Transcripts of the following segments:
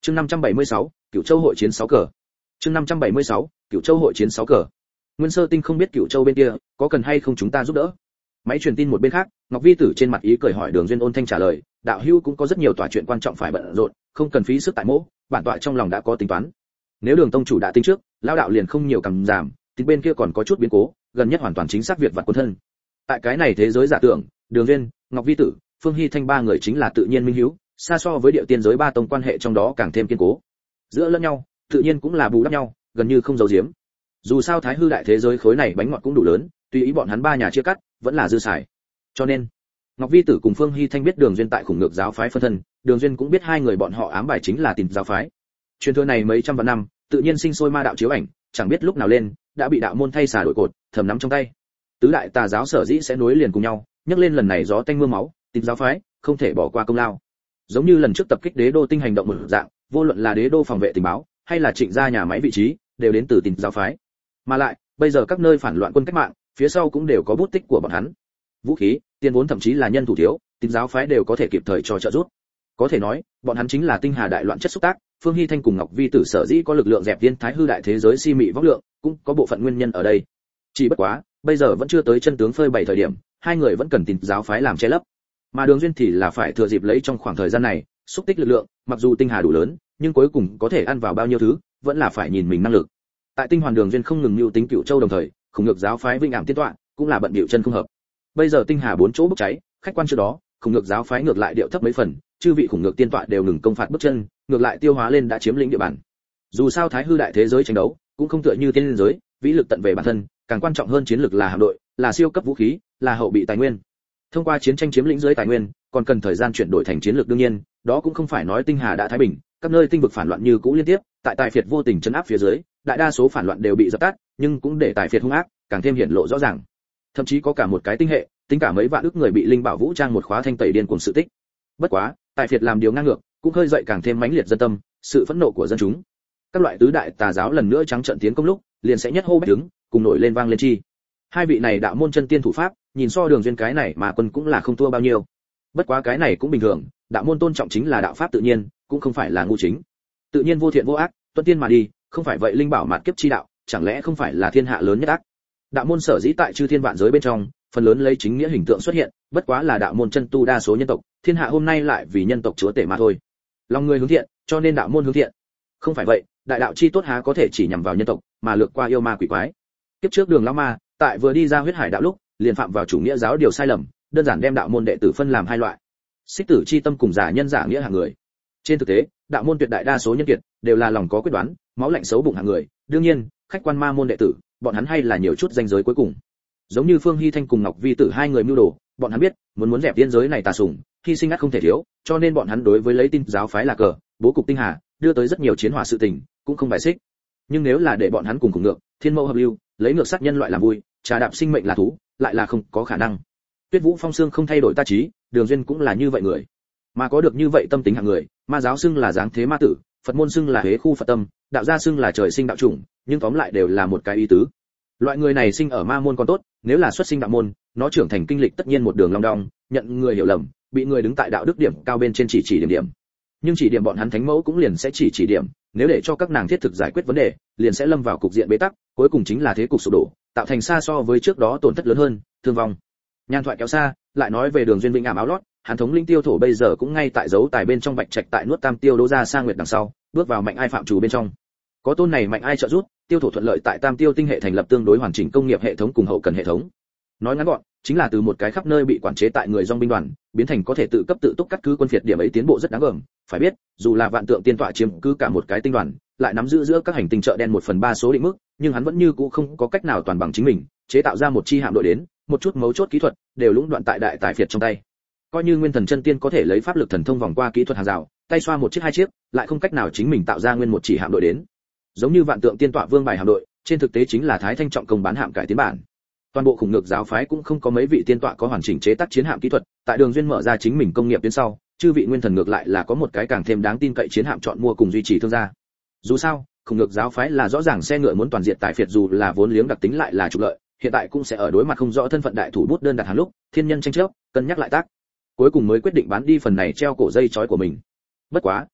Chương 576, Cửu Châu hội chiến 6 cờ. Chương 576, Cửu Châu hội chiến 6 cờ. Nguyên Sơ Tinh không biết Cửu Châu bên kia có cần hay không chúng ta giúp đỡ. Máy truyền tin một bên khác, Ngọc Vi Tử trên mặt ý cười hỏi Đường Duyên ôn thanh trả lời, đạo hữu cũng có rất nhiều tòa chuyện quan trọng phải bận rộn, không cần phí sức tại mỗ, bản tọa trong lòng đã có tính toán. Nếu Đường tông chủ đã tính trước, lão đạo liền không nhiều cầm giảm, tính bên kia còn có chút biến cố, gần nhất hoàn toàn chính xác việc vặt quân thân. Tại cái này thế giới giả tưởng, Đường Duyên, Ngọc Vi Tử, Phương Hi Thanh ba người chính là tự nhiên minh hiếu, xa so với địa tiên giới ba tông quan hệ trong đó càng thêm kiên cố. Giữa lẫn nhau, tự nhiên cũng là bù đắp nhau, gần như không giấu giếm. Dù sao Thái Hư đại thế giới khối này bánh ngọt cũng đủ lớn, tùy ý bọn hắn ba nhà chia cắt, vẫn là dư xài. Cho nên, Ngọc Vi Tử cùng Phương Hi Thanh biết Đường Duyên tại khủng ngược giáo phái phân thân, Đường Duyên cũng biết hai người bọn họ ám bài chính là tìm giáo phái. Truyền thừa này mấy trăm vạn năm, tự nhiên sinh sôi ma đạo chiếu ảnh, chẳng biết lúc nào lên, đã bị đạo môn thay xả đổi cột, thầm nắm trong tay. Tứ đại tà giáo sở dĩ sẽ nối liền cùng nhau, nhắc lên lần này gió tanh mưa máu, tìm giáo phái, không thể bỏ qua công lao. Giống như lần trước tập kích Đế đô tinh hành động một dạng, vô luận là Đế đô phòng vệ tình báo, hay là Trịnh gia nhà máy vị trí, đều đến từ tìm giáo phái. Mà lại, bây giờ các nơi phản loạn quân cách mạng, phía sau cũng đều có bút tích của bọn hắn. Vũ khí, tiền vốn thậm chí là nhân thủ thiếu, tìm giáo phái đều có thể kịp thời cho trợ giúp. Có thể nói, bọn hắn chính là tinh hà đại loạn chất xúc tác, Phương Hi Thanh cùng Ngọc Vi Tử sở dĩ có lực lượng dẹp viên Thái Hư đại thế giới si mị vóc lượng, cũng có bộ phận nguyên nhân ở đây. Chỉ bất quá, bây giờ vẫn chưa tới chân tướng phơi bày thời điểm, hai người vẫn cần tìm giáo phái làm che lấp. Mà Đường Duyên thì là phải thừa dịp lấy trong khoảng thời gian này, xúc tích lực lượng, mặc dù tinh hà đủ lớn, nhưng cuối cùng có thể ăn vào bao nhiêu thứ, vẫn là phải nhìn mình năng lực. Tại tinh hoàn Đường Duyên không ngừng mưu tính Cửu Châu đồng thời, khủng ngược giáo phái vinh ảm tiên tọa, cũng là bận bịu chân không hợp. Bây giờ tinh hà bốn chỗ bốc cháy, khách quan trước đó, khủng ngược giáo phái ngược lại điệu thấp mấy phần, chư vị khủng ngược tiên tọa đều ngừng công phạt bước chân, ngược lại tiêu hóa lên đã chiếm lĩnh địa bàn. Dù sao Thái Hư đại thế giới tranh đấu, cũng không tựa như tiên giới, vĩ lực tận về bản thân, càng quan trọng hơn chiến lược là hạm đội, là siêu cấp vũ khí, là hậu bị tài nguyên. Thông qua chiến tranh chiếm lĩnh dưới tài nguyên, còn cần thời gian chuyển đổi thành chiến lược đương nhiên, đó cũng không phải nói tinh hà đã thái bình, các nơi tinh vực phản loạn như cũ liên tiếp, tại tài phiệt vô tình trấn áp phía dưới, đại đa số phản loạn đều bị dập tắt, nhưng cũng để tài phiệt hung ác, càng thêm hiển lộ rõ ràng. Thậm chí có cả một cái tinh hệ, tính cả mấy vạn ức người bị linh bảo vũ trang một khóa thanh tẩy điên cuồng sự tích. Bất quá, tài phiệt làm điều ngang ngược, cũng khơi dậy càng thêm mãnh liệt dân tâm, sự phẫn nộ của dân chúng. Các loại tứ đại tà giáo lần nữa trắng trợn tiến công lúc, liền sẽ nhất hô bách đứng, cùng nổi lên vang lên chi. Hai vị này đạo môn chân tiên thủ pháp, nhìn so Đường Duyên cái này mà quân cũng là không thua bao nhiêu. Bất quá cái này cũng bình thường, đạo môn tôn trọng chính là đạo pháp tự nhiên, cũng không phải là ngu chính. Tự nhiên vô thiện vô ác, tuân tiên mà đi, không phải vậy linh bảo mạt kiếp chi đạo, chẳng lẽ không phải là thiên hạ lớn nhất ác. Đạo môn sở dĩ tại chư thiên vạn giới bên trong, phần lớn lấy chính nghĩa hình tượng xuất hiện, bất quá là đạo môn chân tu đa số nhân tộc, thiên hạ hôm nay lại vì nhân tộc chúa tể mà thôi. Lòng người hướng thiện, cho nên đạo môn hướng thiện. Không phải vậy, đại đạo chi tốt há có thể chỉ nhằm vào nhân tộc, mà lược qua yêu ma quỷ quái. Kiếp trước Đường lão ma, tại vừa đi ra huyết hải đạo lúc, liền phạm vào chủ nghĩa giáo điều sai lầm, đơn giản đem đạo môn đệ tử phân làm hai loại. Xích tử chi tâm cùng giả nhân giả nghĩa hạng người. Trên thực tế, đạo môn tuyệt đại đa số nhân kiệt đều là lòng có quyết đoán, máu lạnh xấu bụng hạng người, đương nhiên, khách quan ma môn đệ tử, bọn hắn hay là nhiều chút danh giới cuối cùng. Giống như Phương Hi Thanh cùng Ngọc Vi Tử hai người mưu đồ, bọn hắn biết, muốn dẹp tiên giới này tà sủng, hy sinh ắt không thể thiếu, cho nên bọn hắn đối với lấy tin giáo phái là cờ, bố cục tinh hà, đưa tới rất nhiều chiến hỏa sự tình, cũng không bài xích. Nhưng nếu là để bọn hắn cùng ngược, thiên mẫu hợp lưu, lấy ngược sát nhân loại làm vui, trà đạp sinh mệnh là thú, lại là không có khả năng. Tuyết Vũ Phong Xương không thay đổi ta trí, Đường Duyên cũng là như vậy người. Mà có được như vậy tâm tính hạng người, ma giáo xưng là dáng thế ma tử, Phật môn xưng là hế khu Phật tâm, đạo gia xưng là trời sinh đạo chủng, nhưng tóm lại đều là một cái ý tứ. Loại người này sinh ở ma môn còn tốt, nếu là xuất sinh đạo môn, nó trưởng thành kinh lịch tất nhiên một đường long đong, nhận người hiểu lầm, bị người đứng tại đạo đức điểm cao bên trên chỉ điểm. Nhưng chỉ điểm bọn hắn thánh mẫu cũng liền sẽ chỉ điểm, nếu để cho các nàng thiết thực giải quyết vấn đề, liền sẽ lâm vào cục diện bế tắc, cuối cùng chính là thế cục sụp đổ, tạo thành xa so với trước đó tổn thất lớn hơn, thương vong. Nhan thoại kéo xa, lại nói về Đường Duyên vĩnh ảm áo lót, hắn thống linh tiêu thổ bây giờ cũng ngay tại dấu tài bên trong bạch trạch tại nuốt tam tiêu đỗ ra sang nguyệt đằng sau, bước vào mạnh ai phạm chủ bên trong. Có tôn này mạnh ai trợ giúp, tiêu thổ thuận lợi tại tam tiêu tinh hệ thành lập tương đối hoàn chỉnh công nghiệp hệ thống cùng hậu cần hệ thống. Nói ngắn gọn, chính là từ một cái khắp nơi bị quản chế tại người dòng binh đoàn, biến thành có thể tự cấp tự túc cắt cứ quân phiệt, điểm ấy tiến bộ rất đáng gờm. Phải biết, dù là vạn tượng tiên tọa chiếm cứ cả một cái tinh đoàn, lại nắm giữ giữa các hành tinh chợ đen 1/3 số định mức, nhưng hắn vẫn như cũ không có cách nào toàn bằng chính mình, chế tạo ra một chi hạm đội đến, một chút mấu chốt kỹ thuật đều lũng đoạn tại đại tài phiệt trong tay. Coi như Nguyên Thần chân tiên có thể lấy pháp lực thần thông vòng qua kỹ thuật hàng rào, tay xoa một chiếc hai chiếc, lại không cách nào chính mình tạo ra nguyên một chỉ hạm đội đến. Giống như vạn tượng tiên tọa vương bài hạm đội, trên thực tế chính là Thái Thanh trọng công bán hạm cải tiến bản. Toàn bộ khủng ngược giáo phái cũng không có mấy vị tiên tọa có hoàn chỉnh chế tác chiến hạm kỹ thuật, tại Đường Duyên mở ra chính mình công nghiệp đến sau, chư vị nguyên thần ngược lại là có một cái càng thêm đáng tin cậy chiến hạm chọn mua cùng duy trì thương gia. Dù sao, khủng ngược giáo phái là rõ ràng xe ngựa muốn toàn diện tài phiệt, dù là vốn liếng đặc tính lại là trục lợi, hiện tại cũng sẽ ở đối mặt không rõ thân phận đại thủ bút đơn đặt hàng lúc, thiên nhân tranh chấp, cân nhắc lại tác, cuối cùng mới quyết định bán đi phần này treo cổ dây chói của mình. Bất quá,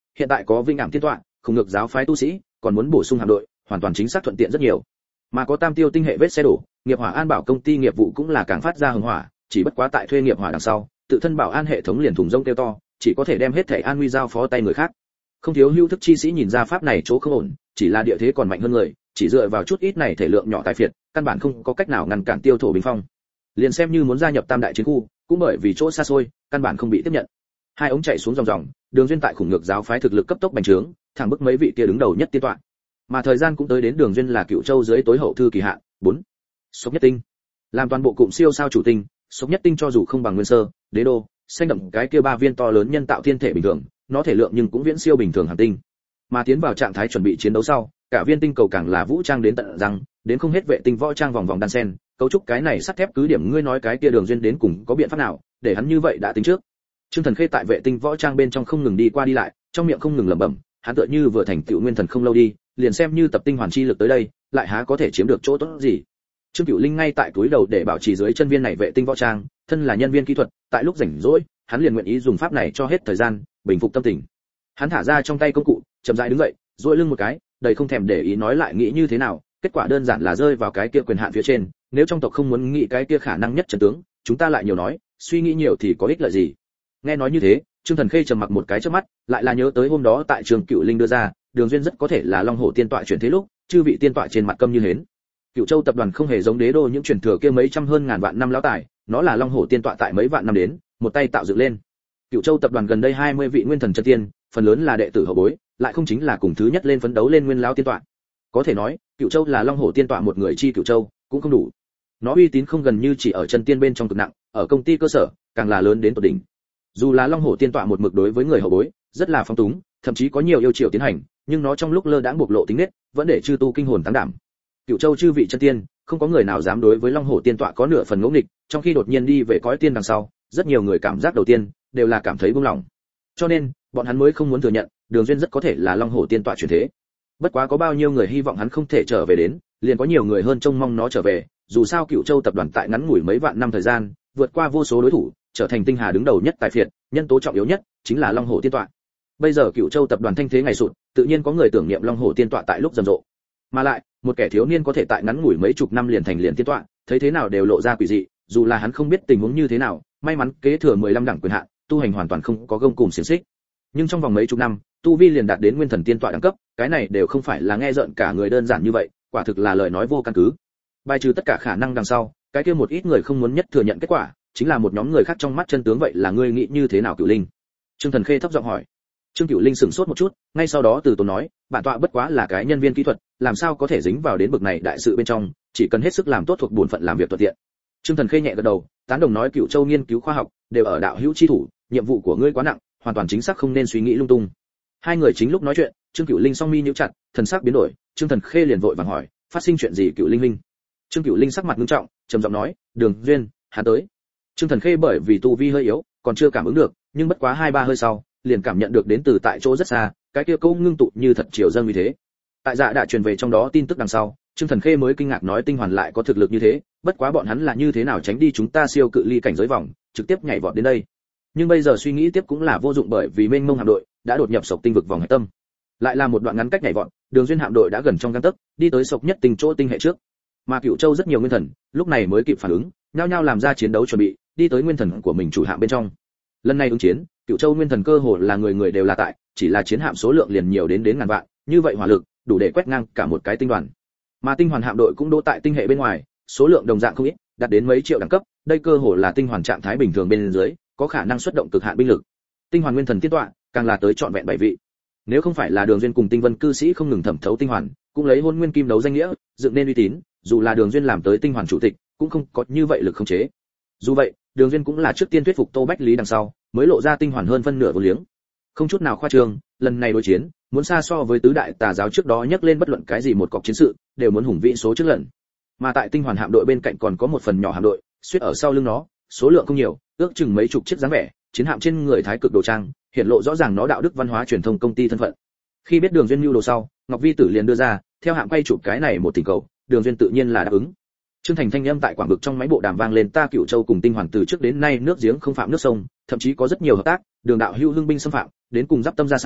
hiện tại có Vinh Ảm Tiên tọa, Khổng Ngược giáo phái tu sĩ, còn muốn bổ sung hạm đội, hoàn toàn chính xác thuận tiện rất nhiều. Mà có Tam Tiêu tinh hệ vết xe đổ, nghiệp hỏa an bảo công ty nghiệp vụ cũng là càng phát ra hưng hỏa, chỉ bất quá tại thuê nghiệp hỏa đằng sau, tự thân bảo an hệ thống liền thùng rông kêu to, chỉ có thể đem hết thể an nguy giao phó tay người khác. Không thiếu hữu thức chi sĩ nhìn ra pháp này chỗ không ổn, chỉ là địa thế còn mạnh hơn người, chỉ dựa vào chút ít này thể lượng nhỏ tài phiệt, căn bản không có cách nào ngăn cản tiêu thổ bình phong. Liền xem như muốn gia nhập Tam đại chiến khu, cũng bởi vì chỗ xa xôi, căn bản không bị tiếp nhận. Hai ống chạy xuống dòng dòng, Đường Duyên tại Khổng Ngược giáo phái thực lực cấp tốc bành trướng, thẳng bức mấy vị kia đứng đầu nhất tiên tọa. Mà thời gian cũng tới đến Đường Duyên là Cựu Châu dưới tối hậu thư kỳ hạn, 4. Sốc Nhất Tinh. Làm toàn bộ cụm siêu sao chủ tinh, Sốc Nhất Tinh cho dù không bằng Nguyên Sơ, Đế Đô, xanh đậm cái kia ba viên to lớn nhân tạo thiên thể bình thường, nó thể lượng nhưng cũng viễn siêu bình thường hành tinh. Mà tiến vào trạng thái chuẩn bị chiến đấu sau, cả viên tinh cầu càng là vũ trang đến tận răng, đến không hết vệ tinh võ trang vòng vòng đan sen, cấu trúc cái này sắt thép cứ điểm ngươi nói cái kia Đường Duyên đến cùng có biện pháp nào, để hắn như vậy đã tính trước. Trương Thần Khê tại vệ tinh võ trang bên trong không ngừng đi qua đi lại, trong miệng không ngừng lẩm bẩm, hắn tựa như vừa thành tựu nguyên thần không lâu đi, liền xem như tập tinh hoàn chi lực tới đây, lại há có thể chiếm được chỗ tốt gì. Trương Cửu Linh ngay tại túi đầu để bảo trì dưới chân viên này vệ tinh võ trang, thân là nhân viên kỹ thuật, tại lúc rảnh rỗi, hắn liền nguyện ý dùng pháp này cho hết thời gian, bình phục tâm tình. Hắn thả ra trong tay công cụ, chậm rãi đứng dậy, duỗi lưng một cái, đầy không thèm để ý nói lại nghĩ như thế nào, kết quả đơn giản là rơi vào cái kia quyền hạn phía trên, nếu trong tộc không muốn nghĩ cái kia khả năng nhất chân tướng, chúng ta lại nhiều nói, suy nghĩ nhiều thì có ích lợi gì. Nghe nói như thế, Trương Thần Khê trầm mặc một cái trước mắt, lại là nhớ tới hôm đó tại trường Cựu Linh đưa ra, Đường Duyên rất có thể là Long Hổ tiên tọa chuyển thế lúc, chư vị tiên tọa trên mặt câm như hến. Cựu Châu tập đoàn không hề giống Đế Đô những truyền thừa kia mấy trăm hơn ngàn vạn năm lão tài, nó là Long Hổ tiên tọa tại mấy vạn năm đến, một tay tạo dựng lên. Cựu Châu tập đoàn gần đây 20 vị nguyên thần chân tiên, phần lớn là đệ tử hậu bối, lại không chính là cùng thứ nhất lên phấn đấu lên nguyên lão tiên tọa. Có thể nói, Cựu Châu là Long Hổ tiên tọa một người chi Cựu Châu, cũng không đủ. Nó uy tín không gần như chỉ ở chân tiên bên trong cực nặng, ở công ty cơ sở, càng là lớn đến tột đỉnh. Dù là Long Hổ tiên tọa một mực đối với người hậu bối, rất là phong túng, thậm chí có nhiều yêu chiều tiến hành, nhưng nó trong lúc lơ đãng bộc lộ tính nết, vẫn để chư tu kinh hồn táng đảm. Cựu Châu chư vị chân tiên, không có người nào dám đối với Long Hổ tiên tọa có nửa phần ngỗ nghịch, trong khi đột nhiên đi về cõi tiên đằng sau, rất nhiều người cảm giác đầu tiên đều là cảm thấy buông lỏng. Cho nên, bọn hắn mới không muốn thừa nhận, Đường Duyên rất có thể là Long Hổ tiên tọa chuyển thế. Bất quá có bao nhiêu người hy vọng hắn không thể trở về đến, liền có nhiều người hơn trông mong nó trở về, dù sao Cựu Châu tập đoàn tại ngắn ngủi mấy vạn năm thời gian, vượt qua vô số đối thủ, trở thành tinh hà đứng đầu nhất tài phiệt, nhân tố trọng yếu nhất chính là Long Hổ tiên tọa. Bây giờ Cựu Châu tập đoàn thanh thế ngày sụt, tự nhiên có người tưởng niệm Long Hổ tiên tọa tại lúc rầm rộ. Mà lại, một kẻ thiếu niên có thể tại ngắn ngủi mấy chục năm liền thành liền tiên tọa, thấy thế nào đều lộ ra quỷ dị, dù là hắn không biết tình huống như thế nào, may mắn kế thừa 15 đẳng quyền hạn, tu hành hoàn toàn không có gông cùm xiềng xích. Nhưng trong vòng mấy chục năm, tu vi liền đạt đến nguyên thần tiên tọa đẳng cấp, cái này đều không phải là nghe rợn cả người đơn giản như vậy, quả thực là lời nói vô căn cứ. Bài trừ tất cả khả năng đằng sau, cái kia một ít người không muốn nhất thừa nhận kết quả, chính là một nhóm người khác trong mắt chân tướng. Vậy là ngươi nghĩ như thế nào Cửu Linh? Trương Thần Khê thấp giọng hỏi. Trương Cửu Linh sững sốt một chút, ngay sau đó từ tốn nói, bản tọa bất quá là cái nhân viên kỹ thuật, làm sao có thể dính vào đến bực này đại sự bên trong, chỉ cần hết sức làm tốt thuộc bổn phận làm việc thuận tiện. Trương Thần Khê nhẹ gật đầu, tán đồng nói Cửu Châu nghiên cứu khoa học đều ở đạo hữu chi thủ, nhiệm vụ của ngươi quá nặng, hoàn toàn chính xác không nên suy nghĩ lung tung. Hai người chính lúc nói chuyện, Trương Cửu Linh song mi nhíu chặt, thần sắc biến đổi, Trương Thần Khê liền vội vàng hỏi, phát sinh chuyện gì Cửu Linh Linh? Trương Cửu Linh sắc mặt nghiêm trọng, trầm giọng nói, Đường Duyên, hắn tới. Trương Thần Khê bởi vì tu vi hơi yếu, còn chưa cảm ứng được, nhưng bất quá 2-3 hơi sau, liền cảm nhận được đến từ tại chỗ rất xa, cái kia câu ngưng tụ như thật chiều dâng như thế. Tại Dạ đã truyền về trong đó tin tức đằng sau, Trương Thần Khê mới kinh ngạc nói tinh hoàn lại có thực lực như thế, bất quá bọn hắn là như thế nào tránh đi chúng ta siêu cự ly cảnh giới vòng, trực tiếp nhảy vọt đến đây. Nhưng bây giờ suy nghĩ tiếp cũng là vô dụng bởi vì mênh mông hạm đội đã đột nhập Sộc tinh vực vòng hải tâm. Lại là một đoạn ngắn cách nhảy vọt, Đường Duyên hạm đội đã gần trong gang tấc, đi tới Sộc Nhất Tinh chỗ tinh hệ trước. Mà Cựu Châu rất nhiều nguyên thần, lúc này mới kịp phản ứng, nhao nhao làm ra chiến đấu chuẩn bị, đi tới nguyên thần của mình chủ hạm bên trong. Lần này ứng chiến, Cựu Châu nguyên thần cơ hồ là người người đều là tại, chỉ là chiến hạm số lượng liền nhiều đến ngàn vạn, như vậy hỏa lực đủ để quét ngang cả một cái tinh đoàn. Mà tinh hoàn hạm đội cũng đỗ tại tinh hệ bên ngoài, số lượng đồng dạng không ít, đạt đến mấy triệu đẳng cấp, đây cơ hồ là tinh hoàn trạng thái bình thường bên dưới, có khả năng xuất động cực hạn binh lực. Tinh hoàn nguyên thần tiên tọa, càng là tới trọn vẹn 7 vị. Nếu không phải là Đường Duyên cùng Tinh Vân cư sĩ không ngừng thẩm thấu tinh hoàn, cũng lấy Hôn Nguyên Kim đấu danh nghĩa, dựng nên uy tín, dù là Đường Duyên làm tới tinh hoàn chủ tịch, cũng không có như vậy lực khống chế. Dù vậy, Đường Duyên cũng là trước tiên thuyết phục Tô Bách Lý đằng sau, mới lộ ra tinh hoàn hơn phân nửa vô liếng. Không chút nào khoa trương, lần này đối chiến, muốn xa so với tứ đại tà giáo trước đó nhắc lên bất luận cái gì một cọc chiến sự, đều muốn hùng vĩ số trước lần. Mà tại tinh hoàn hạm đội bên cạnh còn có một phần nhỏ hạm đội, suýt ở sau lưng nó, số lượng không nhiều, ước chừng mấy chục chiếc dáng vẻ, chiến hạm trên người thái cực đồ trang, hiện lộ rõ ràng nó đạo đức văn hóa truyền thông công ty thân phận. Khi biết Đường Duyên mưu đồ sau, Ngọc Vi Tử liền đưa ra, theo hạm quay chụp cái này một thỉnh cầu, Đường Duyên tự nhiên là đáp ứng. Trương Thành thanh âm tại quảng vực trong máy bộ đàm vang lên, ta Cựu Châu cùng tinh hoàn từ trước đến nay nước giếng không phạm nước sông, thậm chí có rất nhiều hợp tác, Đường đạo hữu hưng binh xâm phạm, đến cùng giáp tâm ra sao,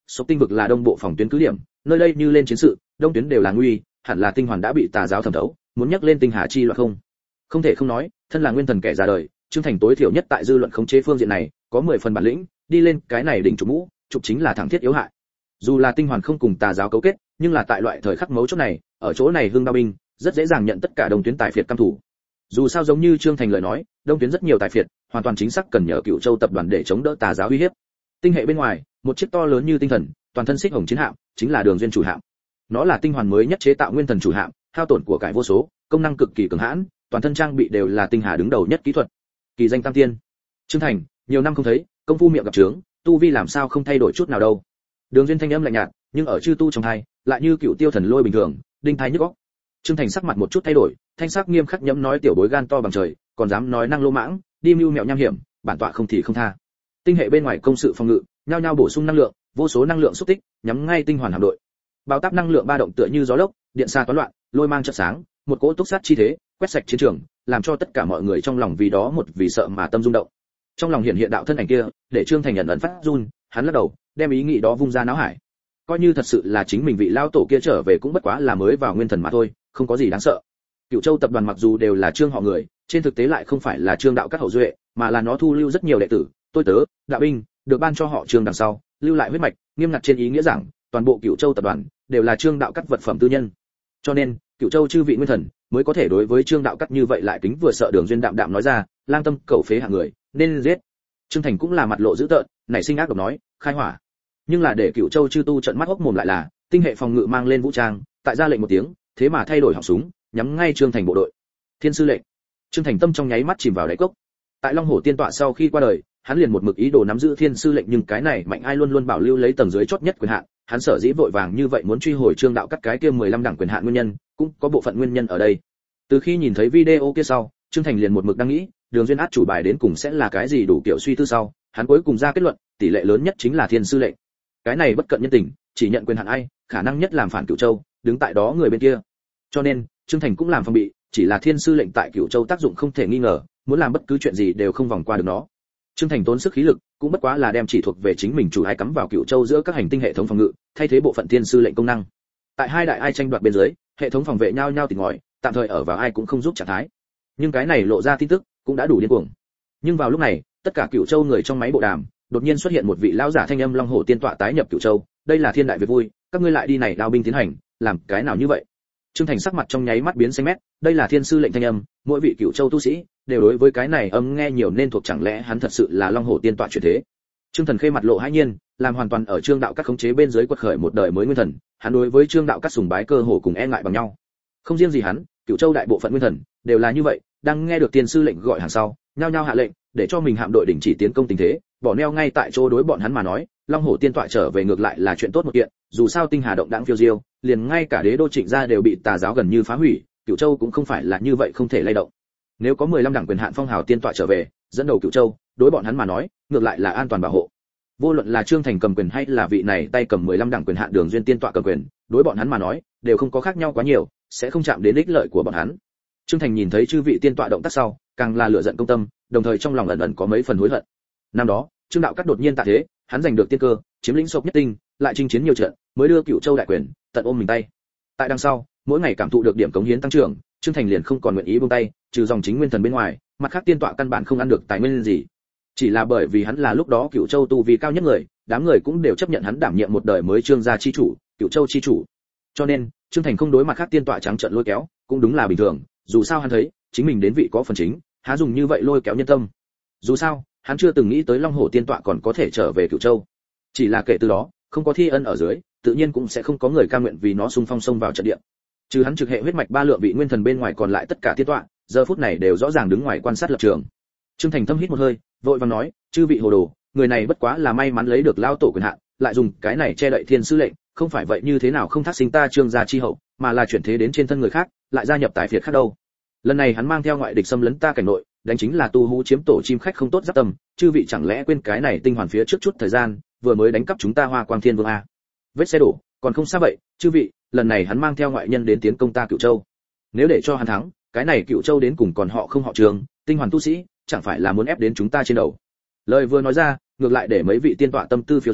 Sốc Tinh vực là đông bộ phòng tuyến cứ điểm, nơi đây như lên chiến sự, đông tuyến đều là nguy, hẳn là tinh hoàn đã bị tà giáo thẩm thấu, muốn nhắc lên tinh hà chi loạn không. Không thể không nói, thân là nguyên thần kẻ già đời, Trương Thành tối thiểu nhất tại dư luận khống chế phương diện này, có 10 phần bản lĩnh, đi lên cái này đỉnh trục mũ, trục chính là thẳng thiết yếu hại. Dù là tinh hoàn không cùng tà giáo cấu kết, nhưng là tại loại thời khắc mấu chốt này, ở chỗ này hưng đao binh, rất dễ dàng nhận tất cả đồng tuyến tài phiệt cam thủ. Dù sao giống như Trương Thành lời nói, đông tuyến rất nhiều tài phiệt, hoàn toàn chính xác cần nhờ Cửu Châu tập đoàn để chống đỡ tà giáo uy hiếp. Tinh hệ bên ngoài, một chiếc to lớn như tinh thần, toàn thân xích hồng chiến hạm, chính là Đường Duyên chủ hạm. Nó là tinh hoàn mới nhất chế tạo nguyên thần chủ hạm, hao tổn của cải vô số, công năng cực kỳ cường hãn, toàn thân trang bị đều là tinh hà đứng đầu nhất kỹ thuật. Kỳ danh tam tiên. Trương Thành, nhiều năm không thấy, công phu miệng gặp trướng, tu vi làm sao không thay đổi chút nào đâu. Đường Duyên thanh âm lạnh nhạt, nhưng ở chư tu trong hai, lại như cựu tiêu thần lôi bình thường, đinh thái nhức óc. Trương Thành sắc mặt một chút thay đổi, thanh sắc nghiêm khắc nhẫm nói tiểu bối gan to bằng trời, còn dám nói năng lô mãng, đi mưu mẹo nham hiểm, bản tọa không thì không tha. Tinh hệ bên ngoài công sự phòng ngự, nhao nhao bổ sung năng lượng, vô số năng lượng xúc tích, nhắm ngay tinh hoàn hạm đội. Bao táp năng lượng ba động tựa như gió lốc, điện xa toán loạn, lôi mang chớp sáng, một cỗ túc sát chi thế, quét sạch chiến trường, làm cho tất cả mọi người trong lòng vì đó một vì sợ mà tâm rung động. Trong lòng hiện đạo thân ảnh kia, để Trương Thành ẩn phát run, hắn lắc đầu, đem ý nghĩ đó vung ra não hải. Coi như thật sự là chính mình vị lao tổ kia trở về cũng bất quá là mới vào nguyên thần mà thôi, không có gì đáng sợ. Cửu Châu tập đoàn mặc dù đều là Trương họ người, trên thực tế lại không phải là Trương đạo các hậu duệ, mà là nó thu lưu rất nhiều đệ tử, tôi tớ, đạo binh, được ban cho họ Trương đằng sau, lưu lại huyết mạch, nghiêm ngặt trên ý nghĩa rằng, toàn bộ Cửu Châu tập đoàn đều là Trương đạo các vật phẩm tư nhân. Cho nên, Cửu Châu chư vị nguyên thần mới có thể đối với Trương đạo các như vậy lại kính vừa sợ Đường Duyên đạm đạm nói ra, lang tâm cầu phế hạng người, nên giết. Trương Thành cũng là mặt lộ dữ tợn, nảy sinh ác độc nói, khai hỏa. Nhưng là để Cửu Châu chư tu trợn mắt hốc mồm lại là, tinh hệ phòng ngự mang lên vũ trang, tại ra lệnh một tiếng, thế mà thay đổi họng súng, nhắm ngay Trương Thành bộ đội. Thiên sư lệnh. Trương Thành tâm trong nháy mắt chìm vào đáy cốc. Tại Long Hổ tiên tọa sau khi qua đời, hắn liền một mực ý đồ nắm giữ Thiên sư lệnh, nhưng cái này mạnh ai luôn luôn bảo lưu lấy tầng dưới chót nhất quyền hạn, hắn sở dĩ vội vàng như vậy muốn truy hồi Trương đạo các cái kia 15 đẳng quyền hạn nguyên nhân, cũng có bộ phận nguyên nhân ở đây. Từ khi nhìn thấy video kia sau, Trương Thành liền một mực đang nghĩ, Đường Duyên át chủ bài đến cùng sẽ là cái gì, đủ kiểu suy tư sau, hắn cuối cùng ra kết luận, tỷ lệ lớn nhất chính là Thiên sư lệnh. Cái này bất cận nhân tình, chỉ nhận quyền hạn ai, khả năng nhất làm phản Cửu Châu, đứng tại đó người bên kia. Cho nên, Trương Thành cũng làm phòng bị, chỉ là Thiên sư lệnh tại Cửu Châu tác dụng không thể nghi ngờ, muốn làm bất cứ chuyện gì đều không vòng qua được nó. Trương Thành tốn sức khí lực, cũng bất quá là đem chỉ thuộc về chính mình chủ ai cắm vào Cửu Châu giữa các hành tinh hệ thống phòng ngự, thay thế bộ phận Thiên sư lệnh công năng. Tại hai đại ai tranh đoạt bên dưới, hệ thống phòng vệ nhau nhau tỉnh ngòi, tạm thời ở vào ai cũng không giúp trạng thái. Nhưng cái này lộ ra tin tức, cũng đã đủ điên cuồng. Nhưng vào lúc này, tất cả Cửu Châu người trong máy bộ đàm, đột nhiên xuất hiện một vị lão giả thanh âm Long Hổ tiên tọa tái nhập Cửu Châu, đây là thiên đại việc vui, các ngươi lại đi này đao binh tiến hành, làm cái nào như vậy? Trương Thành sắc mặt trong nháy mắt biến xanh mét, đây là Thiên sư lệnh thanh âm, mỗi vị Cửu Châu tu sĩ đều đối với cái này âm nghe nhiều nên thuộc, chẳng lẽ hắn thật sự là Long Hổ tiên tọa chuyển thế? Trương Thần khê mặt lộ hãi nhiên, làm hoàn toàn ở Trương đạo các khống chế bên dưới quật khởi một đời mới nguyên thần, hắn đối với Trương đạo các sùng bái cơ hồ cùng e ngại bằng nhau. Không riêng gì hắn, Cửu Châu đại bộ phận nguyên thần đều là như vậy, đang nghe được Thiên sư lệnh gọi hàng sau, nhao nhao hạ lệnh, để cho mình hạm đội đình chỉ tiến công tình thế, bỏ neo ngay tại chỗ. Đối bọn hắn mà nói, Long Hổ tiên tọa trở về ngược lại là chuyện tốt một kiện, dù sao tinh hà động đãng phiêu diêu, liền ngay cả đế đô Trịnh gia đều bị tà giáo gần như phá hủy, Cửu Châu cũng không phải là như vậy không thể lay động. Nếu có 15 đẳng quyền hạn phong hào tiên tọa trở về, dẫn đầu Cửu Châu, đối bọn hắn mà nói, ngược lại là an toàn bảo hộ. Vô luận là Trương Thành cầm quyền hay là vị này tay cầm 15 đẳng quyền hạn Đường Duyên tiên tọa cầm quyền, đối bọn hắn mà nói, đều không có khác nhau quá nhiều, sẽ không chạm đến ích lợi của bọn hắn. Trương Thành nhìn thấy chư vị tiên tọa động tác sau, càng là lửa giận công tâm, đồng thời trong lòng ẩn ẩn có mấy phần hối hận. Năm đó, Trương đạo các đột nhiên tạ thế, hắn giành được tiên cơ, chiếm lĩnh Sộc Nhất Tinh, lại chinh chiến nhiều trận, mới đưa Cửu Châu đại quyền tận ôm mình tay. Tại đằng sau, mỗi ngày cảm thụ được điểm cống hiến tăng trưởng, Trương Thành liền không còn nguyện ý buông tay, trừ dòng chính nguyên thần bên ngoài, mặt khác tiên tọa căn bản không ăn được tài nguyên gì. Chỉ là bởi vì hắn là lúc đó Cửu Châu tu vi cao nhất người, đám người cũng đều chấp nhận hắn đảm nhiệm một đời mới Trương gia chi chủ, Cửu Châu chi chủ. Cho nên, Trương Thành không đối mặt khác tiên tọa trắng trợn lôi kéo, cũng đúng là bình thường, dù sao hắn thấy, chính mình đến vị có phần chính, há dùng như vậy lôi kéo nhân tâm. Dù sao, hắn chưa từng nghĩ tới Long Hổ tiên tọa còn có thể trở về Cửu Châu. Chỉ là kể từ đó, không có thi ân ở dưới, tự nhiên cũng sẽ không có người cam nguyện vì nó xung phong xông vào trận địa. Trừ hắn trực hệ huyết mạch ba lượng vị nguyên thần bên ngoài, còn lại tất cả tiên tọa, giờ phút này đều rõ ràng đứng ngoài quan sát lập trường. Trương Thành thâm hít một hơi, vội vàng nói, chư vị hồ đồ, người này bất quá là may mắn lấy được lao tổ quyền hạn, lại dùng cái này che đậy Thiên sư lệnh, không phải vậy như thế nào không thác sinh ta Trương gia chi hậu, mà là chuyển thế đến trên thân người khác, lại gia nhập tài phiệt khác đâu. Lần này hắn mang theo ngoại địch xâm lấn ta cảnh nội, đánh chính là tu hú chiếm tổ chim khách không tốt giáp tâm, chư vị chẳng lẽ quên cái này tinh hoàn phía trước chút thời gian, vừa mới đánh cắp chúng ta Hoa Quang Thiên Vương a. Vết xe đổ, còn không xa vậy, chư vị, lần này hắn mang theo ngoại nhân đến tiến công ta Cửu Châu. Nếu để cho hắn thắng, cái này Cửu Châu đến cùng còn họ không họ Trường, tinh hoàn tu sĩ, chẳng phải là muốn ép đến chúng ta trên đầu. Lời vừa nói ra, ngược lại để mấy vị tiên tọa tâm tư phiêu diêu,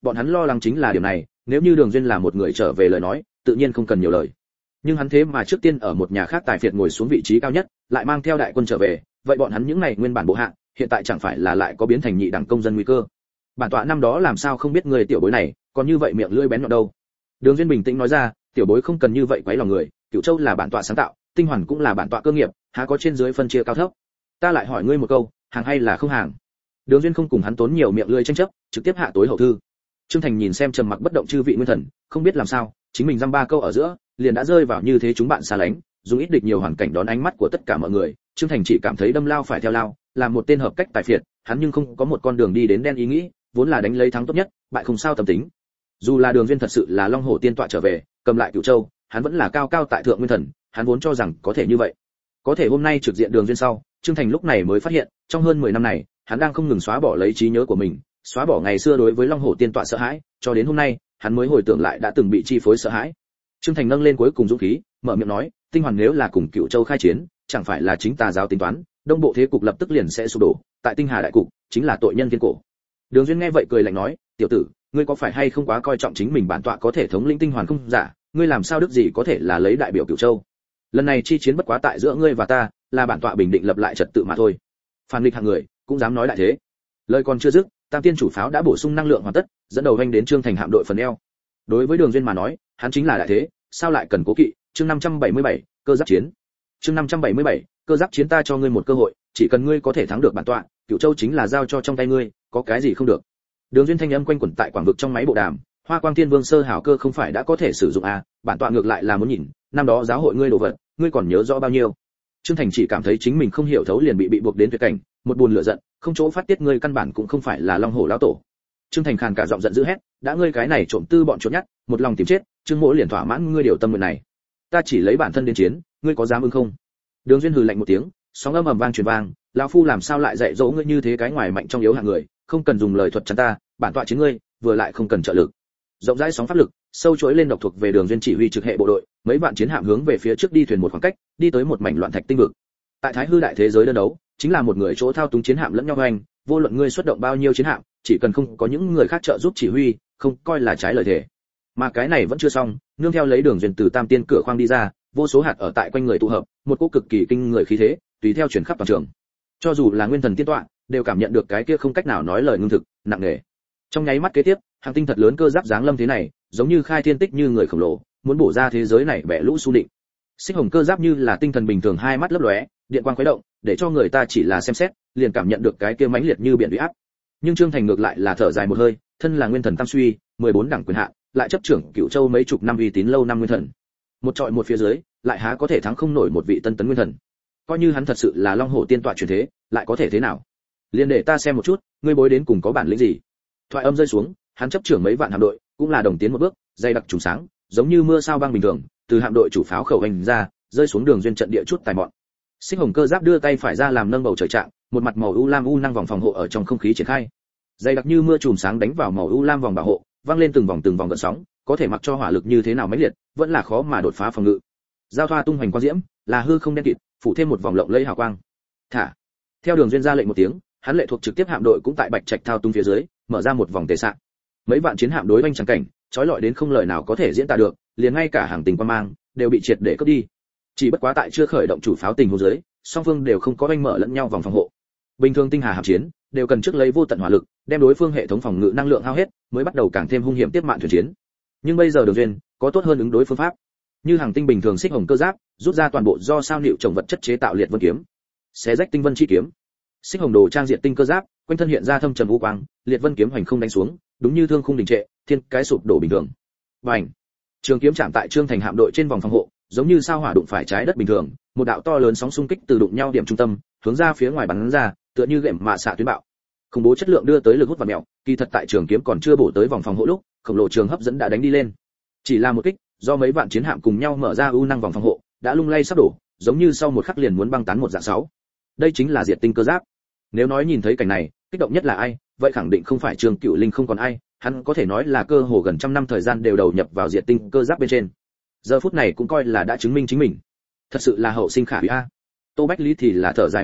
bọn hắn lo lắng chính là điều này, nếu như Đường Duyên là một người trở về lời nói, tự nhiên không cần nhiều lời. Nhưng hắn thế mà trước tiên ở một nhà khác tài phiệt ngồi xuống vị trí cao nhất, lại mang theo đại quân trở về, vậy bọn hắn những này nguyên bản bộ hạ, hiện tại chẳng phải là lại có biến thành nhị đẳng công dân nguy cơ. Bản tọa năm đó làm sao không biết người tiểu bối này, còn như vậy miệng lưỡi bén nhọn đâu. Đường Duyên bình tĩnh nói ra, tiểu bối không cần như vậy quấy lòng người, Cửu Châu là bản tọa sáng tạo, Tinh Hoàn cũng là bản tọa cơ nghiệp, há có trên dưới phân chia cao thấp. Ta lại hỏi ngươi một câu, hàng hay là không hàng? Đường Duyên không cùng hắn tốn nhiều miệng lưỡi tranh chấp, trực tiếp hạ tối hậu thư. Trương Thành nhìn xem trầm mặc bất động chư vị nguyên thần, không biết làm sao, chính mình dăm ba câu ở giữa, liền đã rơi vào như thế chúng bạn xa lánh, dùng ít địch nhiều hoàn cảnh đón ánh mắt của tất cả mọi người, Trương Thành chỉ cảm thấy đâm lao phải theo lao, làm một tên hợp cách tài phiệt, hắn nhưng không có một con đường đi đến đen ý nghĩ, vốn là đánh lấy thắng tốt nhất, bại không sao tâm tính. Dù là Đường Duyên thật sự là Long Hổ tiên tọa trở về, cầm lại Cửu Châu, hắn vẫn là cao cao tại thượng nguyên thần, hắn vốn cho rằng có thể như vậy. Có thể hôm nay trực diện Đường Duyên sau, Trương Thành lúc này mới phát hiện, trong hơn 10 năm này, hắn đang không ngừng xóa bỏ lấy trí nhớ của mình, xóa bỏ ngày xưa đối với Long Hổ tiên tọa sợ hãi, cho đến hôm nay, hắn mới hồi tưởng lại đã từng bị chi phối sợ hãi. Trương Thành nâng lên cuối cùng dũng khí, mở miệng nói, Tinh Hoàn nếu là cùng Cửu Châu khai chiến, chẳng phải là chính tà giáo tính toán, đông bộ thế cục lập tức liền sẽ sụp đổ, tại Tinh Hà đại cục, chính là tội nhân thiên cổ. Đường Duyên nghe vậy cười lạnh nói, tiểu tử, ngươi có phải hay không quá coi trọng chính mình bản tọa có thể thống lĩnh Tinh Hoàn không? Giả, ngươi làm sao đức gì có thể là lấy đại biểu Cửu Châu? Lần này chi chiến bất quá tại giữa ngươi và ta, là bản tọa bình định lập lại trật tự mà thôi. Phản nghịch hạng người, cũng dám nói đại thế. Lời còn chưa dứt, Tam Tiên chủ pháo đã bổ sung năng lượng hoàn tất, dẫn đầu vanh đến Trương Thành hạm đội phần eo. Đối với Đường Duyên mà nói, hắn chính là đại thế, sao lại cần cố kỵ? Chương 577, cơ giáp chiến. Chương 577, cơ giáp chiến, ta cho ngươi một cơ hội, chỉ cần ngươi có thể thắng được bản tọa, Cửu Châu chính là giao cho trong tay ngươi, có cái gì không được. Đường Duyên thanh âm quanh quẩn tại quảng vực trong máy bộ đàm, Hoa Quang Thiên Vương sơ hảo cơ không phải đã có thể sử dụng à, bản tọa ngược lại là muốn nhìn, năm đó giáo hội ngươi đồ vật, ngươi còn nhớ rõ bao nhiêu? Trương Thành chỉ cảm thấy chính mình không hiểu thấu liền bị buộc đến tuyệt cảnh, một buồn lửa giận, không chỗ phát tiết, ngươi căn bản cũng không phải là Long Hổ lão tổ. Trương Thành khàn cả giọng giận dữ hét, đã ngươi cái này trộm tư bọn trốn nhát, một lòng tìm chết, Trương Mỗ liền thỏa mãn ngươi điều tâm nguyện này. Ta chỉ lấy bản thân đến chiến, ngươi có dám ứng không? Đường Duyên hừ lạnh một tiếng, sóng âm ầm vang truyền vang, lão phu làm sao lại dạy dỗ ngươi như thế cái ngoài mạnh trong yếu hạng người, không cần dùng lời thuật chắn ta, bản tọa chiến ngươi, vừa lại không cần trợ lực. Rộng rãi sóng pháp lực, sâu chuỗi lên độc thuộc về Đường Duyên chỉ huy trực hệ bộ đội, mấy vạn chiến hạm hướng về phía trước đi thuyền một khoảng cách, đi tới một mảnh loạn thạch tinh vực. Tại Thái Hư đại thế giới đơn đấu, chính là một người chỗ thao túng chiến hạm lẫn nhau hoành, vô luận ngươi xuất động bao nhiêu chiến hạm, chỉ cần không có những người khác trợ giúp chỉ huy, không coi là trái lời thề. Mà cái này vẫn chưa xong, nương theo lấy Đường Duyên từ Tam Tiên cửa khoang đi ra, vô số hạt ở tại quanh người tụ hợp, một cỗ cực kỳ kinh người khí thế, tùy theo truyền khắp toàn trường. Cho dù là nguyên thần tiên tọa, đều cảm nhận được cái kia không cách nào nói lời ngưng thực, nặng nề. Trong nháy mắt kế tiếp, hàng tinh thật lớn cơ giáp giáng lâm thế này, giống như khai thiên tích như người khổng lồ, muốn bổ ra thế giới này bẻ lũ xu định. Xích hồng cơ giáp như là tinh thần bình thường, hai mắt lấp lóe, điện quang khuấy động, để cho người ta chỉ là xem xét, liền cảm nhận được cái kia mãnh liệt như biển uy áp. Nhưng Trương Thành ngược lại là thở dài một hơi, thân là nguyên thần tam suy, 14 đẳng quyền hạn, lại chấp trưởng Cửu Châu mấy chục năm uy tín lâu năm nguyên thần. Một trọi một phía dưới, lại há có thể thắng không nổi một vị tân tấn nguyên thần. Coi như hắn thật sự là Long Hổ tiên tọa truyền thế, lại có thể thế nào? Liên để ta xem một chút, ngươi bối đến cùng có bản lĩnh gì. Thoại âm rơi xuống, hắn chấp trưởng mấy vạn hạm đội, cũng là đồng tiến một bước, dày đặc trùng sáng, giống như mưa sao băng bình thường, từ hạm đội chủ pháo khẩu hành ra, rơi xuống Đường Duyên trận địa chút tài mọn. Xích hồng cơ giáp đưa tay phải ra làm nâng bầu trời trạng, một mặt màu u lam u năng vòng phòng hộ ở trong không khí triển khai. Dày đặc như mưa chùm sáng đánh vào màu u lam vòng bảo hộ, vang lên từng vòng gợn sóng, có thể mặc cho hỏa lực như thế nào mãnh liệt, vẫn là khó mà đột phá phòng ngự. Giao thoa tung hoành quang diễm, là hư không đen kịt, phủ thêm một vòng lộng lẫy hào quang. Thả. Theo Đường Duyên ra lệnh một tiếng, hắn lệ thuộc trực tiếp hạm đội cũng tại bạch trạch thao tung phía dưới, mở ra một vòng tề sạng. Mấy vạn chiến hạm đối oanh chẳng cảnh, chói lọi đến không lời nào có thể diễn tả được, liền ngay cả hàng tình quan mang đều bị triệt để cướp đi. Chỉ bất quá tại chưa khởi động chủ pháo tình huống dưới, song phương đều không có oanh mở lẫn nhau vòng phòng hộ. Bình thường tinh hà hạm chiến đều cần trước lấy vô tận hỏa lực, đem đối phương hệ thống phòng ngự năng lượng hao hết, mới bắt đầu càng thêm hung hiểm tiếp mạng thuyền chiến. Nhưng bây giờ Đường Duyên có tốt hơn ứng đối phương pháp. Như hàng tinh bình thường xích hồng cơ giáp, rút ra toàn bộ do sao liệu trồng vật chất chế tạo liệt vân kiếm, xé rách tinh vân chi kiếm. Xích hồng đồ trang diện tinh cơ giáp, quanh thân hiện ra thâm trầm u quang, liệt vân kiếm hoành không đánh xuống, đúng như thương khung đình trệ, thiên cái sụp đổ bình thường. Bành! Trường kiếm chạm tại Trương Thành hạm đội trên vòng phòng hộ, giống như sao hỏa đụng phải trái đất bình thường, một đạo to lớn sóng xung kích từ đụng nhau điểm trung tâm, hướng ra phía ngoài bắn ra, tựa như gệm mạ xạ tuyến bạo. Khủng bố chất lượng đưa tới lực hút và mèo, kỳ thật tại trường kiếm còn chưa bổ tới vòng phòng hộ lúc, khổng lồ trường hấp dẫn đã đánh đi lên. Chỉ là một kích, do mấy vạn chiến hạm cùng nhau mở ra u năng vòng phòng hộ, đã lung lay sắp đổ, giống như sau một khắc liền muốn băng tán một dạng sáu. Đây chính là diệt tinh cơ giáp. Nếu nói nhìn thấy cảnh này, kích động nhất là ai, vậy khẳng định không phải Trương Cửu Linh không còn ai, hắn có thể nói là cơ hồ gần trăm năm thời gian đều đầu nhập vào diệt tinh cơ giáp bên trên. Giờ phút này cũng coi là đã chứng minh chính mình. Thật sự là hậu sinh khả úy a. Tô Bách Lý thì là thở dài một hơi,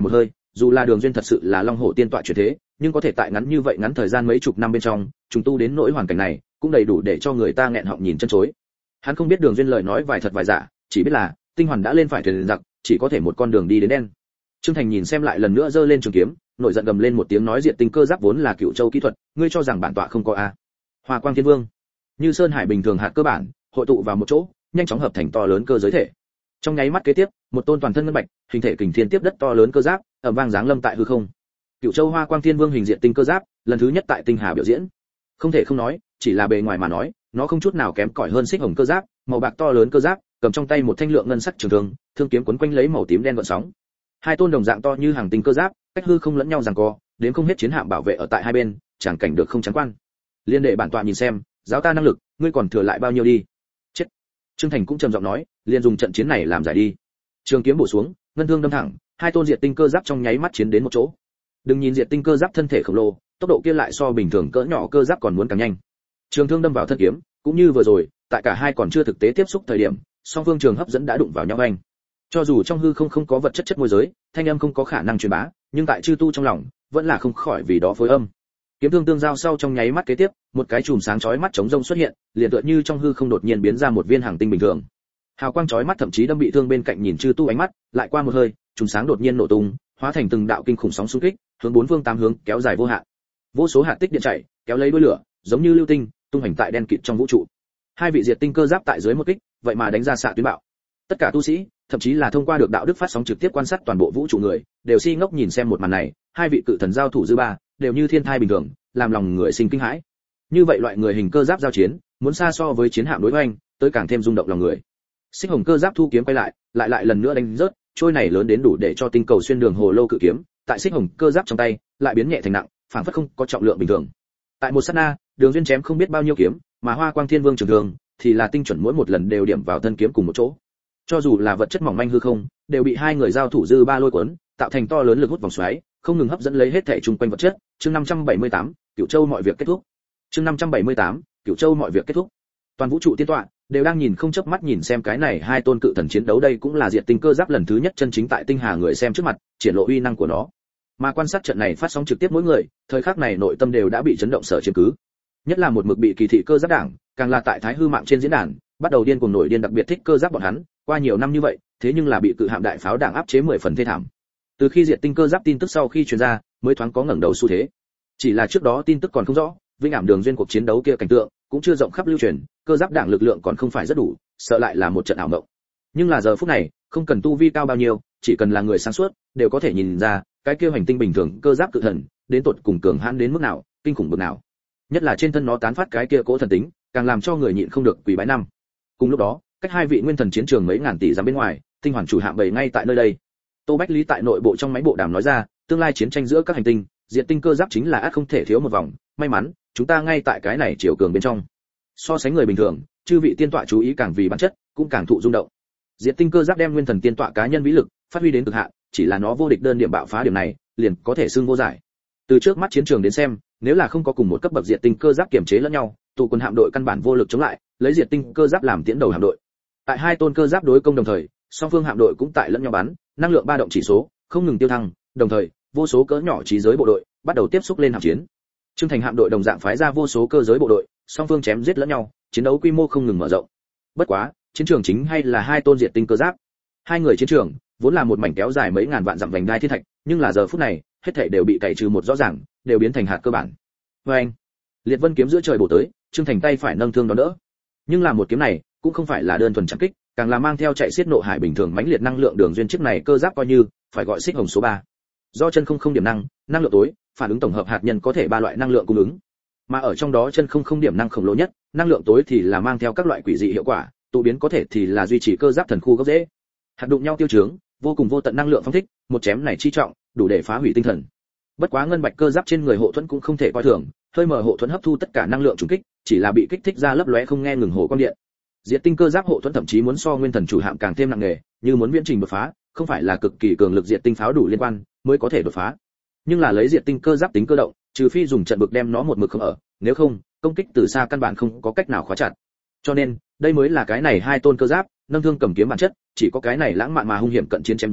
dù là Đường Duyên thật sự là Long Hổ tiên tọa chuyển thế, nhưng có thể tại ngắn như vậy ngắn thời gian mấy chục năm bên trong, trùng tu đến nỗi hoàn cảnh này, cũng đầy đủ để cho người ta nghẹn họng nhìn chân chối. Hắn không biết Đường Duyên lời nói vài thật vài giả, chỉ biết là tinh hoàn đã lên phải thuyền giặc, chỉ có thể một con đường đi đến đen. Trương Thành nhìn xem lại lần nữa giơ lên trường kiếm, nổi giận gầm lên một tiếng nói Diệt Tinh cơ giáp vốn là Cửu Châu kỹ thuật, ngươi cho rằng bản tọa không có a? Hoa Quang Thiên Vương, như sơn hải bình thường hạt cơ bản, hội tụ vào một chỗ, nhanh chóng hợp thành to lớn cơ giới thể. Trong nháy mắt kế tiếp, một tôn toàn thân ngân bạch, hình thể kình thiên tiếp đất to lớn cơ giáp, ầm vang giáng lâm tại hư không. Cửu Châu Hoa Quang Thiên Vương hình Diệt Tinh cơ giáp, lần thứ nhất tại tinh hà biểu diễn. Không thể không nói, chỉ là bề ngoài mà nói, nó không chút nào kém cỏi hơn Xích Hồng cơ giáp, màu bạc to lớn cơ giáp, cầm trong tay một thanh lượng ngân sắc trường thương, thương kiếm quấn quanh lấy màu tím đen gợn sóng. Hai tôn đồng dạng to như hàng tinh cơ giáp, cách hư không lẫn nhau giằng co, đến không hết chiến hạm bảo vệ ở tại hai bên, chẳng cảnh được không trắng quan. Liên đệ bản tọa nhìn xem, giáo ta năng lực, ngươi còn thừa lại bao nhiêu đi? Chết. Trương Thành cũng trầm giọng nói, liền dùng trận chiến này làm giải đi. Trường kiếm bổ xuống, ngân thương đâm thẳng, hai tôn Diệt Tinh cơ giáp trong nháy mắt chiến đến một chỗ. Đừng nhìn Diệt Tinh cơ giáp thân thể khổng lồ, tốc độ kia lại so bình thường cỡ nhỏ cơ giáp còn muốn càng nhanh. Trường thương đâm vào thân kiếm, cũng như vừa rồi, tại cả hai còn chưa thực tế tiếp xúc thời điểm, song phương trường hấp dẫn đã đụng vào nhau anh. Cho dù trong hư không có vật chất môi giới, thanh âm không có khả năng truyền bá, nhưng tại chư tu trong lòng, vẫn là không khỏi vì đó phối âm. Kiếm thương tương giao sau trong nháy mắt kế tiếp, một cái chùm sáng chói mắt chống rông xuất hiện, liền tựa như trong hư không đột nhiên biến ra một viên hành tinh bình thường. Hào quang chói mắt thậm chí đâm bị thương bên cạnh nhìn chư tu ánh mắt, lại qua một hơi, chùm sáng đột nhiên nổ tung, hóa thành từng đạo kinh khủng sóng xung kích, hướng bốn phương tám hướng kéo dài vô hạn. Vô số hạt tích điện chạy, kéo lấy đuôi lửa, giống như lưu tinh, tung hành tại đen kịt trong vũ trụ. Hai vị Diệt Tinh cơ giáp tại dưới một kích, vậy mà đánh ra xạ tuyến bạo. Tất cả tu sĩ, thậm chí là thông qua được đạo đức phát sóng trực tiếp quan sát toàn bộ vũ trụ người, đều si ngốc nhìn xem một màn này, hai vị cự thần giao thủ dư ba, đều như thiên thai bình thường, làm lòng người sinh kinh hãi. Như vậy loại người hình cơ giáp giao chiến, muốn xa so với chiến hạm đối hoành, tới càng thêm rung động lòng người. Xích Hồng cơ giáp thu kiếm quay lại lần nữa đánh rớt, trôi này lớn đến đủ để cho tinh cầu xuyên đường hồ lô cự kiếm, tại Xích Hồng cơ giáp trong tay, lại biến nhẹ thành nặng, phảng phất không có trọng lượng bình thường. Tại một sát na, Đường Duyên chém không biết bao nhiêu kiếm, mà Hoa Quang Thiên Vương trường thương thì là tinh chuẩn mỗi một lần đều điểm vào thân kiếm cùng một chỗ. Cho dù là vật chất mỏng manh hư không, đều bị hai người giao thủ dư ba lôi cuốn, tạo thành to lớn lực hút vòng xoáy, không ngừng hấp dẫn lấy hết thảy chung quanh vật chất. Chương 578, Cửu Châu mọi việc kết thúc. Chương 578, Cửu Châu mọi việc kết thúc. Toàn vũ trụ tiên tọa đều đang nhìn không chớp mắt nhìn xem cái này hai tôn cự thần chiến đấu, đây cũng là Diệt Tinh cơ giáp lần thứ nhất chân chính tại tinh hà người xem trước mặt triển lộ uy năng của nó. Mà quan sát trận này phát sóng trực tiếp mỗi người, thời khắc này nội tâm đều đã bị chấn động sở chiếm cứ. Nhất là một mực bị kỳ thị cơ giáp đảng, càng là tại Thái Hư mạng trên diễn đàn, bắt đầu điên cuồng nổi điên, đặc biệt thích cơ giáp bọn hắn, qua nhiều năm như vậy, thế nhưng là bị cự hạm đại pháo đảng áp chế 10 phần thê thảm. Từ khi Diệt Tinh cơ giáp tin tức sau khi truyền ra, mới thoáng có ngẩng đầu xu thế. Chỉ là trước đó tin tức còn không rõ, Vinh Ảm Đường Duyên cuộc chiến đấu kia cảnh tượng cũng chưa rộng khắp lưu truyền, cơ giáp đảng lực lượng còn không phải rất đủ, sợ lại là một trận ảo mộng. Nhưng là giờ phút này, không cần tu vi cao bao nhiêu, chỉ cần là người sáng suốt, đều có thể nhìn ra, cái kia hành tinh bình thường cơ giáp cự thần, đến tột cùng cường hãn đến mức nào, kinh khủng bực nào. Nhất là trên thân nó tán phát cái kia cỗ thần tính, càng làm cho người nhịn không được quỳ bái năm. Cùng lúc đó, cách hai vị nguyên thần chiến trường mấy ngàn tỷ dặm bên ngoài, tinh hoàn chủ hạm bầy ngay tại nơi đây. Tô Bách Lý tại nội bộ trong máy bộ đàm nói ra, tương lai chiến tranh giữa các hành tinh, Diệt Tinh cơ giáp chính là ắt không thể thiếu một vòng, may mắn, chúng ta ngay tại cái này chiều cường bên trong. So sánh người bình thường, chư vị tiên tọa chú ý càng vì bản chất, cũng càng thụ rung động. Diệt Tinh cơ giáp đem nguyên thần tiên tọa cá nhân vĩ lực phát huy đến cực hạn, chỉ là nó vô địch đơn điểm bạo phá điểm này, liền có thể xưng vô giải. Từ trước mắt chiến trường đến xem, nếu là không có cùng một cấp bậc Diệt Tinh cơ giáp kiểm chế lẫn nhau, tụ quân hạm đội căn bản vô lực chống lại, lấy Diệt Tinh cơ giáp làm tiến đầu hạm đội. Tại hai tôn cơ giáp đối công đồng thời, song phương hạm đội cũng tại lẫn nhau bắn, năng lượng ba động chỉ số không ngừng tiêu thăng, đồng thời, vô số cỡ nhỏ trí giới bộ đội bắt đầu tiếp xúc lên hạm chiến. Trương Thành hạm đội đồng dạng phái ra vô số cơ giới bộ đội, song phương chém giết lẫn nhau, chiến đấu quy mô không ngừng mở rộng. Bất quá, chiến trường chính hay là hai tôn Diệt Tinh cơ giáp. Hai người chiến trường vốn là một mảnh kéo dài mấy ngàn vạn dặm vành đai thiên thạch, nhưng là giờ phút này, hết thảy đều bị cày trừ một rõ ràng, đều biến thành hạt cơ bản. Oeng! Liệt Vân kiếm giữa trời bổ tới, Trương Thành tay phải nâng thương đón đỡ. Nhưng là một kiếm này, cũng không phải là đơn thuần chạm kích, càng là mang theo chạy xiết nộ hải bình thường mãnh liệt năng lượng. Đường Duyên chiếc này cơ giáp coi như phải gọi Xích Hồng số 3. Do chân không điểm năng lượng tối, phản ứng tổng hợp hạt nhân có thể ba loại năng lượng cung ứng. Mà ở trong đó chân không điểm năng khổng lồ nhất, năng lượng tối thì là mang theo các loại quỷ dị hiệu quả, tụ biến có thể thì là duy trì cơ giáp thần khu gốc rễ. Hạt đụng nhau tiêu chướng, vô cùng vô tận năng lượng phóng thích, một chém này chi trọng, đủ để phá hủy tinh thần. Bất quá ngân bạch cơ giáp trên người hộ thuẫn cũng không thể coi thường, hơi mở hộ thuẫn hấp thu tất cả năng lượng trùng kích, chỉ là bị kích thích ra lấp lóe không nghe ngừng hồ quang điện. Diệt Tinh cơ giáp hộ thuẫn thậm chí muốn so nguyên thần chủ hạm càng thêm nặng nề, như muốn viễn trình đột phá, không phải là cực kỳ cường lực Diệt Tinh pháo đủ liên quan mới có thể đột phá. Nhưng là lấy Diệt Tinh cơ giáp tính cơ động, trừ phi dùng trận bực đem nó một mực không ở, nếu không, công kích từ xa căn bản không có cách nào khóa chặt. Cho nên, đây mới là cái này hai tôn cơ giáp, nâng thương cầm kiếm bản chất, chỉ có cái này lãng mạn mà hung hiểm cận chiến chém giết,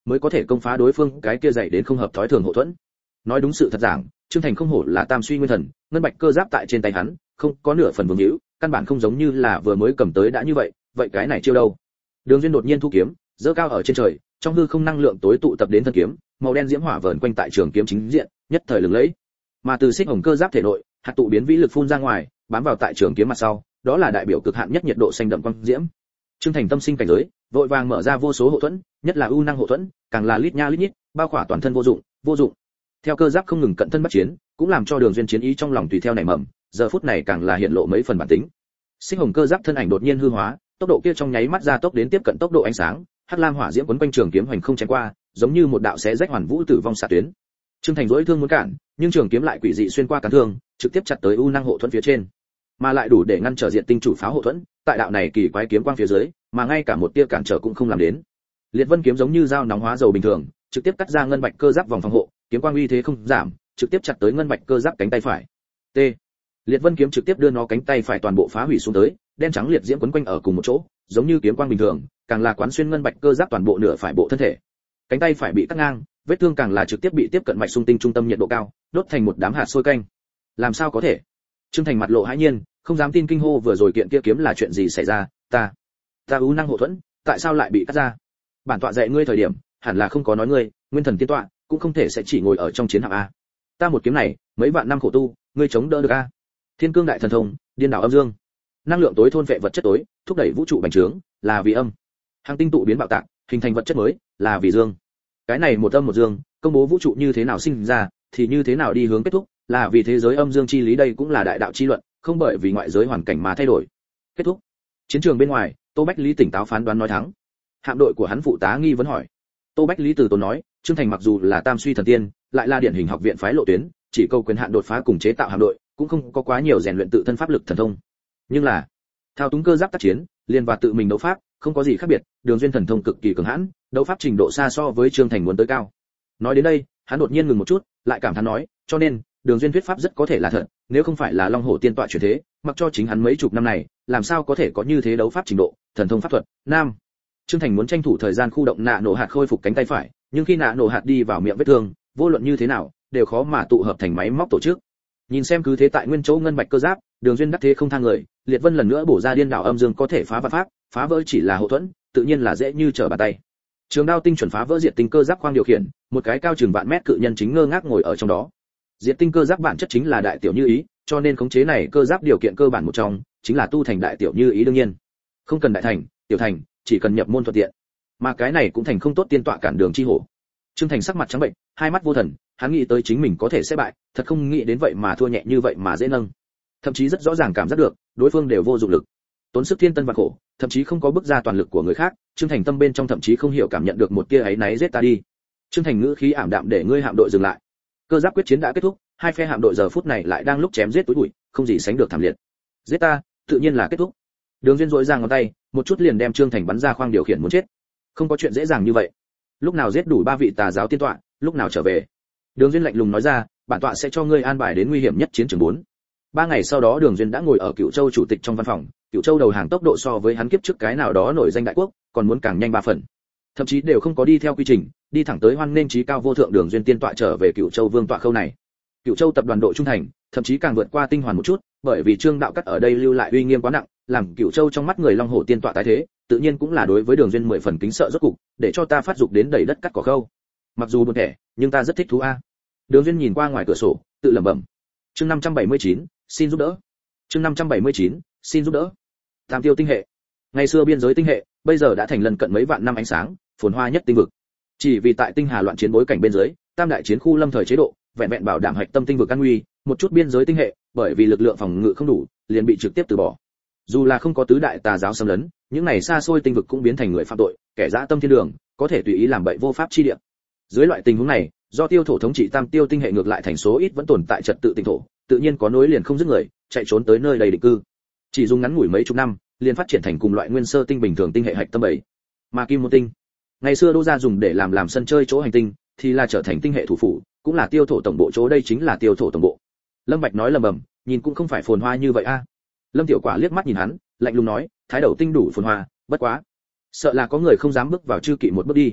mới có thể công phá đối phương cái kia dày đến không hợp thói thường hộ thuẫn. Nói đúng sự thật giảng, Trương Thành không hổ là tam suy nguyên thần, ngân bạch cơ giáp tại trên tay hắn, không có nửa phần vương hữu, căn bản không giống như là vừa mới cầm tới đã như vậy, vậy cái này chiêu đâu? Đường Duyên đột nhiên thu kiếm, giơ cao ở trên trời, trong hư không năng lượng tối tụ tập đến thân kiếm, màu đen diễm hỏa vờn quanh tại trường kiếm chính diện, nhất thời lừng lẫy. Mà từ xích hồng cơ giáp thể nội, hạt tụ biến vĩ lực phun ra ngoài, bám vào tại trường kiếm mặt sau, đó là đại biểu cực hạn nhất nhiệt độ xanh đậm quang diễm. Trương Thành tâm sinh cảnh giới, vội vàng mở ra vô số hộ thuẫn, nhất là ưu năng hộ thuẫn, càng là lít nha lít nhít, bao khỏa toàn thân vô dụng, vô dụng. Theo cơ giáp không ngừng cận thân bắt chiến, cũng làm cho Đường Duyên chiến ý trong lòng tùy theo nảy mầm, giờ phút này càng là hiện lộ mấy phần bản tính. Xích hồng cơ giáp thân ảnh đột nhiên hư hóa, tốc độ kia trong nháy mắt gia tốc đến tiếp cận tốc độ ánh sáng, hắc lam hỏa diễm quấn quanh trường kiếm hoành không chém qua, giống như một đạo xé rách hoàn vũ tử vong xạ tuyến. Trương Thành dỗi thương muốn cản, nhưng trường kiếm lại quỷ dị xuyên qua cán thương, trực tiếp chặt tới ưu năng hộ thuẫn phía trên, mà lại đủ để ngăn trở diện tinh chủ pháo hộ thuẫn, tại đạo này kỳ quái kiếm quang phía dưới, mà ngay cả một tia cản trở cũng không làm đến. Liệt Vân kiếm giống như dao nóng hóa dầu bình thường, trực tiếp cắt ra ngân bạch cơ giáp vòng phòng hộ, kiếm quang uy thế không giảm, trực tiếp chặt tới ngân bạch cơ giáp cánh tay phải. T. Liệt Vân kiếm trực tiếp đưa nó cánh tay phải toàn bộ phá hủy xuống tới, đen trắng liệt diễm quấn quanh ở cùng một chỗ, giống như kiếm quang bình thường, càng là quán xuyên ngân bạch cơ giáp toàn bộ nửa phải bộ thân thể. Cánh tay phải bị cắt ngang, vết thương càng là trực tiếp bị tiếp cận mạch xung tinh trung tâm nhiệt độ cao, đốt thành một đám hạt sôi canh. Làm sao có thể? Trương Thành mặt lộ hãi nhiên, không dám tin kinh hô vừa rồi kiện kia kiếm là chuyện gì xảy ra, ta ưu năng hộ thuẫn, tại sao lại bị cắt ra? Bản tọa dạy ngươi thời điểm, hẳn là không có nói ngươi, nguyên thần tiên tọa, cũng không thể sẽ chỉ ngồi ở trong chiến hạm a. Ta một kiếm này, mấy vạn năm khổ tu, ngươi chống đỡ được a? Thiên cương đại thần thông, điên đảo âm dương. Năng lượng tối thôn phệ vật chất tối, thúc đẩy vũ trụ bành trướng, là vì âm. Hàng tinh tụ biến bạo tạc, hình thành vật chất mới, là vì dương. Cái này một âm một dương, công bố vũ trụ như thế nào sinh ra, thì như thế nào đi hướng kết thúc, là vì thế giới âm dương chi lý, đây cũng là đại đạo chi luận, không bởi vì ngoại giới hoàn cảnh mà thay đổi. Kết thúc. Chiến trường bên ngoài, Tô Bách Lý tỉnh táo phán đoán nói thắng. Hạm đội của hắn phụ tá nghi vấn hỏi. Tô Bách Lý từ tốn nói, Trương Thành mặc dù là tam suy thần tiên, lại là điển hình học viện phái lộ tuyến, chỉ câu quyền hạn đột phá cùng chế tạo hạm đội, cũng không có quá nhiều rèn luyện tự thân pháp lực thần thông. Nhưng là, thao túng cơ giáp tác chiến, liên và tự mình đấu pháp, không có gì khác biệt, Đường Duyên thần thông cực kỳ cường hãn, đấu pháp trình độ xa so với Trương Thành muốn tới cao. Nói đến đây, hắn đột nhiên ngừng một chút, lại cảm thán nói, cho nên, Đường Duyên thuyết pháp rất có thể là thật, nếu không phải là Long Hổ tiên tọa chuyển thế, mặc cho chính hắn mấy chục năm này, làm sao có thể có như thế đấu pháp trình độ, thần thông pháp thuật. Nam. Trương Thành muốn tranh thủ thời gian khu động nạ nổ hạt khôi phục cánh tay phải, nhưng khi nạ nổ hạt đi vào miệng vết thương, vô luận như thế nào, đều khó mà tụ hợp thành máy móc tổ chức. Nhìn xem cứ thế tại nguyên chỗ ngân bạch cơ giáp, Đường Duyên đắc thế không thang người, Liệt Vân lần nữa bổ ra điên đảo âm dương có thể phá vạn pháp, phá vỡ chỉ là hậu thuẫn, tự nhiên là dễ như trở bàn tay. Trường đao tinh chuẩn phá vỡ diệt tinh cơ giáp khoang điều khiển, một cái cao chừng vạn mét cự nhân chính ngơ ngác ngồi ở trong đó. Diệt tinh cơ giáp bản chất chính là đại tiểu như ý, cho nên khống chế này cơ giáp điều kiện cơ bản một trong chính là tu thành đại tiểu như ý đương nhiên. Không cần đại thành, tiểu thành, chỉ cần nhập môn thuận tiện. Mà cái này cũng thành không tốt tiên tọa cản đường chi hổ. Trương Thành sắc mặt trắng bệnh, hai mắt vô thần, hắn nghĩ tới chính mình có thể sẽ bại, thật không nghĩ đến vậy mà thua nhẹ như vậy mà dễ nâng. Thậm chí rất rõ ràng cảm giác được, đối phương đều vô dụng lực. Tốn sức thiên tân và khổ, thậm chí không có bước ra toàn lực của người khác, Trương Thành tâm bên trong thậm chí không hiểu cảm nhận được một tia áy náy giết ta đi. Trương Thành ngữ khí ảm đạm để ngươi hạm đội dừng lại. Cơ giáp quyết chiến đã kết thúc, hai phe hạm đội giờ phút này lại đang lúc chém giết túi bụi, không gì sánh được thảm liệt. Giết ta, tự nhiên là kết thúc. Đường Duyên rỗi ra ngón tay, một chút liền đem Trương Thành bắn ra khoang điều khiển muốn chết. Không có chuyện dễ dàng như vậy. Lúc nào giết đủ ba vị tà giáo tiên tọa, lúc nào trở về. Đường Duyên lạnh lùng nói ra, bản tọa sẽ cho ngươi an bài đến nguy hiểm nhất chiến trường 4. 3 ngày sau đó Đường Duyên đã ngồi ở Cửu Châu chủ tịch trong văn phòng, Cửu Châu đầu hàng tốc độ so với hắn kiếp trước cái nào đó nổi danh đại quốc, còn muốn càng nhanh 3 phần. Thậm chí đều không có đi theo quy trình, đi thẳng tới hoan nên chí cao vô thượng Đường Duyên tiên tọa trở về Cửu Châu vương tọa khâu này. Cửu Châu tập đoàn độ trung thành, thậm chí càng vượt qua tinh hoàn một chút, bởi vì Trương đạo cắt ở đây lưu lại uy nghiêm quá nặng, làm Cửu Châu trong mắt người Long Hổ tiên tọa tái thế, tự nhiên cũng là đối với Đường Duyên 10 phần kính sợ rốt cục, để cho ta phát dục đến đầy đất cắt cỏ khâu. Mặc dù buồn thẻ, nhưng ta rất thích thú a. Đường Duyên nhìn qua ngoài cửa sổ, tự lẩm bẩm. Chương 579, xin giúp đỡ. Chương 579, xin giúp đỡ. Tam Tiêu tinh hệ. Ngày xưa biên giới tinh hệ, bây giờ đã thành lần cận mấy vạn năm ánh sáng, phồn hoa nhất tinh vực. Chỉ vì tại tinh hà loạn chiến bối cảnh bên dưới, tam đại chiến khu lâm thời chế độ, vẹn vẹn bảo đảm hạch tâm tinh vực an nguy, một chút biên giới tinh hệ, bởi vì lực lượng phòng ngự không đủ, liền bị trực tiếp từ bỏ. Dù là không có tứ đại tà giáo xâm lấn, những này xa xôi tinh vực cũng biến thành người phạm tội, kẻ dã tâm thiên đường, có thể tùy ý làm bậy vô pháp chi địa. Dưới loại tình huống này, do tiêu thổ thống trị tam tiêu tinh hệ ngược lại thành số ít vẫn tồn tại trật tự tinh thổ, tự nhiên có nối liền không dứt người, chạy trốn tới nơi đầy định cư. Chỉ dùng ngắn ngủi mấy chục năm, liền phát triển thành cùng loại nguyên sơ tinh bình thường tinh hệ hạch tâm 7. Mà Kim Môn tinh, ngày xưa Đô gia dùng để làm sân chơi chỗ hành tinh, thì là trở thành tinh hệ thủ phủ, cũng là tiêu thổ tổng bộ chỗ, đây chính là tiêu thổ tổng bộ. Lâm Bạch nói lầm bầm, nhìn cũng không phải phồn hoa như vậy a. Lâm Tiểu Quả liếc mắt nhìn hắn, lạnh lùng nói, thái đầu tinh đủ phồn hoa, bất quá, sợ là có người không dám bước vào chư kỵ một bước đi.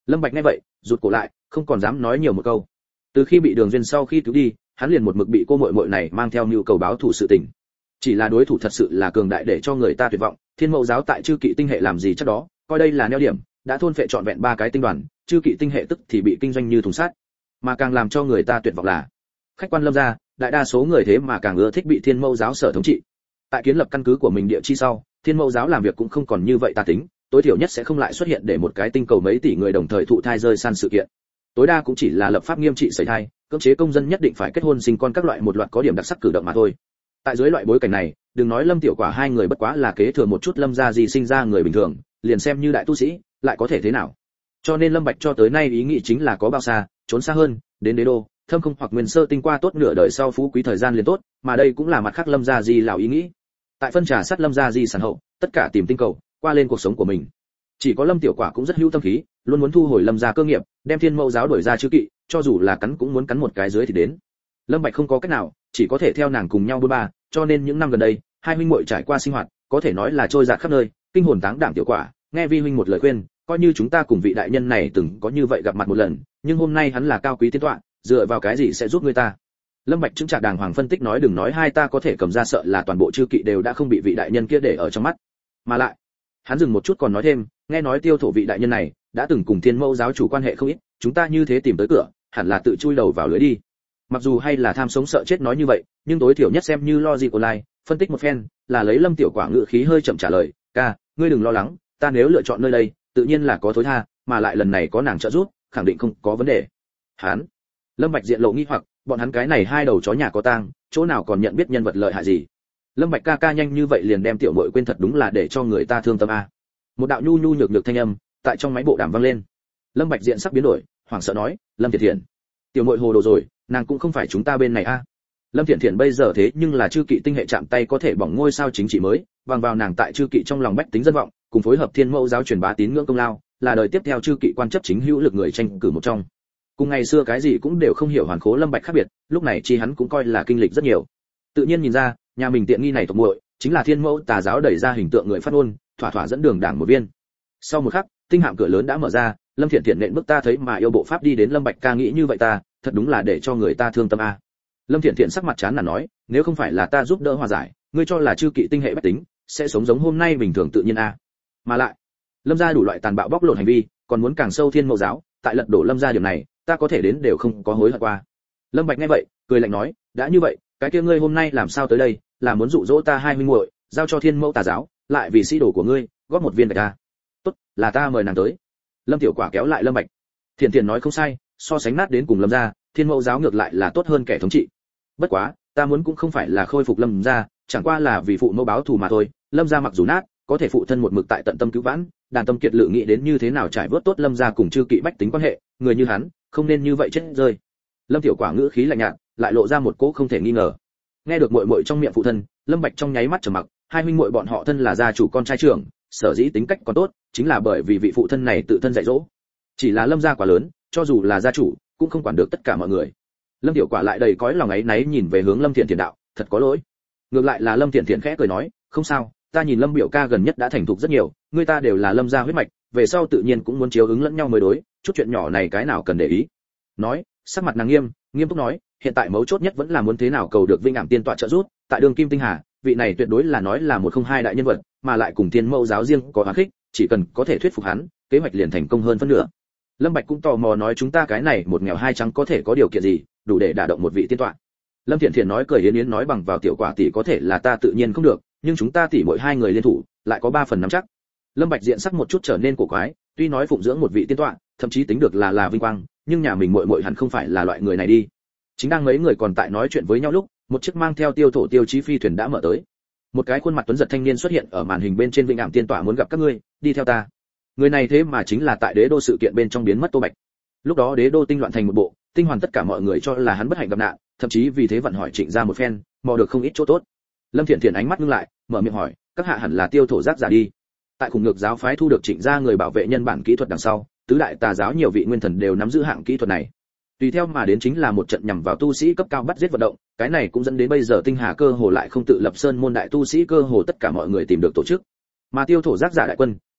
Lâm Bạch nghe vậy rụt cổ lại, không còn dám nói nhiều một câu. Từ khi bị Đường Duyên sau khi cứu đi, hắn liền một mực bị cô muội muội này mang theo nhu cầu báo thù sự tình. Chỉ là đối thủ thật sự là cường đại để cho người ta tuyệt vọng, Thiên Mẫu giáo tại Chư Kỵ tinh hệ làm gì chắc đó, coi đây là neo điểm, đã thôn phệ trọn vẹn 3 cái tinh đoàn, Chư Kỵ tinh hệ tức thì bị kinh doanh như thùng sắt. Mà càng làm cho người ta tuyệt vọng là, khách quan Lâm gia, đại đa số người thế mà càng ưa thích bị Thiên Mẫu giáo sở thống trị. Tại kiến lập căn cứ của mình địa chi sau, Thiên Mẫu giáo làm việc cũng không còn như vậy tà tính, tối thiểu nhất sẽ không lại xuất hiện để một cái tinh cầu mấy tỷ người đồng thời thụ thai rơi san sự kiện. Tối đa cũng chỉ là lập pháp nghiêm trị sẩy thai, cưỡng chế công dân nhất định phải kết hôn sinh con các loại một loạt có điểm đặc sắc cử động mà thôi. Tại dưới loại bối cảnh này, đừng nói Lâm Tiểu Quả hai người bất quá là kế thừa một chút Lâm gia gì sinh ra người bình thường, liền xem như đại tu sĩ, lại có thể thế nào? Cho nên Lâm Bạch cho tới nay ý nghĩ chính là có bao xa, trốn xa hơn, đến đế đô, thâm không hoặc nguyên sơ tinh qua tốt nửa đời sau phú quý thời gian liền tốt, mà đây cũng là mặt khác Lâm gia gì lão ý nghĩ. Tại phân trà sát Lâm gia gì sản hậu, tất cả tìm tinh cầu, qua lên cuộc sống của mình. Chỉ có Lâm Tiểu Quả cũng rất hữu tâm khí, luôn muốn thu hồi Lâm gia cơ nghiệp, đem Thiên Mẫu giáo đuổi ra Chư Kỵ, cho dù là cắn cũng muốn cắn một cái dưới thì đến. Lâm Bạch không có cách nào, chỉ có thể theo nàng cùng nhau bôn ba, cho nên những năm gần đây, hai huynh muội trải qua sinh hoạt, có thể nói là trôi dạt khắp nơi, kinh hồn táng đảm. Tiểu Quả, nghe vi huynh một lời khuyên, coi như chúng ta cùng vị đại nhân này từng có như vậy gặp mặt một lần, nhưng hôm nay hắn là cao quý tiên tọa, dựa vào cái gì sẽ giúp ngươi ta? Lâm Bạch chứng trạc đàng hoàng phân tích nói, đừng nói hai ta có thể cầm ra, sợ là toàn bộ Chư Kỵ đều đã không bị vị đại nhân kia để ở trong mắt. Mà lại, hắn dừng một chút còn nói thêm, nghe nói Tiêu Thổ vị đại nhân này đã từng cùng Thiên Mẫu giáo chủ quan hệ không ít, chúng ta như thế tìm tới cửa, hẳn là tự chui đầu vào lưới đi. Mặc dù hay là tham sống sợ chết nói như vậy, nhưng tối thiểu nhất xem như logic online, phân tích một phen, là lấy Lâm Tiểu Quả ngữ khí hơi chậm trả lời, "Ca, ngươi đừng lo lắng, ta nếu lựa chọn nơi đây, tự nhiên là có thối tha, mà lại lần này có nàng trợ giúp, khẳng định không có vấn đề." Hắn, Lâm Bạch diện lộ nghi hoặc, bọn hắn cái này hai đầu chó nhà có tang, chỗ nào còn nhận biết nhân vật lợi hại gì. Lâm Bạch ca ca nhanh như vậy liền đem tiểu muội quên, thật đúng là để cho người ta thương tâm a. Một đạo nhu nhu nhược nhược thanh âm tại trong máy bộ đàm vang lên. Lâm Bạch diện sắc biến đổi, hoảng sợ nói, "Lâm Thiện Thiện, tiểu muội hồ đồ rồi, nàng cũng không phải chúng ta bên này a." Lâm Thiện Thiện bây giờ thế nhưng là Chư Kỵ tinh hệ chạm tay có thể bỏng ngôi sao chính trị mới, bằng vào nàng tại Chư Kỵ trong lòng bách tính dân vọng, cùng phối hợp Thiên Mẫu giáo truyền bá tín ngưỡng công lao, là đời tiếp theo Chư Kỵ quan chấp chính hữu lực người tranh cử một trong. Cùng ngày xưa cái gì cũng đều không hiểu Hoàn Khố Lâm Bạch khác biệt, lúc này chi hắn cũng coi là kinh lịch rất nhiều. Tự nhiên nhìn ra, nhà mình tiện nghi này tộc muội, chính là Thiên Mẫu tà giáo đẩy ra hình tượng người phát ngôn, thỏa thỏa dẫn đường đảng một viên. Sau một khắc, tinh hạm cửa lớn đã mở ra, Lâm Thiện Thiện nện bước ta thấy mà yêu bộ pháp đi đến. Lâm Bạch ca nghĩ như vậy ta, thật đúng là để cho người ta thương tâm a. Lâm Thiện Thiện sắc mặt chán nản nói, nếu không phải là ta giúp đỡ hòa giải, ngươi cho là Chư Kỵ tinh hệ bách tính sẽ sống giống hôm nay bình thường tự nhiên a. Mà lại, Lâm gia đủ loại tàn bạo bóc lột hành vi, còn muốn càng sâu Thiên Mẫu giáo, tại lật đổ Lâm gia điều này, ta có thể đến đều không có hối hận qua. Lâm Bạch nghe vậy, cười lạnh nói, đã như vậy, cái kia ngươi hôm nay làm sao tới đây, là muốn dụ dỗ ta hai huynh muội, giao cho Thiên Mẫu tà giáo, lại vì sĩ đồ của ngươi, góp một viên gạch ta. Tốt, là ta mời nàng tới. Lâm Tiểu Quả kéo lại Lâm Bạch. Thiện Thiện nói không sai, so sánh nát đến cùng Lâm gia, Thiên Mẫu giáo ngược lại là tốt hơn kẻ thống trị. Bất quá, ta muốn cũng không phải là khôi phục Lâm gia, chẳng qua là vì phụ mẫu báo thù mà thôi. Lâm gia mặc dù nát, có thể phụ thân một mực tại tận tâm cứu vãn, đàn tâm kiệt lự nghĩ đến như thế nào trải vớt tốt Lâm gia cùng Chư Kỵ bách tính quan hệ, người như hắn, không nên như vậy chết rơi. Lâm Tiểu Quả ngữ khí lạnh nhạt, lại lộ ra một cỗ không thể nghi ngờ. Nghe được muội muội trong miệng phụ thân, Lâm Bạch trong nháy mắt trầm mặc, hai huynh muội bọn họ thân là gia chủ con trai trưởng, sở dĩ tính cách còn tốt, chính là bởi vì vị phụ thân này tự thân dạy dỗ. Chỉ là Lâm gia quá lớn, cho dù là gia chủ, cũng không quản được tất cả mọi người. Lâm Tiểu Quả lại đầy cõi lòng ấy náy nhìn về hướng Lâm Thiện Thiện đạo, thật có lỗi. Ngược lại là Lâm Thiện Thiện khẽ cười nói, không sao, ta nhìn Lâm biểu ca gần nhất đã thành thục rất nhiều, người ta đều là Lâm gia huyết mạch, về sau tự nhiên cũng muốn chiếu ứng lẫn nhau mới đối, chút chuyện nhỏ này cái nào cần để ý. Nói, sắc mặt nàng nghiêm túc nói, hiện tại mấu chốt nhất vẫn là muốn thế nào cầu được Vinh Ảm tiên tọa trợ giúp, tại Đường Kim Tinh Hà, vị này tuyệt đối là nói là một không hai đại nhân vật, mà lại cùng Thiên Mẫu giáo riêng có oán khích, chỉ cần có thể thuyết phục hắn, kế hoạch liền thành công hơn phân nửa. Lâm Bạch cũng tò mò nói, chúng ta cái này một nghèo hai trắng có thể có điều kiện gì, đủ để đả động một vị tiên tọa. Lâm Thiện Thiện nói cười yến yến nói, bằng vào Tiểu Quả tỷ có thể là ta tự nhiên không được, nhưng chúng ta tỷ mỗi hai người liên thủ, lại có 3 phần nắm chắc. Lâm Bạch diện sắc một chút trở nên cổ quái, tuy nói phụng dưỡng một vị tiên tọa, thậm chí tính được là vinh quang, nhưng nhà mình muội muội hẳn không phải là loại người này đi. Chính đang mấy người còn tại nói chuyện với nhau lúc, một chiếc mang theo Tiêu Thổ Tiêu Chí phi thuyền đã mở tới. Một cái khuôn mặt tuấn giật thanh niên xuất hiện ở màn hình bên trên. Vinh Ảm tiên tọa muốn gặp các ngươi, đi theo ta. Người này thế mà chính là tại Đế đô sự kiện bên trong biến mất Tô Bạch. Lúc đó Đế đô tinh loạn thành một bộ, tinh hoàn tất cả mọi người cho là hắn bất hạnh gặp nạn, thậm chí vì thế vận hỏi Trịnh gia một phen, mò được không ít chỗ tốt. Lâm Thiện Thiện ánh mắt ngưng lại, mở miệng hỏi, các hạ hẳn là Tiêu Thổ giác giả đi. Tại khủng ngược giáo phái thu được Trịnh gia người bảo vệ nhân bản kỹ thuật đằng sau, tứ đại tà giáo nhiều vị nguyên thần đều nắm giữ hạng kỹ thuật này. Tùy theo mà đến chính là một trận nhằm vào tu sĩ cấp cao bắt giết vận động, cái này cũng dẫn đến bây giờ Tinh Hà cơ hồ lại không tự lập sơn môn đại tu sĩ, cơ hồ tất cả mọi người tìm được tổ chức. Mà Tiêu Thổ giác giả đại quân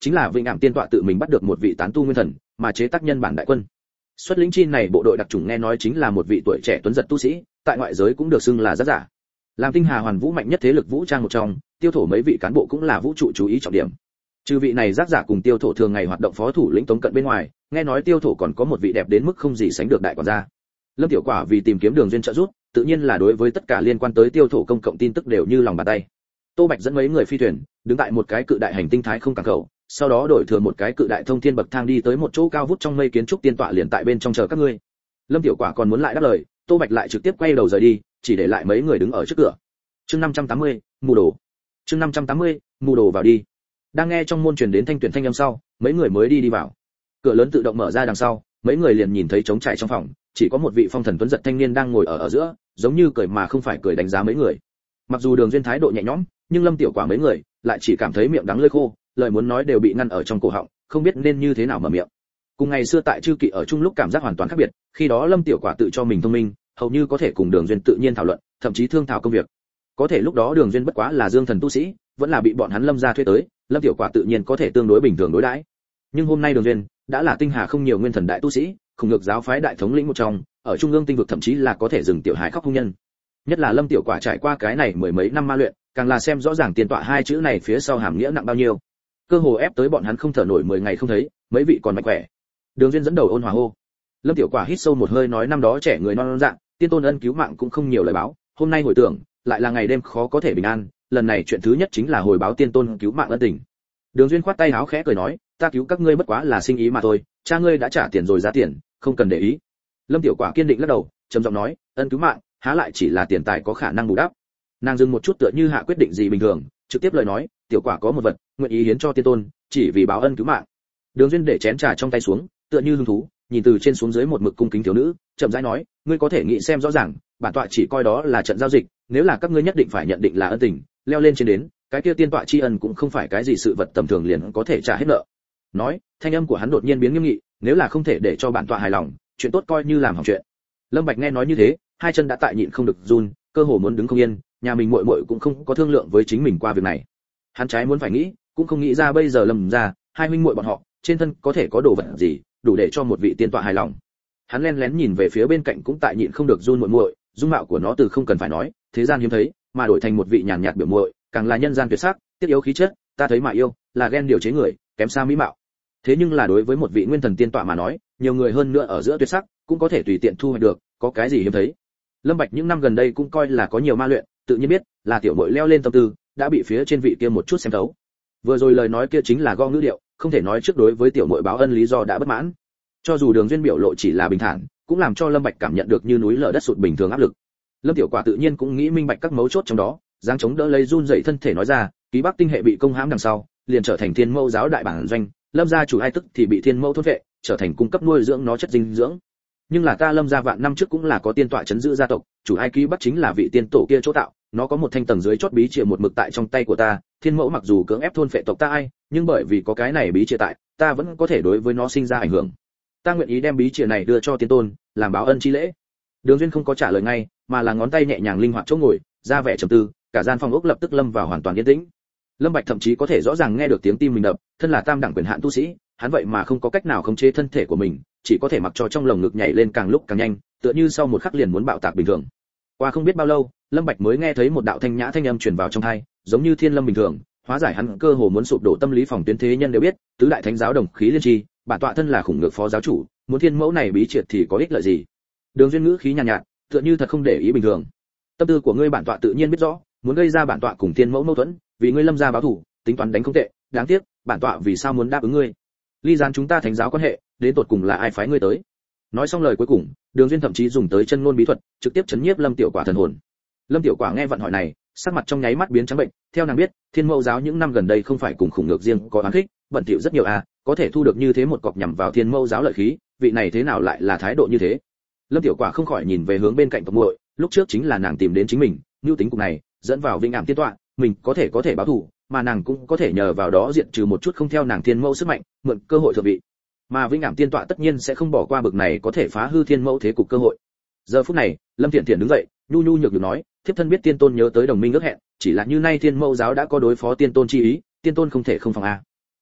chính là Vĩnh Ảm Tiên tọa tự mình bắt được một vị tán tu nguyên thần, mà chế tác nhân bản đại quân. Xuất lĩnh chi này bộ đội đặc chủng nghe nói chính là một vị tuổi trẻ tuấn giật tu sĩ, tại ngoại giới cũng được xưng là rất giả. Làm Tinh Hà Hoàn Vũ mạnh nhất thế lực vũ trang một trong, Tiêu Thổ mấy vị cán bộ cũng là vũ trụ chú ý trọng điểm. Trừ vị này giác giả cùng Tiêu Thổ thường ngày hoạt động phó thủ lĩnh Tống Cận bên ngoài, nghe nói Tiêu Thổ còn có một vị đẹp đến mức không gì sánh được đại quản gia. Lâm Tiểu Quả vì tìm kiếm đường duyên trợ giúp, tự nhiên là đối với tất cả liên quan tới Tiêu Thổ công cộng tin tức đều như lòng bàn tay. Tô Bạch dẫn mấy người phi thuyền, đứng tại một cái cự đại hành tinh thái không cảng khẩu, sau đó đổi thừa một cái cự đại thông thiên bậc thang đi tới một chỗ cao vút trong mây kiến trúc tiên tọa liền tại bên trong chờ các ngươi. Lâm Tiểu Quả còn muốn lại đáp lời, Tô Bạch lại trực tiếp quay đầu rời đi, chỉ để lại mấy người đứng ở trước cửa. Chương 580, mù đồ. Chương 580, mù đồ vào đi. Đang nghe trong môn truyền đến thanh tuyển thanh âm sau, mấy người mới đi vào. Cửa lớn tự động mở ra đằng sau, mấy người liền nhìn thấy trống trải trong phòng, chỉ có một vị phong thần tuấn giật thanh niên đang ngồi ở giữa, giống như cười mà không phải cười đánh giá mấy người. Mặc dù Đường Duyên thái độ nhẹ nhõm, nhưng Lâm Tiểu Quả mấy người lại chỉ cảm thấy miệng đắng lưỡi khô, lời muốn nói đều bị ngăn ở trong cổ họng, không biết nên như thế nào mở miệng. Cùng ngày xưa tại Chư Kỵ ở chung lúc cảm giác hoàn toàn khác biệt, khi đó Lâm Tiểu Quả tự cho mình thông minh, hầu như có thể cùng Đường Duyên tự nhiên thảo luận, thậm chí thương thảo công việc. Có thể lúc đó Đường Duyên bất quá là dương thần tu sĩ, vẫn là bị bọn hắn Lâm gia thuê tới, Lâm Tiểu Quả tự nhiên có thể tương đối bình thường đối đãi. Nhưng hôm nay Đường Duyên đã là tinh hà không nhiều nguyên thần đại tu sĩ, khủng ngược giáo phái đại thống lĩnh một trong, ở trung ương tinh vực thậm chí là có thể dừng tiểu hài khóc hung nhân. Nhất là Lâm Tiểu Quả trải qua cái này mười mấy năm ma luyện, càng là xem rõ ràng tiền tọa hai chữ này phía sau hàm nghĩa nặng bao nhiêu. Cơ hồ ép tới bọn hắn không thở nổi 10 ngày không thấy, mấy vị còn mạnh khỏe. Đường Duyên dẫn đầu ôn hòa hô. Lâm Tiểu Quả hít sâu một hơi nói năm đó trẻ người non dạng, tiên tôn ân cứu mạng cũng không nhiều lời báo, hôm nay hồi tưởng, lại là ngày đêm khó có thể bình an, lần này chuyện thứ nhất chính là hồi báo tiên tôn cứu mạng ân tình. Đường Duyên khoát tay áo khẽ cười nói, ta cứu các ngươi bất quá là sinh ý mà thôi, cha ngươi đã trả tiền rồi giá tiền, không cần để ý. Lâm Tiểu Quả kiên định lắc đầu, trầm giọng nói, ân cứu mạng, há lại chỉ là tiền tài có khả năng bù đắp. Nàng dừng một chút tựa như hạ quyết định gì bình thường, trực tiếp lời nói, Tiểu Quả có một vật, nguyện ý hiến cho tiên tôn, chỉ vì báo ân cứu mạng. Đường Duyên để chén trà trong tay xuống, tựa như hứng thú, nhìn từ trên xuống dưới một mực cung kính thiếu nữ, chậm rãi nói, ngươi có thể nghĩ xem rõ ràng, bản tọa chỉ coi đó là trận giao dịch, nếu là các ngươi nhất định phải nhận định là ân tình, leo lên trên đến, cái kia tiên tọa tri ân cũng không phải cái gì sự vật tầm thường liền có thể trả hết nợ. Nói, thanh âm của hắn đột nhiên biến nghiêm nghị, nếu là không thể để cho bản tọa hài lòng, chuyện tốt coi như làm hỏng chuyện. Lâm Bạch nghe nói như thế, hai chân đã tại nhịn không được run, cơ hồ muốn đứng không yên, nhà mình muội muội cũng không có thương lượng với chính mình qua việc này. Hắn trái muốn phải nghĩ, cũng không nghĩ ra bây giờ Lâm gia, hai huynh muội bọn họ, trên thân có thể có đồ vật gì, đủ để cho một vị tiên tọa hài lòng. Hắn lén lén nhìn về phía bên cạnh cũng tại nhịn không được run muội muội, dung mạo của nó từ không cần phải nói, thế gian hiếm thấy, mà đổi thành một vị nhàn nhạt biểu muội, càng là nhân gian tuyệt sắc, tiếc yếu khí chất, ta thấy mà yêu, là ghen điều chế người, kém xa mỹ mạo. Thế nhưng là đối với một vị nguyên thần tiên tọa mà nói, nhiều người hơn nữa ở giữa tuyệt sắc, cũng có thể tùy tiện thu hoạch được, có cái gì hiếm thấy. Lâm Bạch những năm gần đây cũng coi là có nhiều ma luyện, tự nhiên biết, là tiểu muội leo lên tâm tư, đã bị phía trên vị kia một chút xem thấu. Vừa rồi lời nói kia chính là gõ ngữ điệu, không thể nói trước đối với tiểu muội báo ân lý do đã bất mãn. Cho dù Đường Duyên biểu lộ chỉ là bình thản, cũng làm cho Lâm Bạch cảm nhận được như núi lở đất sụt bình thường áp lực. Lâm Tiểu Quả tự nhiên cũng nghĩ minh bạch các mấu chốt trong đó, giáng chống đỡ lấy run rẩy thân thể nói ra, ký Bắc tinh hệ bị công hãm đằng sau, liền trở thành Thiên Mâu giáo đại bản doanh, Lâm gia chủ ai tức thì bị Thiên Mâu thôn vệ, trở thành cung cấp nuôi dưỡng nó chất dinh dưỡng. Nhưng là ta Lâm gia vạn năm trước cũng là có tiên tọa trấn giữ gia tộc, chủ ai ký Bắc chính là vị tiên tổ kia chỗ tạo, nó có một thanh tầng dưới chót bí triệt một mực tại trong tay của ta, Thiên Mẫu mặc dù cưỡng ép thôn phệ tộc ta ai, nhưng bởi vì có cái này bí triệt tại, ta vẫn có thể đối với nó sinh ra ảnh hưởng. Ta nguyện ý đem bí triệt này đưa cho tiên tôn, làm báo ân chi lễ. Đường Duyên không có trả lời ngay, mà là ngón tay nhẹ nhàng linh hoạt chỗ ngồi, ra vẻ trầm tư, cả gian phòng ốc lập tức lâm vào hoàn toàn yên tĩnh. Lâm Bạch thậm chí có thể rõ ràng nghe được tiếng tim mình đập, thân là tam đẳng quyền hạn tu sĩ, hắn vậy mà không có cách nào khống chế thân thể của mình, chỉ có thể mặc cho trong lồng ngực nhảy lên càng lúc càng nhanh, tựa như sau một khắc liền muốn bạo tạc bình thường. Qua không biết bao lâu, Lâm Bạch mới nghe thấy một đạo thanh nhã thanh âm truyền vào trong tai, giống như thiên lâm bình thường, hóa giải hắn cơ hồ muốn sụp đổ tâm lý phòng tuyến thế nhân đều biết, tứ đại thánh giáo đồng khí liên tri, bản tọa thân là khủng ngược phó giáo chủ, muốn Thiên Mẫu này bí triệt thì có ích lợi gì? Đường Duyên ngữ khí nhàn nhạt, tựa như thật không để ý bình thường. Tâm tư của ngươi bản tọa tự nhiên biết rõ, muốn gây ra bản tọa cùng Thiên Mẫu mâu thuẫn, vì ngươi Lâm gia báo thù, tính toán đánh không tệ, đáng tiếc, bản tọa vì sao muốn đáp ứng ngươi? Ly gián chúng ta thánh giáo quan hệ, đến tột cùng là ai phái ngươi tới? Nói xong lời cuối cùng, Đường Duyên thậm chí dùng tới chân ngôn bí thuật, trực tiếp chấn nhiếp Lâm Tiểu Quả thần hồn. Lâm Tiểu Quả nghe vận hỏi này, sắc mặt trong nháy mắt biến trắng bệnh, theo nàng biết, Thiên Mẫu giáo những năm gần đây không phải cùng khủng ngược riêng có oán khích, bận rộn rất nhiều có thể thu được như thế một cọc nhằm vào Thiên Mẫu giáo lợi khí, vị này thế nào lại là thái độ như thế? Lâm Tiểu Quả không khỏi nhìn về hướng bên cạnh tộc muội, lúc trước chính là nàng tìm đến chính mình, nhu tính cục này, dẫn vào Vĩnh Ảm tiên tọa, mình có thể báo thù, mà nàng cũng có thể nhờ vào đó diệt trừ một chút không theo nàng Thiên Mẫu sức mạnh, mượn cơ hội thượng vị. Mà Vĩnh Ảm tiên tọa tất nhiên sẽ không bỏ qua bực này có thể phá hư Thiên Mẫu thế cục cơ hội. Giờ phút này, Lâm Thiện Thiện đứng dậy, nhu nhược được nói, thiếp thân biết tiên tôn nhớ tới đồng minh ước hẹn, chỉ là như nay Thiên Mẫu giáo đã có đối phó tiên tôn chi ý, tiên tôn không thể không phòng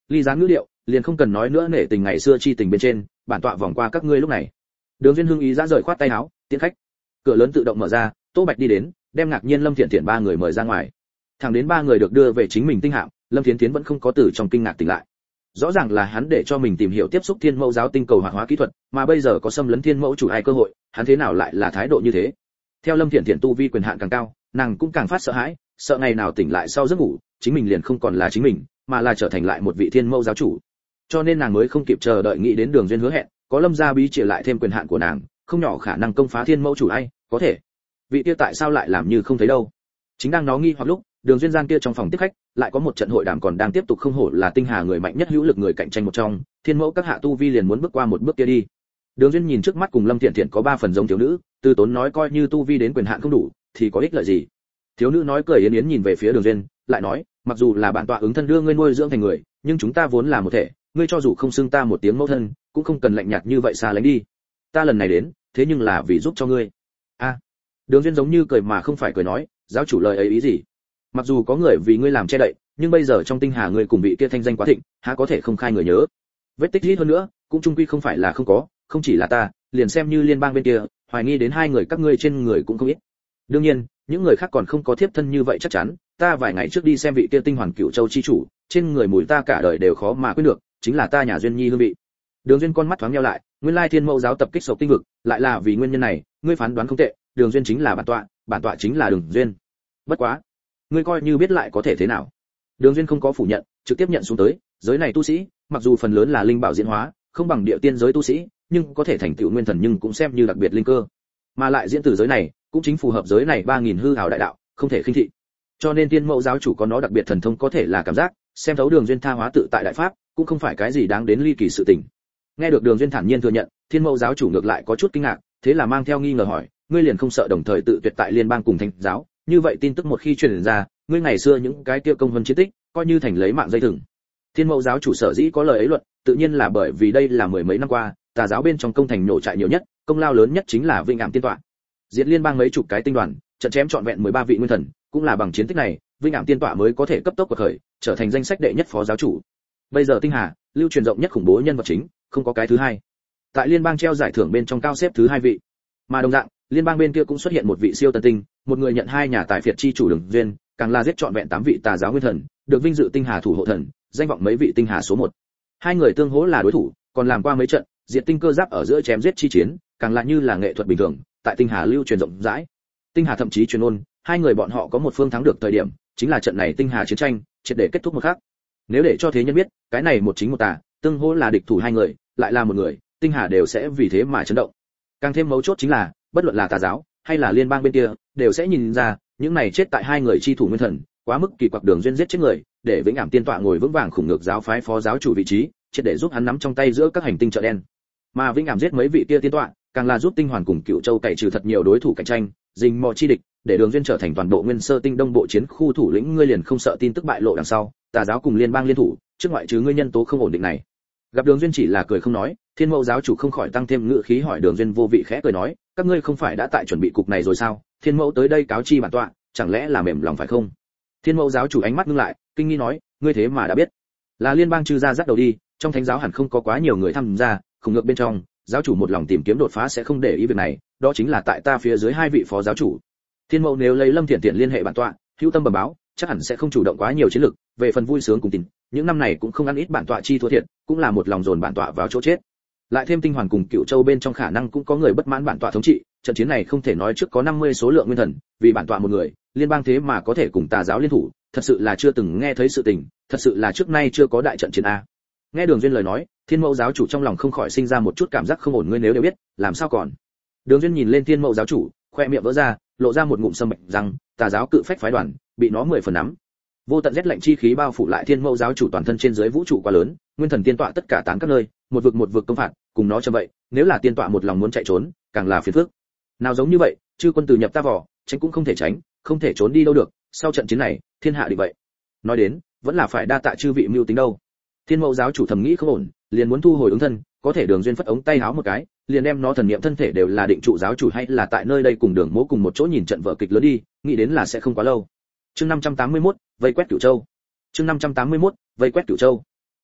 ly gián ngữ điệu, liền không cần nói nữa, nể tình ngày xưa chi tình bên trên, bản tọa vòng qua các ngươi lúc này. Đường Duyên hưng ý dã rời khoát tay áo, tiễn khách. Cửa lớn tự động mở ra, Tô Bạch đi đến, đem Ngạc Nhiên, Lâm Thiện Thiện ba người mời ra ngoài. Thẳng đến ba người được đưa về chính mình tinh hạm, Lâm Thiến Thiến vẫn không có từ trong kinh ngạc tỉnh lại. Rõ ràng là hắn để cho mình tìm hiểu tiếp xúc Thiên Mẫu giáo tinh cầu hoạt hóa kỹ thuật, mà bây giờ có xâm lấn Thiên Mẫu chủ ai cơ hội, hắn thế nào lại là thái độ như thế? Theo Lâm Thiện Thiện tu vi quyền hạn càng cao, nàng cũng càng phát sợ hãi, sợ ngày nào tỉnh lại sau giấc ngủ, chính mình liền không còn là chính mình, mà là trở thành lại một vị Thiên Mẫu giáo chủ. Cho nên nàng mới không kịp chờ đợi nghĩ đến Đường Duyên hứa hẹn, có Lâm gia bí chỉ lại thêm quyền hạn của nàng, không nhỏ khả năng công phá Thiên Mẫu chủ ai, có thể. Vị kia tại sao lại làm như không thấy đâu? Chính đang nó nghi hoặc lúc, Đường Duyên gian kia trong phòng tiếp khách, lại có một trận hội đàm còn đang tiếp tục, không hổ là tinh hà người mạnh nhất hữu lực người cạnh tranh một trong, Thiên Mẫu các hạ tu vi liền muốn bước qua một bước kia đi. Đường Duyên nhìn trước mắt cùng Lâm Thiện Thiện có 3 phần giống thiếu nữ, Từ Tốn nói coi như tu vi đến quyền hạn không đủ, thì có ích lợi gì? Thiếu nữ nói cười yến yến nhìn về phía Đường Duyên, lại nói, mặc dù là bản tọa ứng thân đưa ngươi nuôi dưỡng thành người, nhưng chúng ta vốn là một thể, ngươi cho dù không xưng ta một tiếng mẫu thân, cũng không cần lạnh nhạt như vậy xa lánh đi. Ta lần này đến, thế nhưng là vì giúp cho ngươi. A. Đường Duyên giống như cười mà không phải cười nói, giáo chủ lời ấy ý gì? Mặc dù có người vì ngươi làm che đậy, nhưng bây giờ trong tinh hà ngươi cùng vị kia thanh danh quá thịnh, há có thể không khai người nhớ? Vết tích ít hơn nữa, cũng chung quy không phải là không có, không chỉ là ta, liền xem như liên bang bên kia, hoài nghi đến hai người các ngươi trên người cũng không ít. Đương nhiên, những người khác còn không có thiếp thân như vậy chắc chắn, ta vài ngày trước đi xem vị kia tinh hoàn cửu châu chi chủ, trên người mùi ta cả đời đều khó mà quên được, chính là ta nhà Duyên Nhi hương vị. Đường Duyên con mắt thoáng nheo lại, nguyên lai Thiên Mẫu giáo tập kích sộc tinh vực, lại là vì nguyên nhân này, ngươi phán đoán không tệ, Đường Duyên chính là bản tọa chính là Đường Duyên. Bất quá, ngươi coi như biết lại có thể thế nào? Đường Duyên không có phủ nhận, trực tiếp nhận xuống tới, giới này tu sĩ, mặc dù phần lớn là linh bảo diễn hóa, không bằng địa tiên giới tu sĩ, nhưng có thể thành tựu nguyên thần nhưng cũng xem như đặc biệt linh cơ. Mà lại diễn từ giới này, cũng chính phù hợp giới này 3000 hư ảo đại đạo, không thể khinh thị. Cho nên Thiên Mẫu giáo chủ có nó đặc biệt thần thông có thể là cảm giác, xem thấu Đường Duyên tha hóa tự tại đại pháp, cũng không phải cái gì đáng đến ly kỳ sự tình. Nghe được Đường Duyên thản nhiên thừa nhận, Thiên Mẫu giáo chủ ngược lại có chút kinh ngạc, thế là mang theo nghi ngờ hỏi, ngươi liền không sợ đồng thời tự tuyệt tại liên bang cùng thánh giáo, như vậy tin tức một khi truyền ra, ngươi ngày xưa những cái kia công vân chiến tích, coi như thành lấy mạng dây thừng. Thiên Mẫu giáo chủ sở dĩ có lời ấy luận, tự nhiên là bởi vì đây là mười mấy năm qua, tà giáo bên trong công thành nổ trại nhiều nhất, công lao lớn nhất chính là Vinh Ảm Tiên tọa. Diệt liên bang mấy chục cái tinh đoàn, trận chém trọn vẹn 13 vị nguyên thần, cũng là bằng chiến tích này, Vinh Ảm Tiên tọa mới có thể cấp tốc quật khởi, trở thành danh sách đệ nhất phó giáo chủ. Bây giờ tinh hà, lưu truyền rộng nhất khủng bố nhân vật chính, không có cái thứ hai. Tại liên bang treo giải thưởng bên trong cao xếp thứ 2 vị. Mà đồng dạng, liên bang bên kia cũng xuất hiện một vị siêu tân tinh, một người nhận 2 nhà tài phiệt chi chủ Đường Duyên, càng là giết trọn vẹn 8 vị tà giáo nguyên thần, được vinh dự tinh hà thủ hộ thần, danh vọng mấy vị tinh hà số 1. Hai người tương hỗ là đối thủ, còn làm qua mấy trận, diệt tinh cơ giáp ở giữa chém giết chi chiến, càng là như là nghệ thuật bình thường, tại tinh hà lưu truyền rộng rãi. Tinh hà thậm chí truyền ôn, hai người bọn họ có một phương thắng được thời điểm, chính là trận này tinh hà chiến tranh, triệt để kết thúc một khắc. Nếu để cho thế nhân biết, cái này một chính một tà, tương hỗ là địch thủ hai người, lại là một người, tinh hà đều sẽ vì thế mà chấn động. Càng thêm mấu chốt chính là, bất luận là tà giáo hay là liên bang bên kia, đều sẽ nhìn ra, những này chết tại hai người chi thủ nguyên thần, quá mức kỳ quặc. Đường Duyên giết chết người, để Vĩnh Ảm Tiên tọa ngồi vững vàng khủng ngược giáo phái phó giáo chủ vị trí, triệt để giúp hắn nắm trong tay giữa các hành tinh chợ đen. Mà Vĩnh Ảm giết mấy vị kia tiên tọa, càng là giúp tinh hoàn cùng Cựu Châu cày trừ thật nhiều đối thủ cạnh tranh, dình mò chi địch, để Đường Duyên trở thành toàn bộ Nguyên Sơ Tinh Đông bộ chiến khu thủ lĩnh. Ngươi liền không sợ tin tức bại lộ đằng sau, tà giáo cùng liên bang liên thủ, trước ngoại trừ ngươi nhân tố không ổn định này. Gặp Đường Duyên chỉ là cười không nói, Thiên Mẫu giáo chủ không khỏi tăng thêm ngữ khí hỏi. Đường Duyên vô vị khẽ cười nói, các ngươi không phải đã tại chuẩn bị cục này rồi sao? Thiên Mẫu tới đây cáo chi bản tọa, chẳng lẽ là mềm lòng phải không? Thiên Mẫu giáo chủ ánh mắt ngưng lại, kinh nghi nói, ngươi thế mà đã biết? Là liên bang trừ ra dắt đầu đi, trong thánh giáo hẳn không có quá nhiều người tham gia, khủng ngược bên trong, giáo chủ một lòng tìm kiếm đột phá sẽ không để ý việc này, đó chính là tại ta phía dưới 2 vị phó giáo chủ. Thiên Mẫu nếu lấy Lâm Thiện Thiện liên hệ bản tọa, hữu tâm bẩm báo, chắc hẳn sẽ không chủ động quá nhiều chiến lực, về phần vui sướng cùng tình, những năm này cũng không ăn ít bản tọa chi thua thiệt, cũng là một lòng dồn bản tọa vào chỗ chết. Lại thêm tinh hoàn cùng Cựu Châu bên trong khả năng cũng có người bất mãn bản tọa thống trị, trận chiến này không thể nói trước có 50 số lượng nguyên thần, vì bản tọa một người, liên bang thế mà có thể cùng tà giáo liên thủ, thật sự là chưa từng nghe thấy sự tình, thật sự là trước nay chưa có đại trận chiến a. Nghe Đường Duyên lời nói, Thiên Mẫu giáo chủ trong lòng không khỏi sinh ra một chút cảm giác không ổn. Ngươi nếu đều biết, làm sao còn? Đường Duyên nhìn lên Thiên Mẫu giáo chủ, khoe miệng vỡ ra, lộ ra một ngụm sâm bạch răng, tà giáo cự phách phái đoàn, bị nó 10 phần nắm. Vô tận rét lạnh chi khí bao phủ lại Thiên Mẫu giáo chủ toàn thân trên dưới vũ trụ quá lớn, nguyên thần tiên tọa tất cả tán các nơi, một vực công phạt, cùng nó châm vậy, nếu là tiên tọa một lòng muốn chạy trốn, càng là phiền phức. Nào giống như vậy, chư quân từ nhập ta vỏ, tránh cũng không thể tránh, không thể trốn đi đâu được, sau trận chiến này, thiên hạ định vậy. Nói đến, vẫn là phải đa tạ chư vị mưu tính đâu. Thiên Mẫu giáo chủ thầm nghĩ không ổn, liền muốn thu hồi ứng thân, có thể Đường Duyên phất ống tay háo một cái, liền đem nó thần niệm thân thể đều là định trụ giáo chủ hay là tại nơi đây cùng Đường Mỗ cùng một chỗ nhìn trận vở kịch lớn đi, nghĩ đến là sẽ không quá lâu. Chương 581, vây quét Cửu Châu. Chương 581, vây quét Cửu Châu.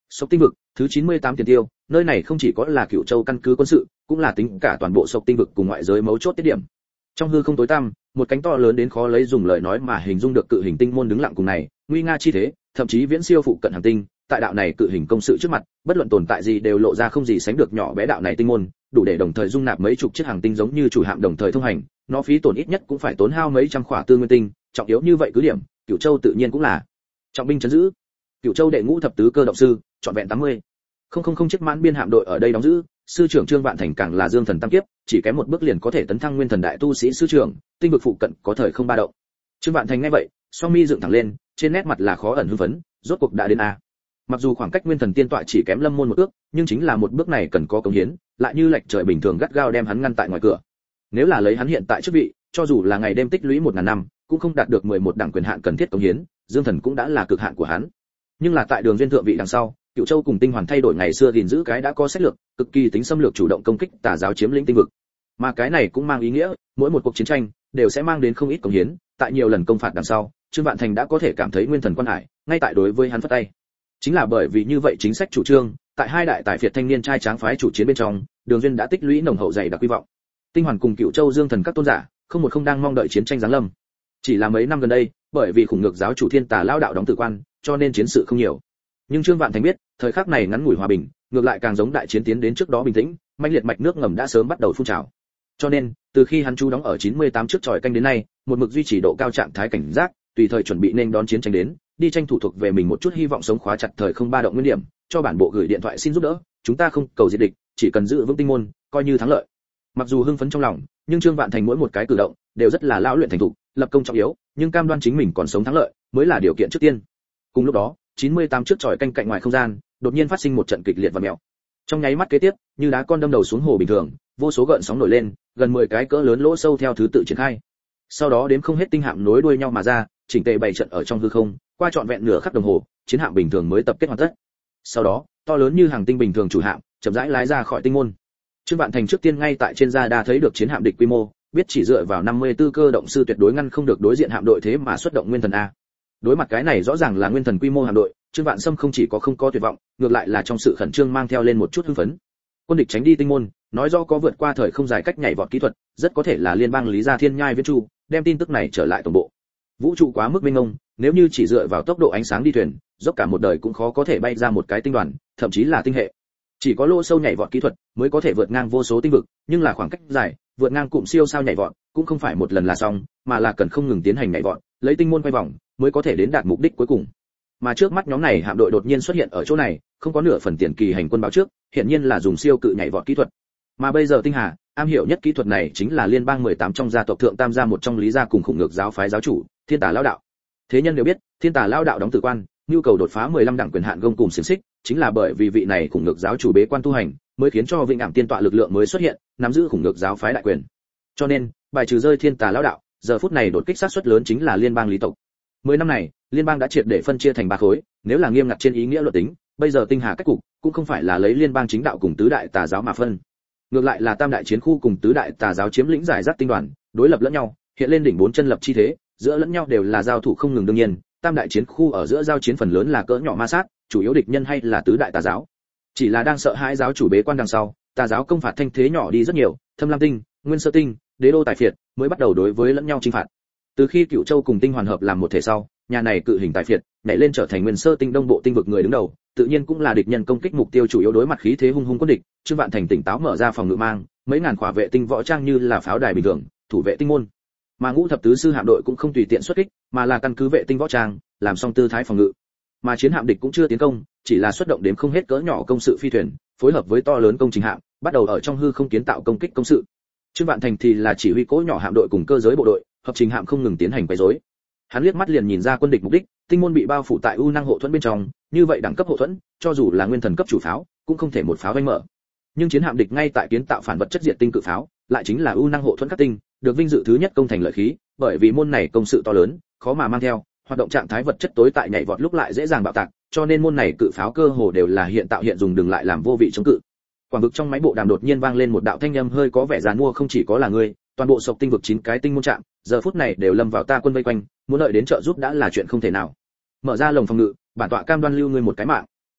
Sộc tinh vực thứ 98 tiền tiêu, nơi này không chỉ có là Cửu Châu căn cứ quân sự, cũng là tính cả toàn bộ Sộc tinh vực cùng ngoại giới mấu chốt tiết điểm. Trong hư không tối tăm, một cánh to lớn đến khó lấy dùng lời nói mà hình dung được cự hình tinh môn đứng lặng cùng này, nguy nga chi thế, thậm chí viễn siêu phụ cận hành tinh, tại đạo này cự hình công sự trước mặt, bất luận tồn tại gì đều lộ ra không gì sánh được nhỏ bé đạo này tinh môn, đủ để đồng thời dung nạp mấy chục chiếc hành tinh giống như chủ hạm đồng thời thông hành, nó phí tổn ít nhất cũng phải tốn hao mấy trăm khỏa tư nguyên tinh, trọng yếu như vậy cứ điểm, Cửu Châu tự nhiên cũng là trọng binh trấn giữ. Cửu Châu đệ ngũ thập tứ cơ động sư, trọn vẹn 80. Không chiếc mãn biên hạm đội ở đây đóng giữ, sư trưởng Trương Vạn Thành càng là Dương Thần tam kiếp, chỉ kém một bước liền có thể tấn thăng nguyên thần đại tu sĩ sư trưởng, tinh vực phụ cận có thời không ba động. Trương Vạn Thành nghe vậy, song mi dựng thẳng lên, trên nét mặt là khó ẩn hưng phấn, rốt cuộc đã đến a. Mặc dù khoảng cách nguyên thần tiên tọa chỉ kém Lâm Môn một bước, nhưng chính là một bước này cần có công hiến, lại như lệch trời bình thường gắt gao đem hắn ngăn tại ngoài cửa. Nếu là lấy hắn hiện tại chức vị, cho dù là ngày đêm tích lũy 1000 năm, cũng không đạt được 11 đẳng quyền hạn cần thiết công hiến, Dương Thần cũng đã là cực hạn của hắn. Nhưng là tại đường duyên thượng vị đằng sau, Cửu Châu cùng Tinh Hoàn thay đổi ngày xưa gìn giữ cái đã có sách lược, cực kỳ tính xâm lược chủ động công kích tà giáo chiếm lĩnh tinh vực. Mà cái này cũng mang ý nghĩa, mỗi một cuộc chiến tranh đều sẽ mang đến không ít công hiến, tại nhiều lần công phạt đằng sau, Trương Vạn Thành đã có thể cảm thấy nguyên thần quan hải, ngay tại đối với hắn phất tay. Chính là bởi vì như vậy chính sách chủ trương, tại hai đại tài phiệt thanh niên trai tráng phái chủ chiến bên trong, Đường duyên đã tích lũy nồng hậu dày đặc quy vọng. Tinh Hoàn cùng Cửu Châu Dương Thần các tôn giả, không đang mong đợi chiến tranh giáng lâm. Chỉ là mấy năm gần đây, bởi vì khủng ngược giáo chủ Thiên Tà lão đạo đóng tử quan, cho nên chiến sự không nhiều. Nhưng Trương Vạn Thành biết, thời khắc này ngắn ngủi hòa bình, ngược lại càng giống đại chiến tiến đến trước đó bình tĩnh, manh liệt mạch nước ngầm đã sớm bắt đầu phun trào. Cho nên, từ khi hắn chú đóng ở 98 trước tròi canh đến nay, một mực duy trì độ cao trạng thái cảnh giác, tùy thời chuẩn bị nên đón chiến tranh đến, đi tranh thủ thuộc về mình một chút hy vọng sống khóa chặt thời không ba động nguyên điểm, cho bản bộ gửi điện thoại xin giúp đỡ, chúng ta không cầu diệt địch, chỉ cần giữ vững tinh môn, coi như thắng lợi. Mặc dù hưng phấn trong lòng, nhưng Trương Vạn Thành mỗi một cái cử động đều rất là lão luyện thành thục, lập công trọng yếu, nhưng cam đoan chính mình còn sống thắng lợi mới là điều kiện trước tiên. Cùng lúc đó, 98 trước tròi canh cạnh ngoài không gian, đột nhiên phát sinh một trận kịch liệt và mèo. Trong nháy mắt kế tiếp, như đá con đâm đầu xuống hồ bình thường, vô số gợn sóng nổi lên, gần 10 cái cỡ lớn lỗ sâu theo thứ tự triển khai. Sau đó đếm không hết tinh hạm nối đuôi nhau mà ra, chỉnh tề bày trận ở trong hư không, qua trọn vẹn nửa khắc đồng hồ, chiến hạm bình thường mới tập kết hoàn tất. Sau đó, to lớn như hàng tinh bình thường chủ hạm, chậm rãi lái ra khỏi tinh môn. Trương Vạn Thành trước tiên ngay tại trên radar thấy được chiến hạm địch quy mô, biết chỉ dựa vào 54 cơ động sư tuyệt đối ngăn không được đối diện hạm đội thế mà xuất động nguyên thần a. Đối mặt cái này rõ ràng là nguyên thần quy mô hạm đội, Trương Vạn Sâm không chỉ không có tuyệt vọng, ngược lại là trong sự khẩn trương mang theo lên một chút hưng phấn. Quân địch tránh đi tinh môn, nói rõ có vượt qua thời không dài cách nhảy vọt kỹ thuật, rất có thể là liên bang Lý Gia Thiên Nhai Viễn Chu, đem tin tức này trở lại tổng bộ. Vũ trụ quá mức mênh mông, nếu như chỉ dựa vào tốc độ ánh sáng đi thuyền, dốc cả một đời cũng khó có thể bay ra một cái tinh đoàn, thậm chí là tinh hệ. Chỉ có lỗ sâu nhảy vọt kỹ thuật mới có thể vượt ngang vô số tinh vực, nhưng là khoảng cách dài, vượt ngang cụm siêu sao nhảy vọt, cũng không phải một lần là xong, mà là cần không ngừng tiến hành nhảy vọt, lấy tinh môn quay vòng, mới có thể đến đạt mục đích cuối cùng. Mà trước mắt nhóm này hạm đội đột nhiên xuất hiện ở chỗ này, không có nửa phần tiền kỳ hành quân báo trước, hiện nhiên là dùng siêu cự nhảy vọt kỹ thuật. Mà bây giờ Tinh Hà, am hiểu nhất kỹ thuật này chính là liên bang 18 trong gia tộc thượng tam gia một trong Lý gia cùng khủng ngược giáo phái giáo chủ, Thiên Tà lão đạo. Thế nhân đều biết, Thiên Tà lão đạo đóng tử quan, nhu cầu đột phá 15 đẳng quyền hạn gông cùng xiển xích, chính là bởi vì vị này khủng ngược giáo chủ bế quan tu hành, mới khiến cho Vĩnh Ảm Tiên tọa lực lượng mới xuất hiện, nắm giữ khủng ngược giáo phái đại quyền. Cho nên, bài trừ rơi Thiên Tà lão đạo, giờ phút này đột kích sát suất lớn chính là liên bang Lý tộc. 10 năm này, liên bang đã triệt để phân chia thành ba khối, nếu là nghiêm ngặt trên ý nghĩa luật tính, bây giờ Tinh Hà cách cục cũng không phải là lấy liên bang chính đạo cùng tứ đại tà giáo mà phân, ngược lại là tam đại chiến khu cùng tứ đại tà giáo chiếm lĩnh giải rác tinh đoàn, đối lập lẫn nhau, hiện lên đỉnh bốn chân lập chi thế, giữa lẫn nhau đều là giao thủ không ngừng. Đương nhiên, tam đại chiến khu ở giữa giao chiến phần lớn là cỡ nhỏ ma sát, chủ yếu địch nhân hay là tứ đại tà giáo. Chỉ là đang sợ hãi giáo chủ bế quan đằng sau, tà giáo công phạt thanh thế nhỏ đi rất nhiều, Thâm Lam Tinh, Nguyên Sơ Tinh, Đế Đô Tài Phiệt mới bắt đầu đối với lẫn nhau chinh phạt. Từ khi Cửu Châu cùng Tinh hoàn hợp làm một thể sau, nhà này cự hình Tài Phiệt nhảy lên trở thành Nguyên Sơ Tinh đông bộ tinh vực người đứng đầu, tự nhiên cũng là địch nhân công kích mục tiêu chủ yếu. Đối mặt khí thế hung hung quân địch, Trương Vạn Thành tỉnh táo mở ra phòng ngự mang, mấy ngàn khỏa vệ tinh võ trang như là pháo đài bình thường, thủ vệ tinh môn. Mà Ngũ thập tứ sư hạm đội cũng không tùy tiện xuất kích, mà là căn cứ vệ tinh võ trang, làm xong tư thái phòng ngự. Mà chiến hạm địch cũng chưa tiến công, chỉ là xuất động đến không hết cỡ nhỏ công sự phi thuyền, phối hợp với to lớn công trình hạm, bắt đầu ở trong hư không kiến tạo công kích công sự. Trương Vạn Thành thì là chỉ huy cỗ nhỏ hạm đội cùng cơ giới bộ đội, hợp trình hạm không ngừng tiến hành quấy rối. Hắn liếc mắt liền nhìn ra quân địch mục đích, tinh môn bị bao phủ tại u năng hộ thuẫn bên trong, như vậy đẳng cấp hộ thuẫn, cho dù là nguyên thần cấp chủ pháo, cũng không thể một pháo vây mở. Nhưng chiến hạm địch ngay tại kiến tạo phản vật chất diệt tinh cự pháo, lại chính là u năng hộ thuẫn các tinh, được vinh dự thứ nhất công thành lợi khí, bởi vì môn này công sự to lớn, khó mà mang theo, hoạt động trạng thái vật chất tối tại nhảy vọt lúc lại dễ dàng bạo tạc, cho nên môn này cự pháo cơ hồ đều là hiện tạo hiện dùng, đừng lại làm vô vị chống cự. Quảng vực trong máy bộ đàm đột nhiên vang lên một đạo thanh âm hơi có vẻ giàn mua, không chỉ có là ngươi, toàn bộ sộc tinh vực 9 cái tinh môn trạm, giờ phút này đều lâm vào ta quân vây quanh, muốn đợi đến trợ giúp đã là chuyện không thể nào. Mở ra lồng phòng ngự, bản tọa cam đoan lưu ngươi một cái mạng.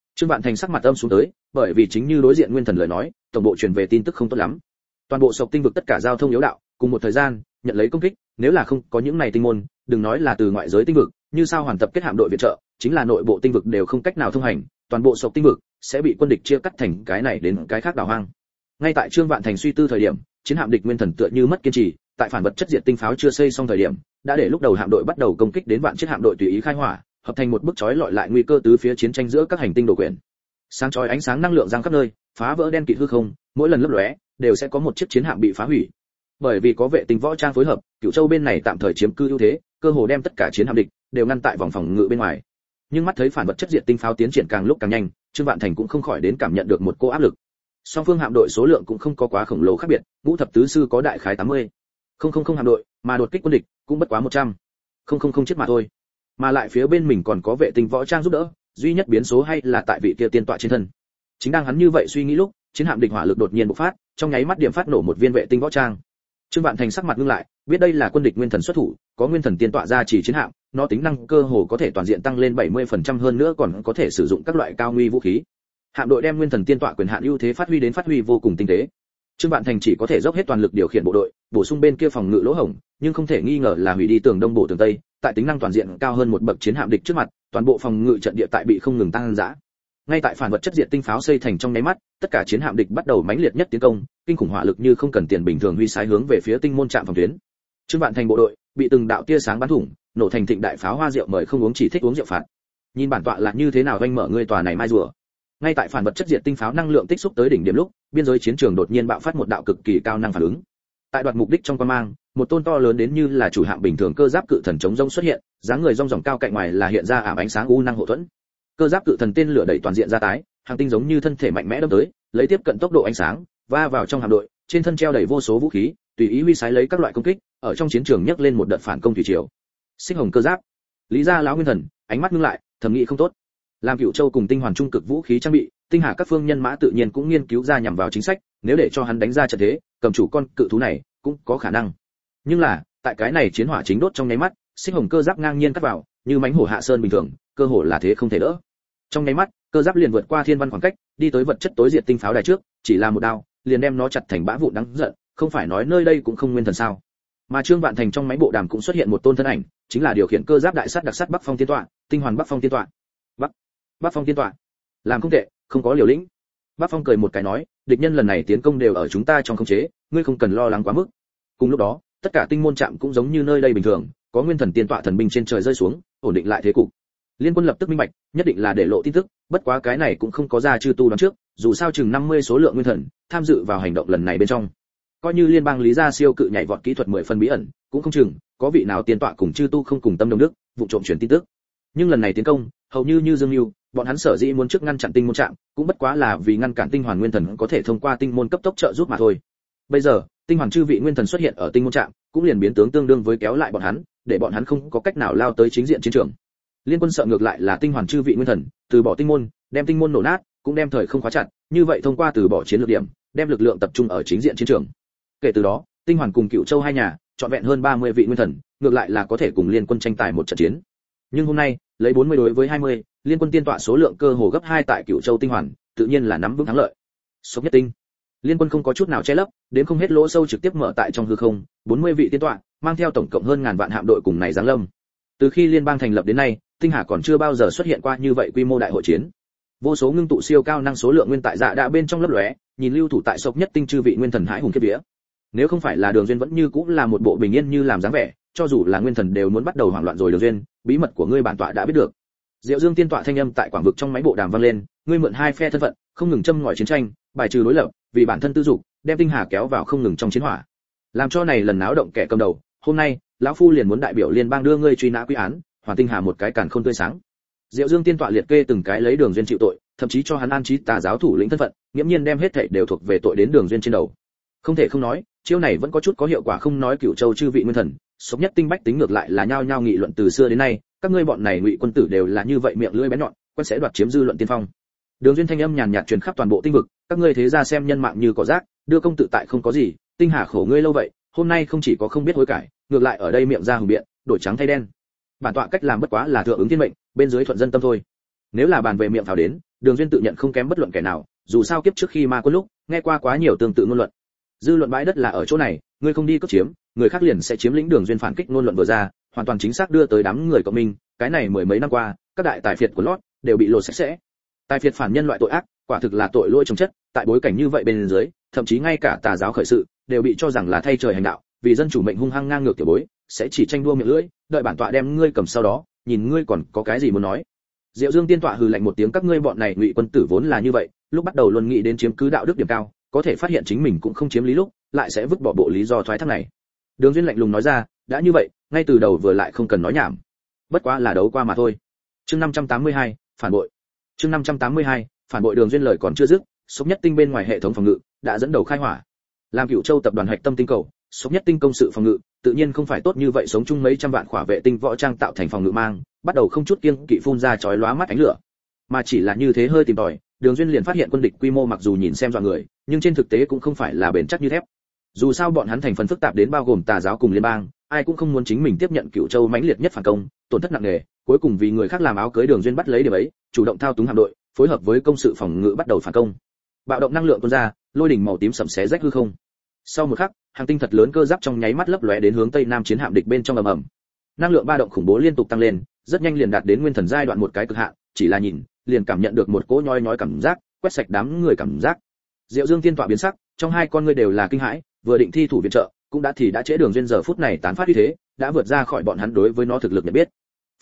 Trương Vạn Thành sắc mặt âm xuống tới, bởi vì chính như đối diện Nguyên Thần lời nói, tổng bộ truyền về tin tức không tốt lắm. Toàn bộ sộc tinh vực tất cả giao thông yếu đạo, cùng một thời gian nhận lấy công kích, nếu là không có những này tinh môn, đừng nói là từ ngoại giới tinh vực, như sao hoàn tập kết hạm đội viện trợ, chính là nội bộ tinh vực đều không cách nào thông hành, toàn bộ sộc tinh vực sẽ bị quân địch chia cắt thành cái này đến cái khác đảo hoang. Ngay tại Trương Vạn Thành suy tư thời điểm, chiến hạm địch Nguyên Thần tựa như mất kiên trì, tại phản vật chất diệt tinh pháo chưa xây xong thời điểm, đã để lúc đầu hạm đội bắt đầu công kích đến vạn chiếc hạm đội tùy ý khai hỏa, hợp thành một bức chói lọi lại nguy cơ tứ phía chiến tranh giữa các hành tinh đồ quyển. Sáng chói ánh sáng năng lượng giăng khắp nơi, phá vỡ đen kịt hư không, mỗi lần lấp lóe đều sẽ có một chiếc chiến hạm bị phá hủy. Bởi vì có vệ tinh võ trang phối hợp, Cửu Châu bên này tạm thời chiếm cư ưu thế, cơ hồ đem tất cả chiến hạm địch đều ngăn tại vòng phòng ngự bên ngoài. Nhưng mắt thấy phản vật chất diệt tinh pháo tiến triển càng lúc càng nhanh, Trương Vạn Thành cũng không khỏi đến cảm nhận được một cô áp lực. Song phương hạm đội số lượng cũng không có quá khổng lồ khác biệt, ngũ thập tứ sư có đại khái 80. Không hạm đội, mà đột kích quân địch cũng bất quá 100. Không chiếc mà thôi. Mà lại phía bên mình còn có vệ tinh võ trang giúp đỡ, duy nhất biến số hay là tại vị kia tiên tọa trên thân. Chính đang hắn như vậy suy nghĩ lúc, chiến hạm địch hỏa lực đột nhiên bộc phát, trong nháy mắt điểm phát nổ một viên vệ tinh võ trang. Trương Vạn Thành sắc mặt ngưng lại, biết đây là quân địch Nguyên Thần xuất thủ, có Nguyên Thần tiên tọa ra chỉ chiến hạm, nó tính năng cơ hồ có thể toàn diện tăng lên 70% hơn nữa còn có thể sử dụng các loại cao nguy vũ khí. Hạm đội đem Nguyên Thần tiên tọa quyền hạn ưu thế phát huy vô cùng tinh tế. Trương Vạn Thành chỉ có thể dốc hết toàn lực điều khiển bộ đội, bổ sung bên kia phòng ngự lỗ hổng, nhưng không thể nghi ngờ là hủy đi tường đông bộ tường tây, tại tính năng toàn diện cao hơn một bậc chiến hạm địch trước mặt, toàn bộ phòng ngự trận địa tại bị không ngừng tăng dã. Ngay tại phản vật chất diệt tinh pháo xây thành trong nháy mắt, tất cả chiến hạm địch bắt đầu mãnh liệt nhất tiến công, kinh khủng hỏa lực như không cần tiền bình thường huy sái hướng về phía tinh môn trạm phòng tuyến. Trương Vạn Thành bộ đội bị từng đạo tia sáng bắn thủng, nổ thành thịnh đại pháo hoa rượu mời không uống chỉ thích uống rượu phạt. Nhìn bản tọa là như thế nào anh mở ngươi tòa này mai rùa. Ngay tại phản vật chất diệt tinh pháo năng lượng tích xúc tới đỉnh điểm lúc, biên giới chiến trường đột nhiên bạo phát một đạo cực kỳ cao năng phản ứng. Tại đoạt mục đích trong quan mang, một tôn to lớn đến như là chủ hạm bình thường cơ giáp cự thần chống rông xuất hiện, dáng người rong ròng cao cạnh ngoài là hiện ra ảm ánh sáng u năng hộ thuẫn. Cơ giáp cự thần tên lửa đẩy toàn diện ra tái, hàng tinh giống như thân thể mạnh mẽ đâm tới, lấy tiếp cận tốc độ ánh sáng, va vào trong hạm đội, trên thân treo đầy vô số vũ khí, tùy ý huy sái lấy các loại công kích, ở trong chiến trường nhấc lên một đợt phản công thủy triều. Xích hồng cơ giáp. Lý gia lão Nguyên Thần, ánh mắt ngưng lại, thầm nghĩ không tốt. Làm Cửu Châu cùng tinh hoàn trung cực vũ khí trang bị, tinh hà các phương nhân mã tự nhiên cũng nghiên cứu ra nhằm vào chính sách, nếu để cho hắn đánh ra trận thế, cầm chủ con cự thú này cũng có khả năng. Nhưng là, tại cái này chiến hỏa chính đốt trong nháy mắt, xích hồng cơ giáp ngang nhiên cắt vào, như mãnh hổ hạ sơn bình thường, cơ hồ là thế không thể đỡ. Trong nháy mắt, cơ giáp liền vượt qua thiên văn khoảng cách, đi tới vật chất tối diệt tinh pháo đài trước, chỉ là một đao, liền đem nó chặt thành bã vụn đáng giận, không phải nói nơi đây cũng không nguyên thần sao? Mà Trương Vạn Thành trong máy bộ đàm cũng xuất hiện một tôn thân ảnh, chính là điều khiển cơ giáp đại sắt đặc sắt Bắc Phong Tiên tọa, tinh hoàn Bắc Phong Tiên tọa. Bắc Phong Tiên tọa, làm không tệ, không có liều lĩnh. Bắc Phong cười một cái nói, địch nhân lần này tiến công đều ở chúng ta trong khống chế, ngươi không cần lo lắng quá mức. Cùng lúc đó, tất cả tinh môn trạm cũng giống như nơi đây bình thường, có nguyên thần tiên tọa thần binh trên trời rơi xuống, ổn định lại thế cục. Liên quân lập tức minh bạch, nhất định là để lộ tin tức, bất quá cái này cũng không có ra chư tu đoán trước, dù sao chừng 50 số lượng nguyên thần tham dự vào hành động lần này bên trong. Coi như liên bang Lý gia siêu cự nhảy vọt kỹ thuật 10 phần bí ẩn, cũng không chừng có vị nào tiên tọa cùng chư tu không cùng tâm đồng đức, vụ trộm truyền tin tức. Nhưng lần này tiến công, hầu như dương lưu, bọn hắn sở dĩ muốn trước ngăn chặn tinh môn trạm, cũng bất quá là vì ngăn cản tinh hoàn nguyên thần có thể thông qua tinh môn cấp tốc trợ giúp mà thôi. Bây giờ, tinh hoàn chư vị nguyên thần xuất hiện ở tinh môn trạm, cũng liền biến tướng tương đương với kéo lại bọn hắn, để bọn hắn không có cách nào lao tới chính diện chiến trường. Liên quân sợ ngược lại là tinh hoàn chư vị nguyên thần, từ bỏ tinh môn, đem tinh môn nổ nát, cũng đem thời không khóa chặt, như vậy thông qua từ bỏ chiến lược điểm, đem lực lượng tập trung ở chính diện chiến trường. Kể từ đó, tinh hoàn cùng Cửu Châu hai nhà, chọn vẹn hơn 30 vị nguyên thần, ngược lại là có thể cùng liên quân tranh tài một trận chiến. Nhưng hôm nay, lấy 40 đối với 20, liên quân tiên tọa số lượng cơ hồ gấp 2 tại Cửu Châu tinh hoàn, tự nhiên là nắm vững thắng lợi. Sốc nhất tinh, liên quân không có chút nào che lấp, đến không hết lỗ sâu trực tiếp mở tại trong hư không, 40 vị tiên tọa, mang theo tổng cộng hơn ngàn vạn hạm đội cùng này giáng lâm. Từ khi liên bang thành lập đến nay, tinh hà còn chưa bao giờ xuất hiện qua như vậy quy mô đại hội chiến. Vô số ngưng tụ siêu cao năng số lượng nguyên tại dạ đã bên trong lấp lóe, nhìn lưu thủ tại sốc nhất tinh chư vị nguyên thần hãi hùng kiếp vía. Nếu không phải là Đường Duyên vẫn như cũng là một bộ bình yên như làm dáng vẻ, cho dù là nguyên thần đều muốn bắt đầu hoảng loạn rồi. Đường Duyên, bí mật của ngươi bản tọa đã biết được. Diệu Dương tiên tọa thanh âm tại quảng vực trong máy bộ đàm vang lên, ngươi mượn hai phe thân phận, không ngừng châm ngòi chiến tranh, bài trừ đối lập, vì bản thân tư dục, đem tinh hà kéo vào không ngừng trong chiến hỏa. Làm cho này lần náo động kẻ cầm đầu, hôm nay, lão phu liền muốn đại biểu liên bang đưa ngươi truy nã quy án, hoàn tinh hà một cái càn khôn tươi sáng. Diệu Dương tiên tọa liệt kê từng cái lấy Đường Duyên chịu tội, thậm chí cho hắn an trí tà giáo thủ lĩnh thân phận, nghiễm nhiên đem hết thảy đều thuộc về tội đến Đường Duyên trên đầu. Không thể không nói, chiêu này vẫn có chút có hiệu quả, không nói Cửu Châu chư vị nguyên thần, sống nhất tinh bách tính ngược lại là nhao nhao nghị luận từ xưa đến nay, các ngươi bọn này ngụy quân tử đều là như vậy miệng lưỡi bén nhọn, quân sẽ đoạt chiếm dư luận tiên phong. Đường Duyên thanh âm nhàn nhạt truyền khắp toàn bộ tinh vực, các ngươi thế ra xem nhân mạng như cỏ rác, đưa công tự tại không có gì, tinh hà khổ ngươi lâu vậy, hôm nay không chỉ có không biết hối cải, ngược lại ở đây miệng ra hùng biện, đổi trắng thay đen. Bản tọa cách làm bất quá là thượng ứng thiên mệnh, bên dưới thuận dân tâm thôi. Nếu là bàn về miệng thảo đến, Đường Duyên tự nhận không kém bất luận kẻ nào, dù sao kiếp trước khi ma quân lúc, nghe qua quá nhiều tương tự ngôn luận. Dư luận bãi đất là ở chỗ này, ngươi không đi cướp chiếm, người khác liền sẽ chiếm lĩnh. Đường Duyên phản kích ngôn luận vừa ra, hoàn toàn chính xác đưa tới đám người cộng minh, cái này mười mấy năm qua, các đại tài phiệt của lót đều bị lột sạch sẽ. Tài phiệt phản nhân loại tội ác, quả thực là tội lỗi chồng chất, tại bối cảnh như vậy bên dưới, thậm chí ngay cả tà giáo khởi sự đều bị cho rằng là thay trời hành đạo, vì dân chủ mệnh hung hăng ngang ngược tiểu bối, sẽ chỉ tranh đua miệng lưỡi, đợi bản tọa đem ngươi cầm sau đó, nhìn ngươi còn có cái gì muốn nói. Diệu Dương Tiên tọa hừ lạnh một tiếng, các ngươi bọn này ngụy quân tử vốn là như vậy, lúc bắt đầu luôn nghĩ đến chiếm cứ đạo đức điểm cao, có thể phát hiện chính mình cũng không chiếm lý lúc, lại sẽ vứt bỏ bộ lý do thoái thác này. Đường Duyên lạnh lùng nói ra, đã như vậy, ngay từ đầu vừa lại không cần nói nhảm. Bất quá là đấu qua mà thôi. Chương 582, phản bội. Chương 582, phản bội. Đường Duyên lời còn chưa dứt, Sốc Nhất Tinh bên ngoài hệ thống phòng ngự đã dẫn đầu khai hỏa. Làm Cửu Châu tập đoàn hạch tâm tinh cầu, Sốc Nhất Tinh công sự phòng ngự, tự nhiên không phải tốt như vậy, sống chung mấy trăm vạn khỏa vệ tinh võ trang tạo thành phòng ngự mang, bắt đầu không chút kiêng kỵ phun ra chói lóa mắt ánh lửa. Mà chỉ là như thế hơi tìm tòi, Đường Duyên liền phát hiện quân địch quy mô mặc dù nhìn xem dọa người, nhưng trên thực tế cũng không phải là bền chắc như thép. Dù sao bọn hắn thành phần phức tạp đến bao gồm tà giáo cùng liên bang, ai cũng không muốn chính mình tiếp nhận Cửu Châu mãnh liệt nhất phản công, tổn thất nặng nề, cuối cùng vì người khác làm áo cưới. Đường Duyên bắt lấy điểm ấy, chủ động thao túng hạm đội, phối hợp với công sự phòng ngự bắt đầu phản công. Bạo động năng lượng tuôn ra, lôi đỉnh màu tím sẫm xé rách hư không. Sau một khắc, hàng tinh thật lớn cơ giáp trong nháy mắt lấp lóe đến hướng tây nam chiến hạm địch bên trong ầm ầm. Năng lượng ba động khủng bố liên tục tăng lên, rất nhanh liền đạt đến nguyên thần giai đoạn một cái cực hạn, chỉ là nhìn, liền cảm nhận được một cỗ nhói nhói cảm giác, quét sạch đám người cảm giác. Diệu Dương Tiên tọa biến sắc, trong hai con ngươi đều là kinh hãi, vừa định thi thủ viện trợ, cũng đã trễ. Đường Duyên giờ phút này tán phát uy thế, đã vượt ra khỏi bọn hắn đối với nó thực lực nhận biết.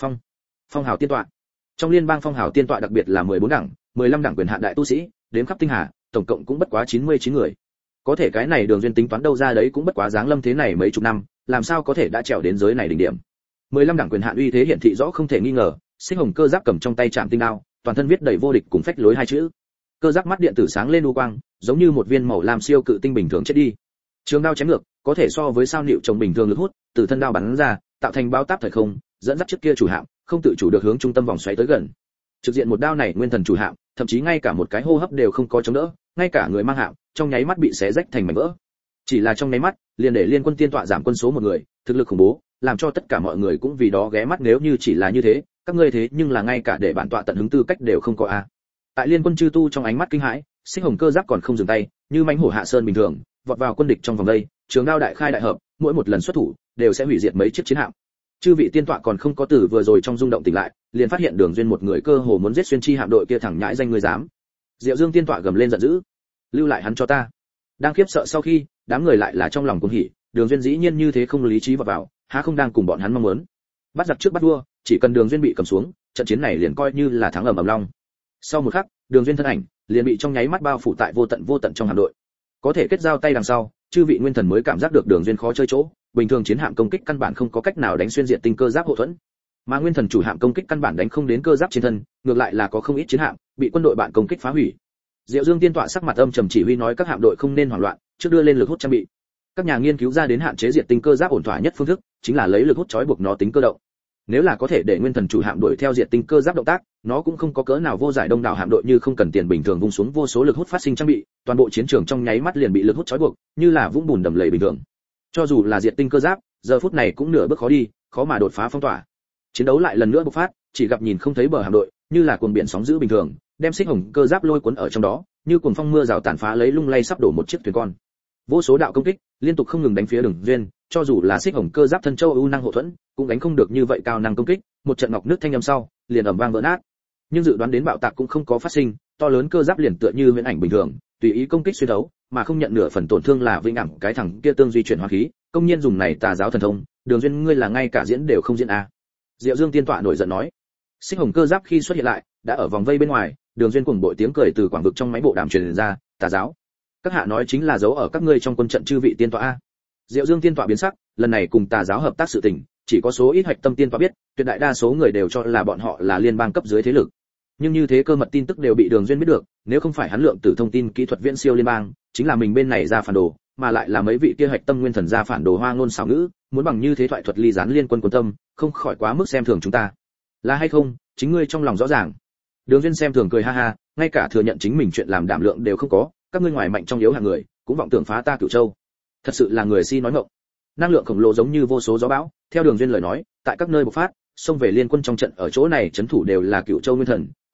Phong hào tiên tọa. Trong liên bang phong hào tiên tọa đặc biệt là 14 đẳng, 15 đẳng quyền hạn đại tu sĩ, đếm khắp tinh hà, tổng cộng cũng bất quá 99 người. Có thể cái này Đường Duyên tính toán đâu ra đấy cũng bất quá dáng lâm thế này mấy chục năm, làm sao có thể đã trèo đến giới này đỉnh điểm. 15 đẳng quyền hạn uy thế hiện thị rõ không thể nghi ngờ, Xích Hồng cơ giáp cầm trong tay chạm tinh đao, toàn thân viết đầy vô địch cùng phách lối hai chữ. Cơ giáp mắt điện tử sáng lên u quang, giống như một viên màu lam siêu cự tinh bình thường chết đi. Trường đao chém ngược, có thể so với sao nịu chồng bình thường lực hút, từ thân đao bắn ra, tạo thành bao táp thời không, dẫn dắt trước kia chủ hạm, không tự chủ được hướng trung tâm vòng xoáy tới gần. Trực diện một đao này nguyên thần chủ hạm, thậm chí ngay cả một cái hô hấp đều không có chống đỡ, ngay cả người mang hạm, trong nháy mắt bị xé rách thành mảnh vỡ. Chỉ là trong nháy mắt, liền để liên quân tiên tọa giảm quân số một người, thực lực khủng bố, làm cho tất cả mọi người cũng vì đó ghé mắt. Nếu như chỉ là như thế, các ngươi thế nhưng là ngay cả để bản tọa tận hứng tư cách đều không có a. Tại liên quân chư tu trong ánh mắt kinh hãi, Xích Hồng cơ giáp còn không dừng tay, như mãnh hổ hạ sơn bình thường, vọt vào quân địch trong vòng đây, trường đao đại khai đại hợp, mỗi một lần xuất thủ đều sẽ hủy diệt mấy chiếc chiến hạm. Chư vị tiên tọa còn không có từ vừa rồi trong rung động tỉnh lại, liền phát hiện Đường Duyên một người cơ hồ muốn giết xuyên chi hạm đội kia thẳng nhãi danh người dám. Diệu Dương tiên tọa gầm lên giận dữ, lưu lại hắn cho ta. Đang khiếp sợ sau khi, đám người lại là trong lòng cuồng hỉ, Đường Duyên dĩ nhiên như thế không lý trí vào vào, há không đang cùng bọn hắn mong muốn. Bắt giặc trước bắt vua, chỉ cần Đường Duyên bị cầm xuống, trận chiến này liền coi như là thắng ầm long. Sau một khắc, Đường Duyên thân ảnh liền bị trong nháy mắt bao phủ tại vô tận trong hạm đội. Có thể kết giao tay đằng sau, chư vị nguyên thần mới cảm giác được Đường Duyên khó chơi chỗ, bình thường chiến hạm công kích căn bản không có cách nào đánh xuyên diện tinh cơ giáp hộ thuẫn, mà nguyên thần chủ hạm công kích căn bản đánh không đến cơ giáp trên thân, ngược lại là có không ít chiến hạm bị quân đội bạn công kích phá hủy. Diệu Dương tiên tọa sắc mặt âm trầm chỉ huy nói các hạm đội không nên hoảng loạn, trước đưa lên lực hút trang bị. Các nhà nghiên cứu ra đến hạn chế diện tinh cơ giáp ổn thỏa nhất phương thức, chính là lấy lực hút trói buộc nó tính cơ động. Nếu là có thể để nguyên thần chủ hạm đuổi theo diện tinh cơ giáp động tác, nó cũng không có cỡ nào vô giải đông đảo hạm đội như không cần tiền bình thường vung xuống vô số lực hút phát sinh trang bị, toàn bộ chiến trường trong nháy mắt liền bị lực hút trói buộc, như là vũng bùn đầm lầy bình thường. Cho dù là diện tinh cơ giáp, giờ phút này cũng nửa bước khó đi, khó mà đột phá phong tỏa. Chiến đấu lại lần nữa bộc phát, chỉ gặp nhìn không thấy bờ hạm đội, như là cuồng biển sóng dữ bình thường, đem Xích Hồng cơ giáp lôi cuốn ở trong đó, như cuồng phong mưa rào tàn phá lấy lung lay sắp đổ một chiếc thuyền con. Vô số đạo công kích liên tục không ngừng đánh phía Đường Duyên, cho dù là Xích Hồng cơ giáp thân châu ưu năng hộ thuẫn, cũng đánh không được như vậy cao năng công kích, một trận ngọc nước thanh âm sau, liền ầm vang vỡ nát. Nhưng dự đoán đến bạo tạc cũng không có phát sinh, to lớn cơ giáp liền tựa như huyễn ảnh bình thường, tùy ý công kích xuyên đấu, mà không nhận nửa phần tổn thương. Là vĩnh ẳng cái thằng kia tương duy chuyển hóa khí, công nhiên dùng này tà giáo thần thông, Đường Duyên ngươi là ngay cả diễn đều không diễn a. Diệu Dương tiên tọa nổi giận nói. Xích Hồng cơ giáp khi xuất hiện lại, đã ở vòng vây bên ngoài, Đường Duyên cuồng bội tiếng cười từ quảng vực trong máy bộ đàm truyền ra, tà giáo. Các hạ nói chính là giấu ở các ngươi trong quân trận chư vị tiên tọa a. Diệu Dương tiên tọa biến sắc, lần này cùng tà giáo hợp tác sự tình, chỉ có số ít hạch tâm tiên tọa biết, tuyệt đại đa số người đều cho là bọn họ là liên bang cấp dưới thế lực. Nhưng như thế cơ mật tin tức đều bị Đường Duyên biết được, nếu không phải hắn lượng tử thông tin kỹ thuật viễn siêu liên bang, chính là mình bên này ra phản đồ, mà lại là mấy vị kia hạch tâm nguyên thần ra phản đồ hoa ngôn xảo ngữ, muốn bằng như thế thoại thuật ly gián liên quân quân tâm, không khỏi quá mức xem thường chúng ta. Là hay không, chính ngươi trong lòng rõ ràng. Đường Duyên xem thường cười ha ha, ngay cả thừa nhận chính mình chuyện làm đảm lượng đều không có, các ngươi ngoài mạnh trong yếu hạng người, cũng vọng tưởng phá ta Cửu Châu. Thật sự là người si nói ngọng. Năng lượng khổng lồ giống như vô số gió bão, theo Đường Duyên lời nói, tại các nơi bộc phát, xông về liên quân trong trận. Ở chỗ này trấn thủ đều là Cửu Châu nguyên thần,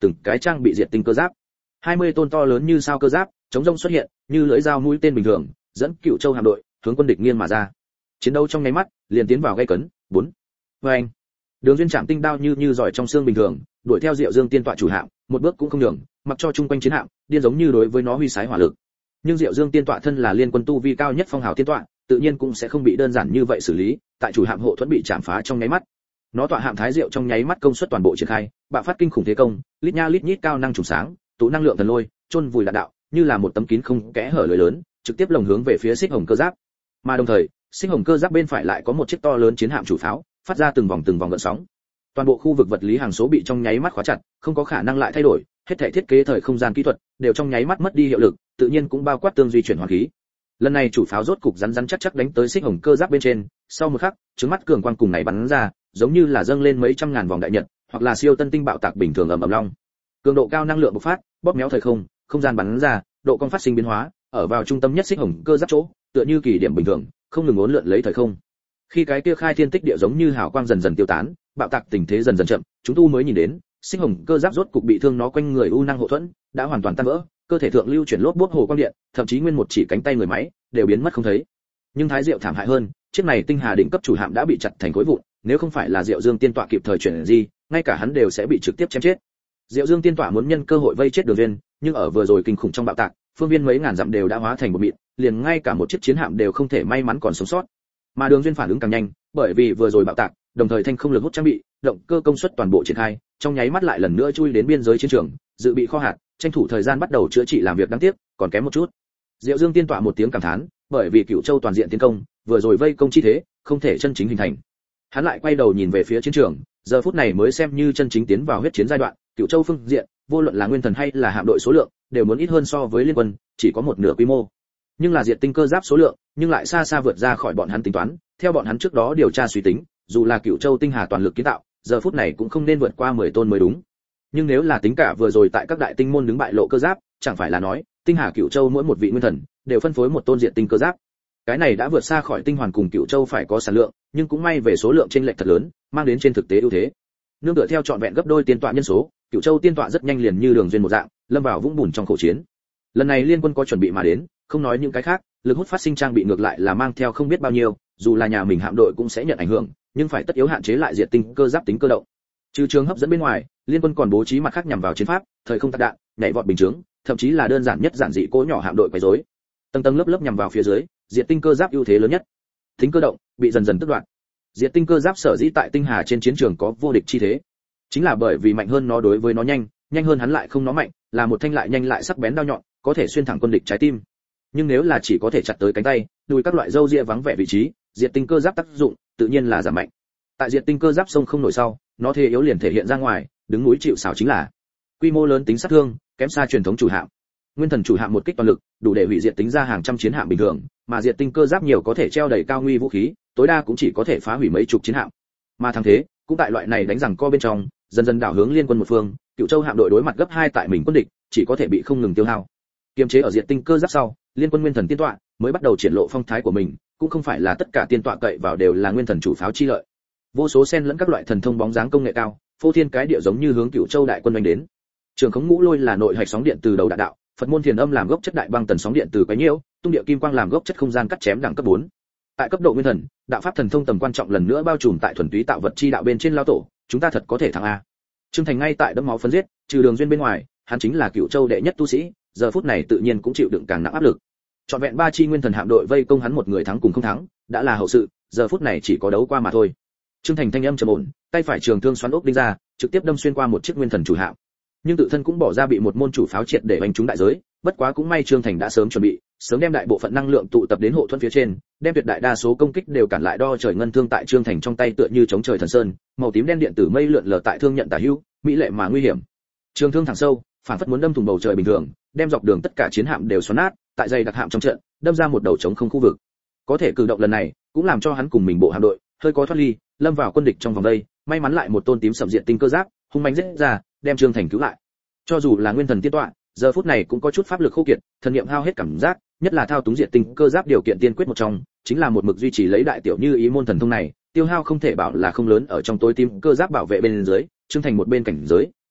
từng cái trang bị diệt tinh cơ giáp. 20 tôn to lớn như sao cơ giáp chống rông xuất hiện, như lưỡi dao mũi tên bình thường, dẫn Cựu Châu hạm đội hướng quân địch nghiêng mà ra. Chiến đấu trong nháy mắt liền tiến vào gay cấn. 4. Oeng. Đường Duyên chạm tinh đao như giỏi trong xương bình thường, đuổi theo Diệu Dương tiên tọa chủ hạm, một bước cũng không nhường, mặc cho chung quanh chiến hạm điên giống như đối với nó huy sái hỏa lực. Nhưng Diệu Dương tiên tọa thân là liên quân tu vi cao nhất phong hào tiên tọa, tự nhiên cũng sẽ không bị đơn giản như vậy xử lý, tại chủ hạm hộ thuẫn bị chạm phá trong nháy mắt. Nó tọa hạm Thái Diệu trong nháy mắt công suất toàn bộ triển khai, bạo phát kinh khủng thế công, lít nha lít nhít cao năng trùng sáng, tụ năng lượng thần lôi, chôn vùi đạn đạo, như là một tấm kín không kẽ hở lưới lớn, trực tiếp lồng hướng về phía xích hồng cơ giáp. Mà đồng thời, xích hồng cơ giáp bên phải lại có một chiếc to lớn chiến hạm chủ pháo, phát ra từng vòng gợn sóng. Toàn bộ khu vực vật lý hàng số bị trong nháy mắt khóa chặt, không có khả năng lại thay đổi, hết thảy thiết kế thời không gian kỹ thuật đều trong nháy mắt mất đi hiệu lực, tự nhiên cũng bao quát tương duy chuyển hoàn khí. Lần này chủ pháo rốt cục rắn chắc đánh tới xích hồng cơ giáp bên trên, sau một khắc, trứng mắt cường quang cùng này bắn ra, giống như là dâng lên mấy trăm ngàn vòng đại nhật, hoặc là siêu tân tinh bạo tạc bình thường ầm ầm long. Cường độ cao năng lượng bộc phát, bóp méo thời không, không gian bắn ra, độ cong phát sinh biến hóa, ở vào trung tâm nhất xích hồng cơ giáp chỗ, tựa như kỳ điểm bình thường, không ngừng uốn lượn lấy thời không. Khi cái kia khai thiên tích địa giống như hào quang dần dần tiêu tán, bạo tạc tình thế dần chậm, chúng tu mới nhìn đến, xích hồng cơ giáp rốt cục bị thương nó quanh người u năng hộ thuẫn đã hoàn toàn tan vỡ, cơ thể thượng lưu chuyển lốp bốt hồ quang điện, thậm chí nguyên một chỉ cánh tay người máy đều biến mất không thấy. Nhưng Thái Diệu thảm hại hơn, chiếc này tinh hà đỉnh cấp chủ hạm đã bị chặt thành khối vụn, nếu không phải là Diệu Dương tiên tọa kịp thời chuyển gì, ngay cả hắn đều sẽ bị trực tiếp chém chết. Diệu Dương tiên tọa muốn nhân cơ hội vây chết Đường Duyên, nhưng ở vừa rồi kinh khủng trong bạo tạc, phương viên mấy ngàn dặm đều đã hóa thành một mịn, liền ngay cả một chiếc chiến hạm đều không thể may mắn còn sống sót. Mà Đường Duyên phản ứng càng nhanh, bởi vì vừa rồi bạo tạc, đồng thời thanh không lực hút trang bị, động cơ công suất toàn bộ triển khai, trong nháy mắt lại lần nữa chui đến biên giới chiến trường, dự bị kho hạt, tranh thủ thời gian bắt đầu chữa trị làm việc đáng tiếc, còn kém một chút. Diệu Dương tiên tọa một tiếng cảm thán, bởi vì Cựu Châu toàn diện tiến công, vừa rồi vây công chi thế, không thể chân chính hình thành. Hắn lại quay đầu nhìn về phía chiến trường, giờ phút này mới xem như chân chính tiến vào huyết chiến giai đoạn, Cựu Châu phương diện, vô luận là nguyên thần hay là hạm đội số lượng, đều muốn ít hơn so với liên quân, chỉ có một nửa quy mô. Nhưng là diệt tinh cơ giáp số lượng, nhưng lại xa xa vượt ra khỏi bọn hắn tính toán, theo bọn hắn trước đó điều tra suy tính, dù là Cựu Châu tinh hà toàn lực kiến tạo, giờ phút này cũng không nên vượt qua 10 tôn mới đúng. Nhưng nếu là tính cả vừa rồi tại các đại tinh môn đứng bại lộ cơ giáp, chẳng phải là nói, tinh hà Cựu Châu mỗi một vị nguyên thần đều phân phối một tôn diệt tinh cơ giáp. Cái này đã vượt xa khỏi tinh hoàn cùng Cựu Châu phải có sản lượng, nhưng cũng may về số lượng chênh lệch thật lớn, mang đến trên thực tế ưu thế. Nương tựa theo trọn vẹn gấp đôi tiên tọa nhân số, Cựu Châu tiên tọa rất nhanh liền như Đường Duyên một dạng, lâm vào vũng bùn trong khẩu chiến. Lần này liên quân có chuẩn bị mà đến, không nói những cái khác, lực hút phát sinh trang bị ngược lại là mang theo không biết bao nhiêu, dù là nhà mình hạm đội cũng sẽ nhận ảnh hưởng, nhưng phải tất yếu hạn chế lại diệt tinh cơ giáp tính cơ động. Trừ trường hấp dẫn bên ngoài, liên quân còn bố trí mặt khác nhằm vào chiến pháp, thời không tạc đạn, nhảy vọt bình chướng, thậm chí là đơn giản nhất giản dị cỗ nhỏ hạm đội quấy rối. Tầng tầng lớp lớp nhằm vào phía dưới, diệt tinh cơ giáp ưu thế lớn nhất. Tính cơ động bị dần dần tước đoạt. Diệt tinh cơ giáp sở dĩ tại tinh hà trên chiến trường có vô địch chi thế, chính là bởi vì mạnh hơn nó đối với nó nhanh hơn hắn lại không nó mạnh, là một thanh lại nhanh lại sắc bén đao nhọn, có thể xuyên thẳng quân địch trái tim. Nhưng nếu là chỉ có thể chặt tới cánh tay, đùi các loại râu ria vắng vẻ vị trí, diệt tinh cơ giáp tác dụng tự nhiên là giảm mạnh. Tại diệt tinh cơ giáp sông không nổi sau, nó thế yếu liền thể hiện ra ngoài, đứng núi chịu sào chính là quy mô lớn tính sát thương, kém xa truyền thống chủ hạm. Nguyên thần chủ hạm một kích toàn lực, đủ để hủy diệt tính ra hàng trăm chiến hạm bình thường, mà diệt tinh cơ giáp nhiều có thể treo đầy cao nguy vũ khí, tối đa cũng chỉ có thể phá hủy mấy chục chiến hạm. Mà thắng thế, cũng tại loại này đánh rằng co bên trong, dần dần đảo hướng liên quân một phương, Cựu Châu hạm đội đối mặt gấp 2 tại mình quân địch, chỉ có thể bị không ngừng tiêu hao. Kiềm chế ở diệt tinh cơ giáp sau, liên quân nguyên thần tiên tọa mới bắt đầu triển lộ phong thái của mình, cũng không phải là tất cả tiên tọa cậy vào đều là nguyên thần chủ pháo chi lợi. Vô số xen lẫn các loại thần thông bóng dáng công nghệ cao, phô thiên cái địa giống như hướng Cựu Châu đại quân đánh đến. Trường khống ngũ lôi là nội hạch sóng điện từ đầu đạn đạo, Phật môn thiền âm làm gốc chất đại băng tần sóng điện từ quấy nhiễu, tung địa kim quang làm gốc chất không gian cắt chém đẳng cấp 4. Tại cấp độ nguyên thần, đạo pháp thần thông tầm quan trọng lần nữa bao trùm tại thuần túy tạo vật chi đạo bên trên lao tổ, chúng ta thật có thể thắng a. Trương Thành ngay tại đẫm máu phấn giết, trừ Đường Duyên bên ngoài, hắn chính là Cựu Châu đệ nhất tu sĩ, giờ phút này tự nhiên cũng chịu đựng càng nặng áp lực. Trọn vẹn 3 chi nguyên thần hạm đội vây công hắn một người thắng cùng không thắng, đã là hậu sự, giờ phút này chỉ có đấu qua mà thôi. Trương Thành thanh âm trầm ổn, tay phải trường thương xoắn ốc đinh ra, trực tiếp đâm xuyên qua một chiếc nguyên thần chủ hạm. Nhưng tự thân cũng bỏ ra bị một môn chủ pháo triệt để đánh trúng đại giới, bất quá cũng may Trương Thành đã sớm chuẩn bị, sớm đem đại bộ phận năng lượng tụ tập đến hộ thuẫn phía trên, đem tuyệt đại đa số công kích đều cản lại đo trời ngân thương tại Trương Thành trong tay tựa như chống trời thần sơn, màu tím đen điện tử mây lượn lờ tại thương nhận tả hữu, mỹ lệ mà nguy hiểm. Trường thương thẳng sâu, phản phất muốn đâm thủng bầu trời bình thường, đem dọc đường tất cả chiến hạm đều xoắn nát, tại dây đặc hạm trong trận, đâm ra một đầu trống không khu vực. Có thể cử động lần này, cũng làm cho hắn cùng mình bộ hạm đội hơi có thoát ly, lâm vào quân địch trong vòng đây, may mắn lại một tôn tím sầm diện tinh cơ giáp, hung mãnh giết ra, đem Trương Thành cứu lại. Cho dù là nguyên thần tiên tọa, giờ phút này cũng có chút pháp lực khô kiệt, thần niệm hao hết cảm giác, nhất là thao túng diện tinh cơ giáp điều kiện tiên quyết một trong, chính là một mực duy trì lấy đại tiểu như ý môn thần thông này, tiêu hao không thể bảo là không lớn ở trong tối tím cơ giáp bảo vệ bên dưới, Trương Thành một bên cảnh giới,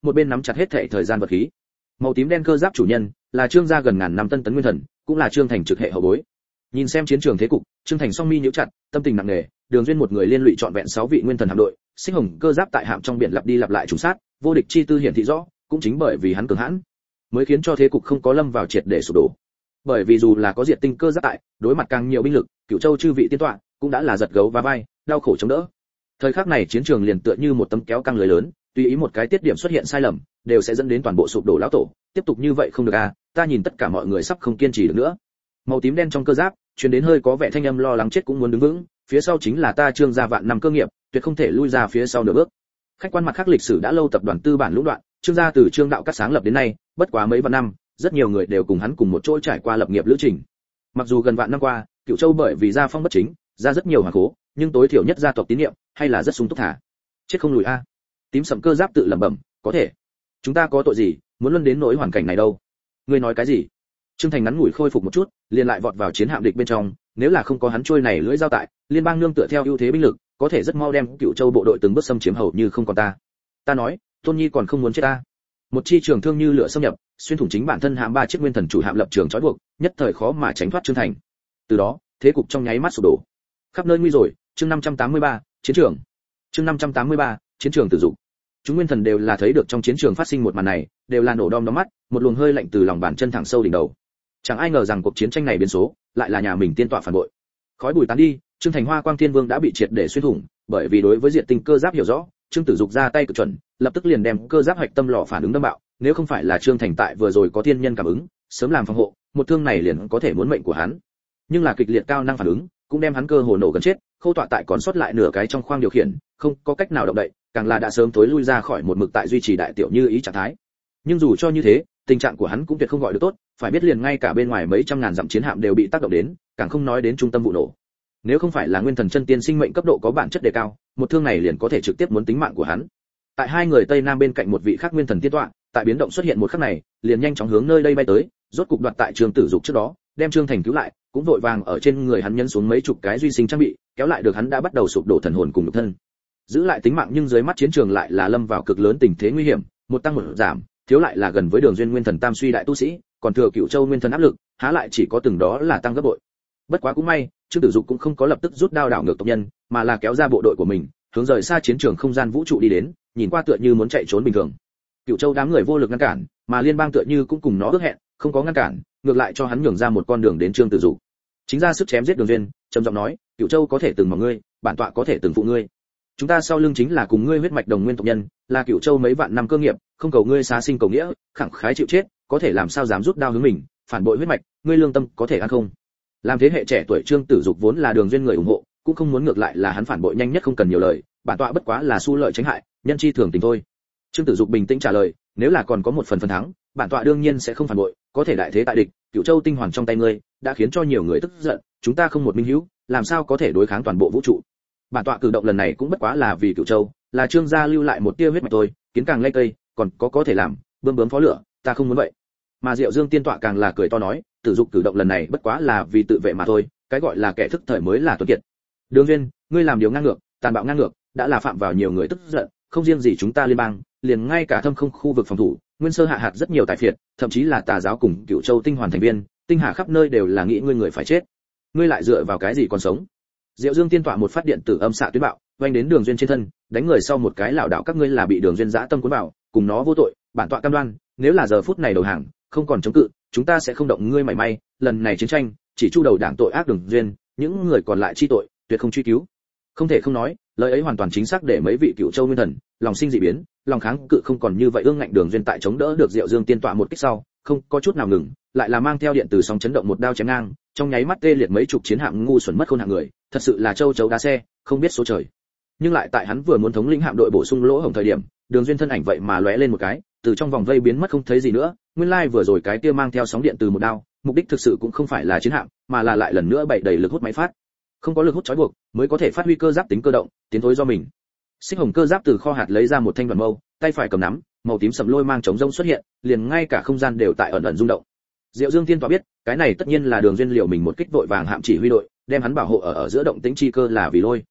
một bên nắm chặt hết thảy thời gian vật khí. Màu tím đen cơ giáp chủ nhân là Trương gia gần ngàn năm tân tấn nguyên thần, cũng là Trương Thành trực hệ hậu bối. Nhìn xem chiến trường thế cục, Trương Thành song mi nhíu chặt, tâm tình nặng nề, Đường Duyên một người liên lụy trọn vẹn 6 vị nguyên thần hạm đội, Sinh Hồng cơ giáp tại hạm trong biển lặp đi lặp lại trùng sát, vô địch chi tư hiển thị rõ, cũng chính bởi vì hắn cường hãn, mới khiến cho thế cục không có lâm vào triệt để sụp đổ. Bởi vì dù là có diệt tinh cơ giáp tại, đối mặt càng nhiều binh lực, Cửu Châu chư vị tiên tọa cũng đã là giật gấu và vai, đau khổ chống đỡ. Thời khắc này chiến trường liền tựa như một tấm kéo căng lưới lớn, tùy ý một cái tiết điểm xuất hiện sai lầm, đều sẽ dẫn đến toàn bộ sụp đổ lão tổ. Tiếp tục như vậy không được a, ta nhìn tất cả mọi người sắp không kiên trì được nữa. Màu tím đen trong cơ giáp truyền đến hơi có vẻ thanh âm lo lắng chết cũng muốn đứng vững, phía sau chính là ta Trương gia vạn năm cơ nghiệp, tuyệt không thể lui ra phía sau nửa bước. Khách quan mặt khác lịch sử đã lâu tập đoàn tư bản lũng đoạn, Trương gia từ Trương đạo các sáng lập đến nay, bất quá mấy vạn năm, rất nhiều người đều cùng hắn cùng một chỗ trải qua lập nghiệp lữ trình. Mặc dù gần vạn năm qua, Cửu Châu bởi vì gia phong bất chính, ra rất nhiều hoàng cố, nhưng tối thiểu nhất gia tộc tín nhiệm hay là rất sung túc thả. Chết không lùi a. Tím sậm cơ giáp tự lẩm bẩm, có thể. Chúng ta có tội gì, muốn luân đến nỗi hoàn cảnh này đâu? Ngươi nói cái gì? Trương Thành ngắn ngủi khôi phục một chút, liền lại vọt vào chiến hạm địch bên trong, nếu là không có hắn trôi này lưỡi dao tại, liên bang nương tựa theo ưu thế binh lực, có thể rất mau đem Cửu Châu bộ đội từng bước xâm chiếm hầu như không còn ta. Ta nói, Tôn Nhi còn không muốn chết ta. Một chi trường thương như lửa xâm nhập, xuyên thủng chính bản thân hạm 3 chiếc nguyên thần chủ hạm lập trường trói buộc, nhất thời khó mà tránh thoát Trương Thành. Từ đó, thế cục trong nháy mắt sụp đổ. Khắp nơi nguy rồi, chương 583, chiến trường. Chương 583, chiến trường tử dụng. Chúng nguyên thần đều là thấy được trong chiến trường phát sinh một màn này, đều là nổ đom đóm mắt, một luồng hơi lạnh từ lòng bàn chân thẳng sâu đỉnh đầu. Chẳng ai ngờ rằng cuộc chiến tranh này biến số, lại là nhà mình tiên tọa phản bội. Khói bụi tán đi, Trương Thành Hoa Quang Thiên Vương đã bị triệt để xuyên thủng, bởi vì đối với diệt tinh cơ giáp hiểu rõ, Trương Tử Dục ra tay cực chuẩn, lập tức liền đem cơ giáp hạch tâm lò phản ứng đâm bạo, nếu không phải là Trương Thành tại vừa rồi có thiên nhân cảm ứng, sớm làm phòng hộ, một thương này liền có thể muốn mệnh của hắn. Nhưng là kịch liệt cao năng phản ứng, cũng đem hắn cơ hồ nổ gần chết, khô tọa tại còn sót lại nửa cái trong khoang điều khiển, không có cách nào động đậy, càng là đã sớm tối lui ra khỏi một mực tại duy trì đại tiểu như ý trạng thái. Nhưng dù cho như thế, tình trạng của hắn cũng tuyệt không gọi được tốt, phải biết liền ngay cả bên ngoài mấy trăm ngàn dặm chiến hạm đều bị tác động đến, càng không nói đến trung tâm vụ nổ. Nếu không phải là nguyên thần chân tiên sinh mệnh cấp độ có bản chất đề cao, một thương này liền có thể trực tiếp muốn tính mạng của hắn. Tại hai người tây nam bên cạnh một vị khác nguyên thần tiên tọa, tại biến động xuất hiện một khắc này, liền nhanh chóng hướng nơi đây bay tới, rốt cục đoạt tại Trương Tử Dục trước đó, đem Trương Thành cứu lại, cũng vội vàng ở trên người hắn nhấn xuống mấy chục cái duy sinh trang bị, kéo lại được hắn đã bắt đầu sụp đổ thần hồn cùng nhục thân. Giữ lại tính mạng nhưng dưới mắt chiến trường lại là lâm vào cực lớn tình thế nguy hiểm, một tăng một giảm, thiếu lại là gần với Đường Duyên nguyên thần tam suy đại tu sĩ, còn thừa Cửu Châu nguyên thần áp lực, há lại chỉ có từng đó là tăng gấp bội. Bất quá cũng may, Trương Tử Dục cũng không có lập tức rút đao đảo ngược tộc nhân, mà là kéo ra bộ đội của mình, hướng rời xa chiến trường không gian vũ trụ đi đến, nhìn qua tựa như muốn chạy trốn bình thường. Cửu Châu đám người vô lực ngăn cản, mà liên bang tựa như cũng cùng nó ước hẹn, không có ngăn cản, ngược lại cho hắn nhường ra một con đường đến Trương Tử Dục. Chính ra sức chém giết Đường Duyên, trầm giọng nói, Cửu Châu có thể từng mỏng ngươi, bản tọa có thể từng phụ ngươi. Chúng ta sau lưng chính là cùng ngươi huyết mạch đồng nguyên tộc nhân, là Cửu Châu mấy vạn năm cơ nghiệp, không cầu ngươi xá sinh cầu nghĩa, khẳng khái chịu chết, có thể làm sao dám rút đao hướng mình, phản bội huyết mạch, ngươi lương tâm có thể ăn không? Làm thế hệ trẻ tuổi Trương Tử Dục vốn là Đường Duyên người ủng hộ, cũng không muốn ngược lại là hắn phản bội nhanh nhất không cần nhiều lời, bản tọa bất quá là xu lợi tránh hại, nhân chi thường tình thôi. Trương Tử Dục bình tĩnh trả lời, nếu là còn có một phần thắng, bản tọa đương nhiên sẽ không phản bội, có thể đại thế tại địch, Cửu Châu tinh hoàn trong tay ngươi, đã khiến cho nhiều người tức giận, chúng ta không một minh hữu, làm sao có thể đối kháng toàn bộ vũ trụ? Bản tọa cử động lần này cũng bất quá là vì Cửu Châu, là Trương gia lưu lại một tia huyết mạch thôi, kiến càng lây cây, còn có thể làm, bướm bướm phó lửa, ta không muốn vậy. Mà Diệu Dương tiên tọa càng là cười to nói, Tử Dục cử động lần này bất quá là vì tự vệ mà thôi, cái gọi là kẻ thức thời mới là tuấn kiệt. Đường Duyên, ngươi làm điều ngang ngược, tàn bạo ngang ngược, đã là phạm vào nhiều người tức giận, không riêng gì chúng ta liên bang, liền ngay cả thâm không khu vực phòng thủ, nguyên sơ hạ hạt rất nhiều tài phiệt, thậm chí là tà giáo cùng Cửu Châu tinh hoàn thành viên, tinh hà khắp nơi đều là nghĩ ngươi người phải chết. Ngươi lại dựa vào cái gì còn sống? Diệu Dương tiên tọa một phát điện tử âm xạ tuyến bạo, vang đến Đường Duyên trên thân, đánh người sau một cái lảo đảo các ngươi là bị Đường Duyên dã tâm cuốn vào, cùng nó vô tội, bản tọa cam đoan, nếu là giờ phút này đầu hàng, không còn chống cự, chúng ta sẽ không động ngươi mảy may, lần này chiến tranh, chỉ chu đầu đảng tội ác Đường Duyên, những người còn lại chi tội, tuyệt không truy cứu. Không thể không nói, lời ấy hoàn toàn chính xác để mấy vị Cửu Châu nguyên thần lòng sinh dị biến, lòng kháng cự không còn như vậy ương ngạnh Đường Duyên tại chống đỡ được Diệu Dương tiên tọa một kích sau, không có chút nào ngừng, lại là mang theo điện từ sóng chấn động một đao chém ngang, trong nháy mắt tê liệt mấy chục chiến hạm ngu xuẩn mất khôn hạng người, thật sự là châu chấu đá xe, không biết số trời. Nhưng lại tại hắn vừa muốn thống lĩnh hạm đội bổ sung lỗ hổng thời điểm, Đường Duyên thân ảnh vậy mà lóe lên một cái, từ trong vòng vây biến mất không thấy gì nữa, nguyên lai vừa rồi cái kia mang theo sóng điện từ một đao, mục đích thực sự cũng không phải là chiến hạm, mà là lại lần nữa bày đầy lực hút máy phát. Không có lực hút trói buộc, mới có thể phát huy cơ giáp tính cơ động, tiến thối do mình. Xích Hồng cơ giáp từ kho hạt lấy ra một thanh đoàn mâu, tay phải cầm nắm, màu tím sầm lôi mang chống rông xuất hiện, liền ngay cả không gian đều tại ẩn ẩn rung động. Diệu Dương tiên tọa biết, cái này tất nhiên là Đường Duyên liều mình một kích vội vàng hạm chỉ huy đội, đem hắn bảo hộ ở giữa động tĩnh chi cơ là vì lôi.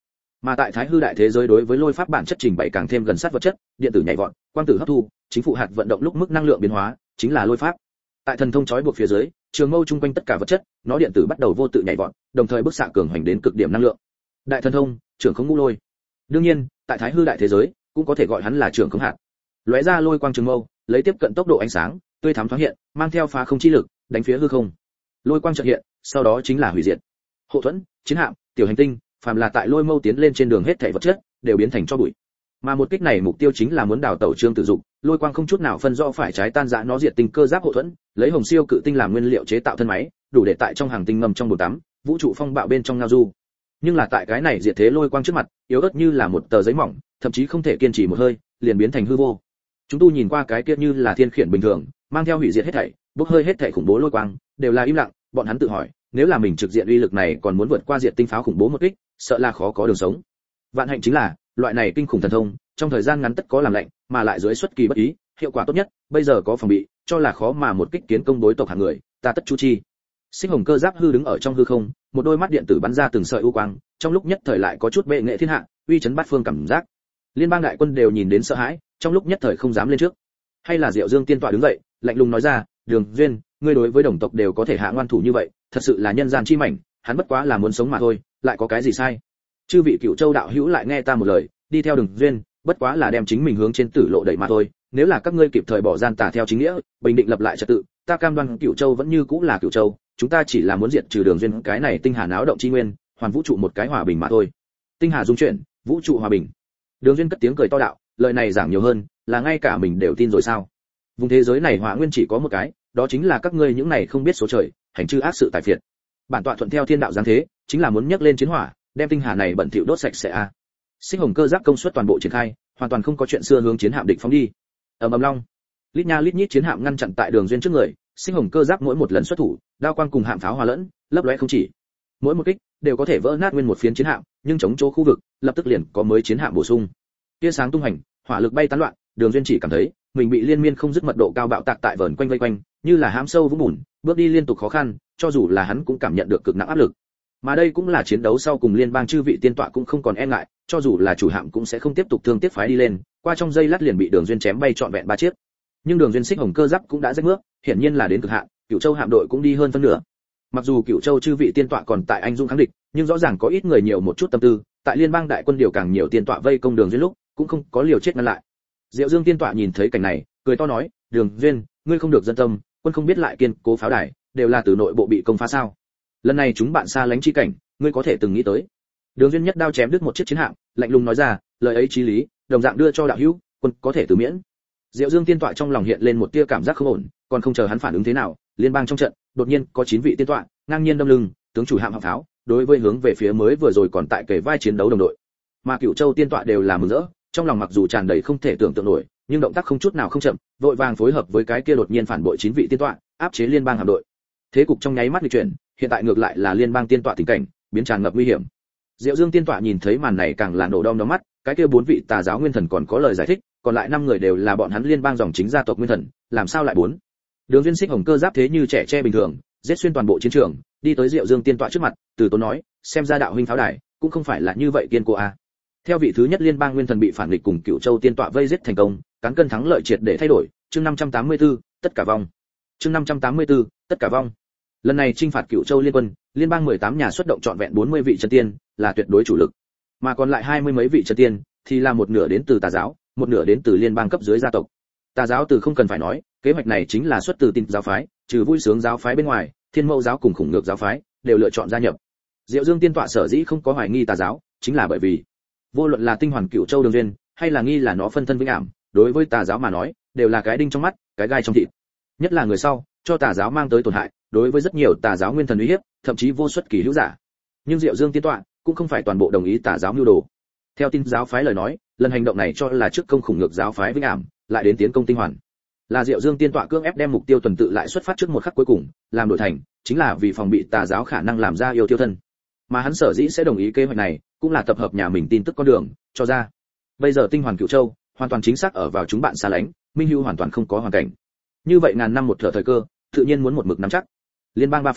Mà tại Thái hư đại thế giới đối với lôi pháp bản chất trình bày càng thêm gần sát vật chất, điện tử nhảy vọt, quang tử hấp thu, chính phụ hạt vận động lúc mức năng lượng biến hóa, chính là lôi pháp. Tại thần thông chói buộc phía dưới, trường mâu chung quanh tất cả vật chất, nó điện tử bắt đầu vô tự nhảy vọt, đồng thời bức xạ cường hoành đến cực điểm năng lượng. Đại thần thông, trưởng khống ngũ lôi. Đương nhiên, tại Thái hư đại thế giới, cũng có thể gọi hắn là trưởng khống hạt. Lóe ra lôi quang trường mâu, lấy tiếp cận tốc độ ánh sáng, tươi thắm thoáng hiện, mang theo phá không chi lực, đánh phía hư không. Lôi quang chợt hiện, sau đó chính là hủy diệt. Hộ thuẫn, chiến hạm, tiểu hành tinh, phàm là tại lôi mâu tiến lên trên đường hết thảy vật chất, đều biến thành tro bụi. Mà một kích này mục tiêu chính là muốn đào tẩu Trương Tử Dục, lôi quang không chút nào phân rõ phải trái tan rã nó diệt tinh cơ giáp hộ thuẫn, lấy hồng siêu cự tinh làm nguyên liệu chế tạo thân máy, đủ để tại trong hàng tinh ngầm trong bồn tắm, vũ trụ phong bạo bên trong ngao du. Nhưng là tại cái này diệt thế lôi quang trước mặt, yếu ớt như là một tờ giấy mỏng, thậm chí không thể kiên trì một hơi, liền biến thành hư vô. Chúng tu nhìn qua cái kia như là thiên khiển bình thường, mang theo hủy diệt hết thảy, bốc hơi hết thảy khủng bố lôi quang, đều là im lặng, bọn hắn tự hỏi, nếu là mình trực diện uy lực này còn muốn vượt qua diệt tinh pháo khủng bố một kích, sợ là khó có đường sống. Vạn hạnh chính là, loại này kinh khủng thần thông, trong thời gian ngắn tất có làm lạnh, mà lại dưới xuất kỳ bất ý, hiệu quả tốt nhất, bây giờ có phòng bị, cho là khó mà một kích kiến công đối tộc hàng người, ta tất chu chi. Sinh hồng cơ giáp hư đứng ở trong hư không, một đôi mắt điện tử bắn ra từng sợi u quang, trong lúc nhất thời lại có chút bệ nghệ thiên hạ, uy chấn bát phương cảm giác. Liên bang đại quân đều nhìn đến sợ hãi, trong lúc nhất thời không dám lên trước. Hay là Diệu Dương tiên tọa đứng dậy, lạnh lùng nói ra, Đường Duyên, ngươi đối với đồng tộc đều có thể hạ ngoan thủ như vậy, thật sự là nhân gian chi mảnh, hắn bất quá là muốn sống mà thôi, lại có cái gì sai? Chư vị Cửu Châu đạo hữu lại nghe ta một lời, đi theo Đường Duyên, bất quá là đem chính mình hướng trên tử lộ đẩy mà thôi, nếu là các ngươi kịp thời bỏ gian tà theo chính nghĩa, bình định lập lại trật tự, ta cam đoan Cửu Châu vẫn như cũ là Cửu Châu, chúng ta chỉ là muốn diệt trừ Đường Duyên cái này tinh hà náo động chi nguyên, hoàn vũ trụ một cái hòa bình mà thôi. Tinh hà dung chuyển, vũ trụ hòa bình. Đường Duyên cất tiếng cười to đạo, lời này giảng nhiều hơn, là ngay cả mình đều tin rồi sao? Vùng thế giới này hỏa nguyên chỉ có một cái, đó chính là các ngươi những này không biết số trời, hành chư ác sự tài phiệt. Bản tọa thuận theo thiên đạo giáng thế, chính là muốn nhấc lên chiến hỏa, đem tinh hà này bẩn thỉu đốt sạch sẽ a. Sinh hồng cơ giáp công suất toàn bộ triển khai, hoàn toàn không có chuyện xưa hướng chiến hạm địch phóng đi. Ầm ầm long, lít nha lít nhít chiến hạm ngăn chặn tại Đường Duyên trước người, sinh hồng cơ giáp mỗi một lần xuất thủ, đao quang cùng hạm pháo hòa lẫn, lấp lóe không chỉ. Mỗi một kích đều có thể vỡ nát nguyên một phiến chiến hạm, nhưng chống chỗ khu vực, lập tức liền có mới chiến hạm bổ sung. Tia sáng tung hành, hỏa lực bay tán loạn, Đường Duyên chỉ cảm thấy mình bị liên miên không dứt mật độ cao bạo tạc tại vờn quanh vây quanh, như là hãm sâu vũng bùn, bước đi liên tục khó khăn, cho dù là hắn cũng cảm nhận được cực nặng áp lực. Mà đây cũng là chiến đấu sau cùng liên bang chư vị tiên tọa cũng không còn e ngại, cho dù là chủ hạm cũng sẽ không tiếp tục thương tiếc phái đi lên, qua trong giây lát liền bị Đường Duyên chém bay trọn vẹn 3 chiếc. Nhưng Đường Duyên xích hồng cơ giáp cũng đã rách mướp, hiển nhiên là đến cực hạn, Cửu Châu hạm đội cũng đi hơn phân nửa. Mặc dù Cửu Châu chư vị tiên tọa còn tại anh dũng kháng địch, nhưng rõ ràng có ít người nhiều một chút tâm tư, tại liên bang đại quân điều càng nhiều tiên tọa vây công Đường Duyên lúc, cũng không có liều chết ngăn lại. Diệu Dương tiên tọa nhìn thấy cảnh này, cười to nói, Đường Duyên, ngươi không được dân tâm, quân không biết lại kiên cố pháo đài, đều là từ nội bộ bị công phá sao? Lần này chúng bạn xa lánh chi cảnh, ngươi có thể từng nghĩ tới. Đường Duyên nhất đao chém đứt một chiếc chiến hạm, lạnh lùng nói ra, lời ấy chí lý, đồng dạng đưa cho đạo hữu, quân có thể từ miễn. Diệu Dương tiên tọa trong lòng hiện lên một tia cảm giác không ổn, còn không chờ hắn phản ứng thế nào, liên bang trong trận, đột nhiên có 9 vị tiên tọa ngang nhiên đâm lưng, tướng chủ hạm hạm pháo, đối với hướng về phía mới vừa rồi còn tại kề vai chiến đấu đồng đội. Mà Cửu Châu tiên tọa đều là mừng rỡ, trong lòng mặc dù tràn đầy không thể tưởng tượng nổi, nhưng động tác không chút nào không chậm, vội vàng phối hợp với cái kia đột nhiên phản bội 9 vị tiên tọa, áp chế liên bang hạm đội. Thế cục trong nháy mắt nghịch chuyển, hiện tại ngược lại là liên bang tiên tọa tình cảnh biến tràn ngập nguy hiểm. Diệu Dương tiên tọa nhìn thấy màn này càng là nổ đom đóm mắt, cái kia 4 vị tà giáo nguyên thần còn có lời giải thích, còn lại 5 người đều là bọn hắn liên bang dòng chính gia tộc nguyên thần, làm sao lại 4? Đường Duyên xích hồng cơ giáp thế như trẻ tre bình thường, giết xuyên toàn bộ chiến trường, đi tới Diệu Dương tiên tọa trước mặt, từ tốn nói, xem ra đạo huynh pháo đài cũng không phải là như vậy kiên cố a. Theo vị thứ nhất liên bang nguyên thần bị phản nghịch cùng Cửu Châu tiên tọa vây giết thành công, cán cân thắng lợi triệt để thay đổi, chương 584, tất cả vong. Chương 584, tất cả vong. Lần này chinh phạt Cửu Châu liên quân, liên bang 18 nhà xuất động trọn vẹn 40 vị chân tiên, là tuyệt đối chủ lực. Mà còn lại 20 mấy vị chân tiên thì là một nửa đến từ tà giáo, một nửa đến từ liên bang cấp dưới gia tộc. Tà giáo từ không cần phải nói, kế hoạch này chính là xuất từ tin giáo phái, trừ vui sướng giáo phái bên ngoài, Thiên Mẫu giáo cùng khủng ngược giáo phái đều lựa chọn gia nhập. Diệu Dương tiên tọa sở dĩ không có hoài nghi tà giáo, chính là bởi vì vô luận là tinh hoàn Cửu Châu Đường Duyên, hay là nghi là nó phân thân vĩnh ảm, đối với tà giáo mà nói, đều là cái đinh trong mắt, cái gai trong thịt. Nhất là người sau, cho tà giáo mang tới tổn hại, đối với rất nhiều tà giáo nguyên thần uy hiếp, thậm chí vô xuất kỳ hữu giả. Nhưng Diệu Dương tiên tọa cũng không phải toàn bộ đồng ý tà giáo mưu đồ. Theo tin giáo phái lời nói, lần hành động này cho là trước công khủng ngược giáo phái vĩnh ảm, lại đến tiến công tinh hoàn. Là Diệu Dương tiên tọa cưỡng ép đem mục tiêu tuần tự lại xuất phát trước một khắc cuối cùng, làm đổi thành, chính là vì phòng bị tà giáo khả năng làm ra yêu tiêu thân. Mà hắn sở dĩ sẽ đồng ý kế hoạch này, cũng là tập hợp nhà mình tin tức con đường cho ra. Bây giờ tinh hoàn Cửu Châu hoàn toàn chính xác ở vào chúng bạn xa lánh, Minh Hữu hoàn toàn không có hoàn cảnh. Như vậy ngàn năm một thở thời cơ, tự nhiên muốn một mực nắm chắc. Liên bang 3 phần,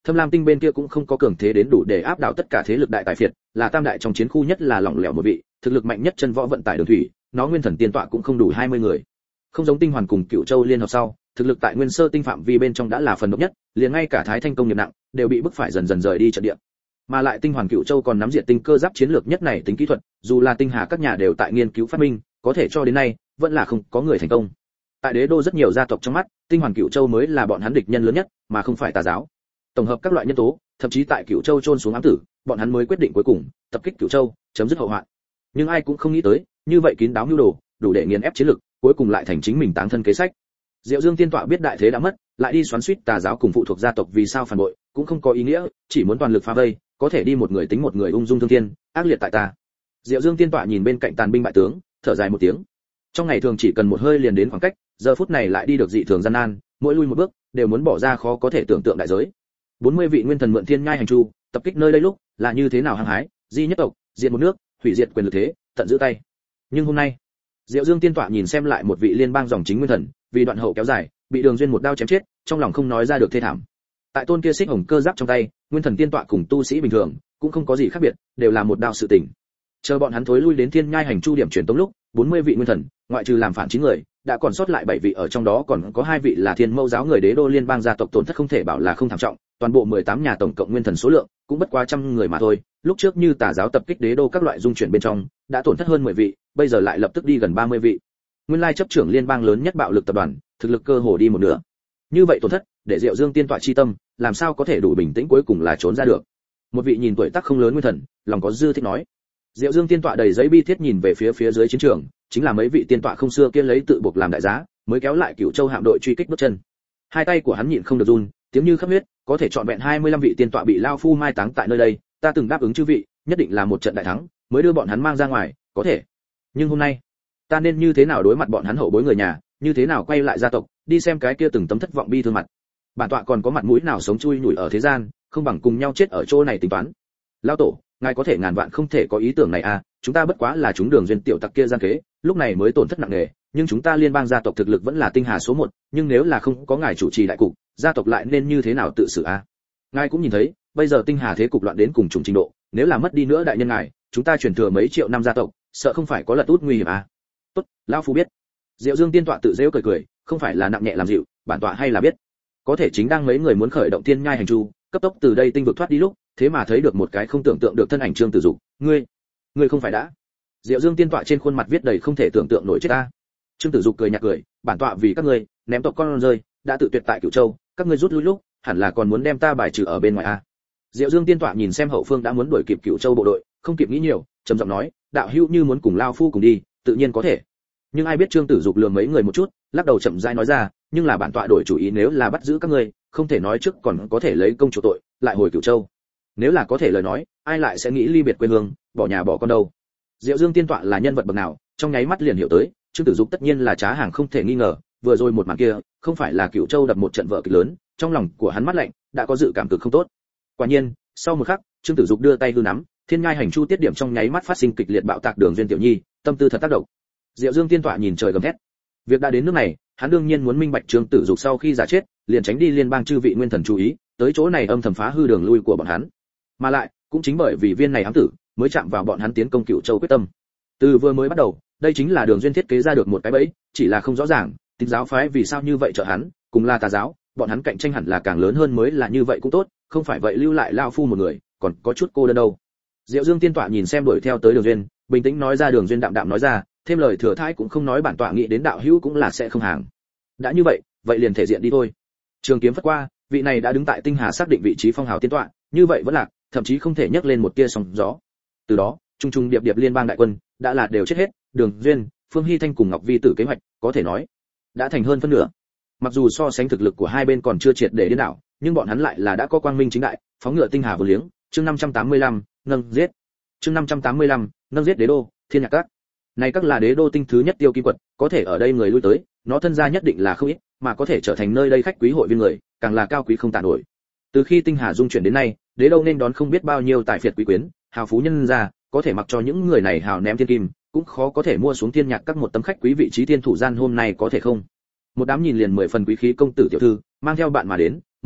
Thâm Lam Tinh bên kia cũng không có cường thế đến đủ để áp đảo tất cả thế lực đại tài phiệt, là tam đại trong chiến khu nhất là lỏng lẻo một vị, thực lực mạnh nhất chân võ vận tải đường thủy, nó nguyên thần tiên tọa cũng không đủ 20 người. Không giống Tinh Hoàn cùng Cựu Châu liên hợp sau, thực lực tại Nguyên Sơ Tinh phạm vi bên trong đã là phần độc nhất, liền ngay cả Thái Thanh công nghiệp nặng đều bị bức phải dần dần rời đi trận địa. Mà lại Tinh Hoàn Cựu Châu còn nắm diện tinh cơ giáp chiến lược nhất này tính kỹ thuật, dù là Tinh Hà các nhà đều tại nghiên cứu phát minh, có thể cho đến nay vẫn là không có người thành công. Tại Đế đô rất nhiều gia tộc trong mắt, Tinh Hoàn Cựu Châu mới là bọn hắn địch nhân lớn nhất, mà không phải Tà giáo. Tổng hợp các loại nhân tố, thậm chí tại Cựu Châu chôn xuống ám tử, bọn hắn mới quyết định cuối cùng tập kích Cựu Châu, chấm dứt hậu hoạn. Nhưng ai cũng không nghĩ tới, như vậy kín đáo mưu đồ, đủ để nghiền ép chiến lực, cuối cùng lại thành chính mình táng thân kế sách. Diệu Dương Tiên Tọa biết đại thế đã mất, lại đi xoắn xuýt Tà giáo cùng phụ thuộc gia tộc vì sao phản bội, cũng không có ý nghĩa, chỉ muốn toàn lực phá vây, có thể đi một người tính một người ung dung thương thiên, ác liệt tại ta. Diệu Dương Tiên Tọa nhìn bên cạnh tàn binh bại tướng, thở dài một tiếng. Trong ngày thường chỉ cần một hơi liền đến khoảng cách, giờ phút này lại đi được dị thường gian nan, mỗi lui một bước đều muốn bỏ ra khó có thể tưởng tượng đại giới. 40 vị nguyên thần mượn thiên nhai hành chu, tập kích nơi đây lúc là như thế nào hăng hái, di nhất tộc, diệt một nước, hủy diệt quyền lực thế, tận giữ tay. Nhưng hôm nay, Diệu Dương Tiên Tọa nhìn xem lại một vị liên bang dòng chính nguyên thần, vì đoạn hậu kéo dài, bị Đường Duyên một đao chém chết, trong lòng không nói ra được thê thảm. Tại tôn kia xích hồng cơ giáp trong tay, nguyên thần tiên tọa cùng tu sĩ bình thường cũng không có gì khác biệt, đều là một đao sự tình. Chờ bọn hắn thối lui đến thiên nhai hành chu điểm truyền tống lúc, 40 vị nguyên thần, ngoại trừ làm phản 9 người, đã còn sót lại 7 vị, ở trong đó còn có 2 vị là Thiên Mâu giáo người Đế đô liên bang gia tộc, tổn thất không thể bảo là không thảm trọng, toàn bộ 18 nhà tổng cộng nguyên thần số lượng cũng bất quá trăm người mà thôi. Lúc trước như Tà giáo tập kích Đế đô các loại dung chuyển bên trong, đã tổn thất hơn 10 vị, bây giờ lại lập tức đi gần 30 vị. Nguyên lai chấp trưởng liên bang lớn nhất bạo lực tập đoàn, thực lực cơ hồ đi một nửa. Như vậy tổn thất, để Diệu Dương Tiên Tọa chi tâm, làm sao có thể đủ bình tĩnh cuối cùng là trốn ra được. Một vị nhìn tuổi tác không lớn nguyên thần, lòng có dư thích nói. Diệu Dương Tiên Tọa đầy giấy bi thiết nhìn về phía dưới chiến trường, chính là mấy vị tiên tọa không xưa kia lấy tự buộc làm đại giá, mới kéo lại Cửu Châu hạm đội truy kích bước chân. Hai tay của hắn nhịn không được run, tiếng như khắp huyết, có thể chọn vẹn 25 vị tiên tọa bị lao phu mai táng tại nơi đây, ta từng đáp ứng chư vị, nhất định là một trận đại thắng, mới đưa bọn hắn mang ra ngoài, có thể. Nhưng hôm nay, ta nên như thế nào đối mặt bọn hắn hậu bối người nhà, như thế nào quay lại gia tộc, đi xem cái kia từng tấm thất vọng bi thương mặt. Bản tọa còn có mặt mũi nào sống chui nhủi ở thế gian, không bằng cùng nhau chết ở chỗ này tính toán. Lão tổ, ngài có thể ngàn vạn không thể có ý tưởng này à, chúng ta bất quá là chúng Đường Duyên tiểu tặc kia gian kế, lúc này mới tổn thất nặng nề, nhưng chúng ta liên bang gia tộc thực lực vẫn là tinh hà số 1, nhưng nếu là không có ngài chủ trì đại cục, gia tộc lại nên như thế nào tự xử à? Ngài cũng nhìn thấy, bây giờ tinh hà thế cục loạn đến cùng trùng trình độ, nếu là mất đi nữa đại nhân ngài, chúng ta truyền thừa mấy triệu năm gia tộc, sợ không phải có lật út nguy hiểm à? Tốt, lão phu biết. Diệu Dương Tiên Tọa tự giễu cười, không phải là nặng nhẹ làm dịu, bản tọa hay là biết. Có thể chính đang mấy người muốn khởi động thiên nhai hành chu, cấp tốc từ đây tinh vực thoát đi lúc, thế mà thấy được một cái không tưởng tượng được thân ảnh Trương Tử Dục, ngươi không phải đã? Diệu Dương Tiên Tọa trên khuôn mặt viết đầy không thể tưởng tượng nổi chết ta. Trương Tử Dục cười nhạt cười, bản tọa vì các ngươi ném tộc con rơi, đã tự tuyệt tại Cửu Châu, các ngươi rút lui lúc, hẳn là còn muốn đem ta bài trừ ở bên ngoài a. Diệu Dương Tiên Tọa nhìn xem hậu phương đã muốn đuổi kịp Cửu Châu bộ đội, không kịp nghĩ nhiều, trầm giọng nói, đạo hữu như muốn cùng lao phu cùng đi, tự nhiên có thể. Nhưng ai biết Trương Tử Dục lườm mấy người một chút, lắc đầu chậm rãi nói ra, nhưng là bản tọa đổi chủ ý, nếu là bắt giữ các ngươi, không thể nói trước còn có thể lấy công chủ tội, lại hồi Cửu Châu. Nếu là có thể lời nói, ai lại sẽ nghĩ ly biệt quê hương, bỏ nhà bỏ con đâu. Diệu Dương Tiên Tọa là nhân vật bậc nào, trong nháy mắt liền hiểu tới, Trương Tử Dục tất nhiên là trá hàng không thể nghi ngờ, vừa rồi một màn kia, không phải là Cửu Châu đập một trận vở kịch lớn, trong lòng của hắn mắt lạnh, đã có dự cảm cực không tốt. Quả nhiên, sau một khắc, Trương Tử Dục đưa tay hư nắm, thiên nhai hành chu tiết điểm trong nháy mắt phát sinh kịch liệt bạo tạc. Đường Duyên tiểu nhi, tâm tư thật tác động. Diệu Dương Tiên Tọa nhìn trời gầm thét. Việc đã đến nước này, hắn đương nhiên muốn minh bạch Trương Tử Dục sau khi giả chết, liền tránh đi liên bang chư vị nguyên thần chú ý, tới chỗ này âm thầm phá hư đường lui của bọn hắn. Mà lại, cũng chính bởi vì viên này ám tử, mới chạm vào bọn hắn tiến công Cửu Châu quyết tâm. Từ vừa mới bắt đầu, đây chính là Đường Duyên thiết kế ra được một cái bẫy, chỉ là không rõ ràng, Tín giáo phái vì sao như vậy trợ hắn, cùng là Tà giáo, bọn hắn cạnh tranh hẳn là càng lớn hơn mới là như vậy cũng tốt, không phải vậy lưu lại lão phu một người, còn có chút cô đơn đâu. Diệu Dương Tiên Tọa nhìn xem đuổi theo tới Đường Duyên, bình tĩnh nói ra. Đường Duyên đạm đạm nói ra, thêm lời thừa thãi cũng không nói, bản tọa nghĩ đến đạo hữu cũng là sẽ không hàng. Đã như vậy, vậy liền thể diện đi thôi. Trường kiếm phất qua, vị này đã đứng tại tinh hà xác định vị trí phong hào tiên tọa, như vậy vẫn lạc, thậm chí không thể nhấc lên một tia sóng gió. Từ đó, trung trung điệp điệp liên bang đại quân đã là đều chết hết, Đường Duyên, Phương Hy Thanh cùng Ngọc Vi Tử kế hoạch, có thể nói đã thành hơn phân nửa. Mặc dù so sánh thực lực của hai bên còn chưa triệt để điên đảo, nhưng bọn hắn lại là đã có quang minh chính đại, phóng ngựa tinh hà vô liếng. Chương 585, nâng giết. Chương 585, nâng giết Đế đô, Thiên Nhạc Các. Này các là Đế đô tinh thứ nhất tiêu kim quật, có thể ở đây người lui tới, nó thân gia nhất định là không ít, mà có thể trở thành nơi đây khách quý hội viên người, càng là cao quý không tả nổi. Từ khi tinh hà dung chuyển đến nay, Đế đô nên đón không biết bao nhiêu tài phiệt quý quyến, hào phú nhân gia, có thể mặc cho những người này hào ném thiên kim, cũng khó có thể mua xuống Thiên Nhạc Các một tấm khách quý vị trí thiên thủ gian hôm nay có thể không. Một đám nhìn liền 10 phần quý khí công tử tiểu thư, mang theo bạn mà đến,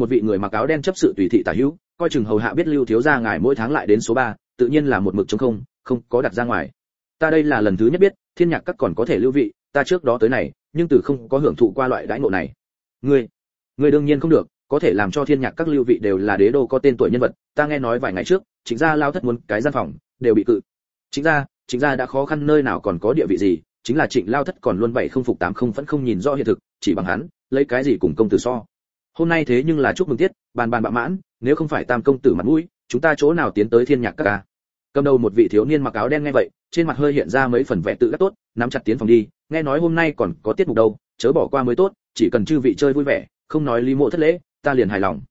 một vị người mặc áo đen chấp sự tùy thị tả hữu, coi chừng hầu hạ biết Lưu thiếu gia ngài mỗi tháng lại đến số 3, tự nhiên là một mực trống không, không có đặt ra ngoài. Ta đây là lần thứ nhất biết, Thiên Nhạc các còn có thể lưu vị, ta trước đó tới này, nhưng từ không có hưởng thụ qua loại đãi ngộ này. Ngươi đương nhiên không được, có thể làm cho Thiên Nhạc các lưu vị đều là đế đô có tên tuổi nhân vật, ta nghe nói vài ngày trước, Trịnh gia lao thất muốn cái gian phòng, đều bị cự. Trịnh gia đã khó khăn nơi nào còn có địa vị gì, chính là Trịnh lao thất còn luôn bảy không phục tám không vẫn không nhìn rõ hiện thực, chỉ bằng hắn, lấy cái gì cùng công tử so. Hôm nay thế nhưng là chúc mừng tiết, bàn bạ mãn, nếu không phải Tam công tử mặt mũi, chúng ta chỗ nào tiến tới Thiên Nhạc các ca. Cầm đầu một vị thiếu niên mặc áo đen nghe vậy, trên mặt hơi hiện ra mấy phần vẻ tự đắc tốt, nắm chặt tiến phòng đi, nghe nói hôm nay còn có tiết mục đâu, chớ bỏ qua mới tốt, chỉ cần chư vị chơi vui vẻ, không nói Lý Mộ thất lễ, ta liền hài lòng.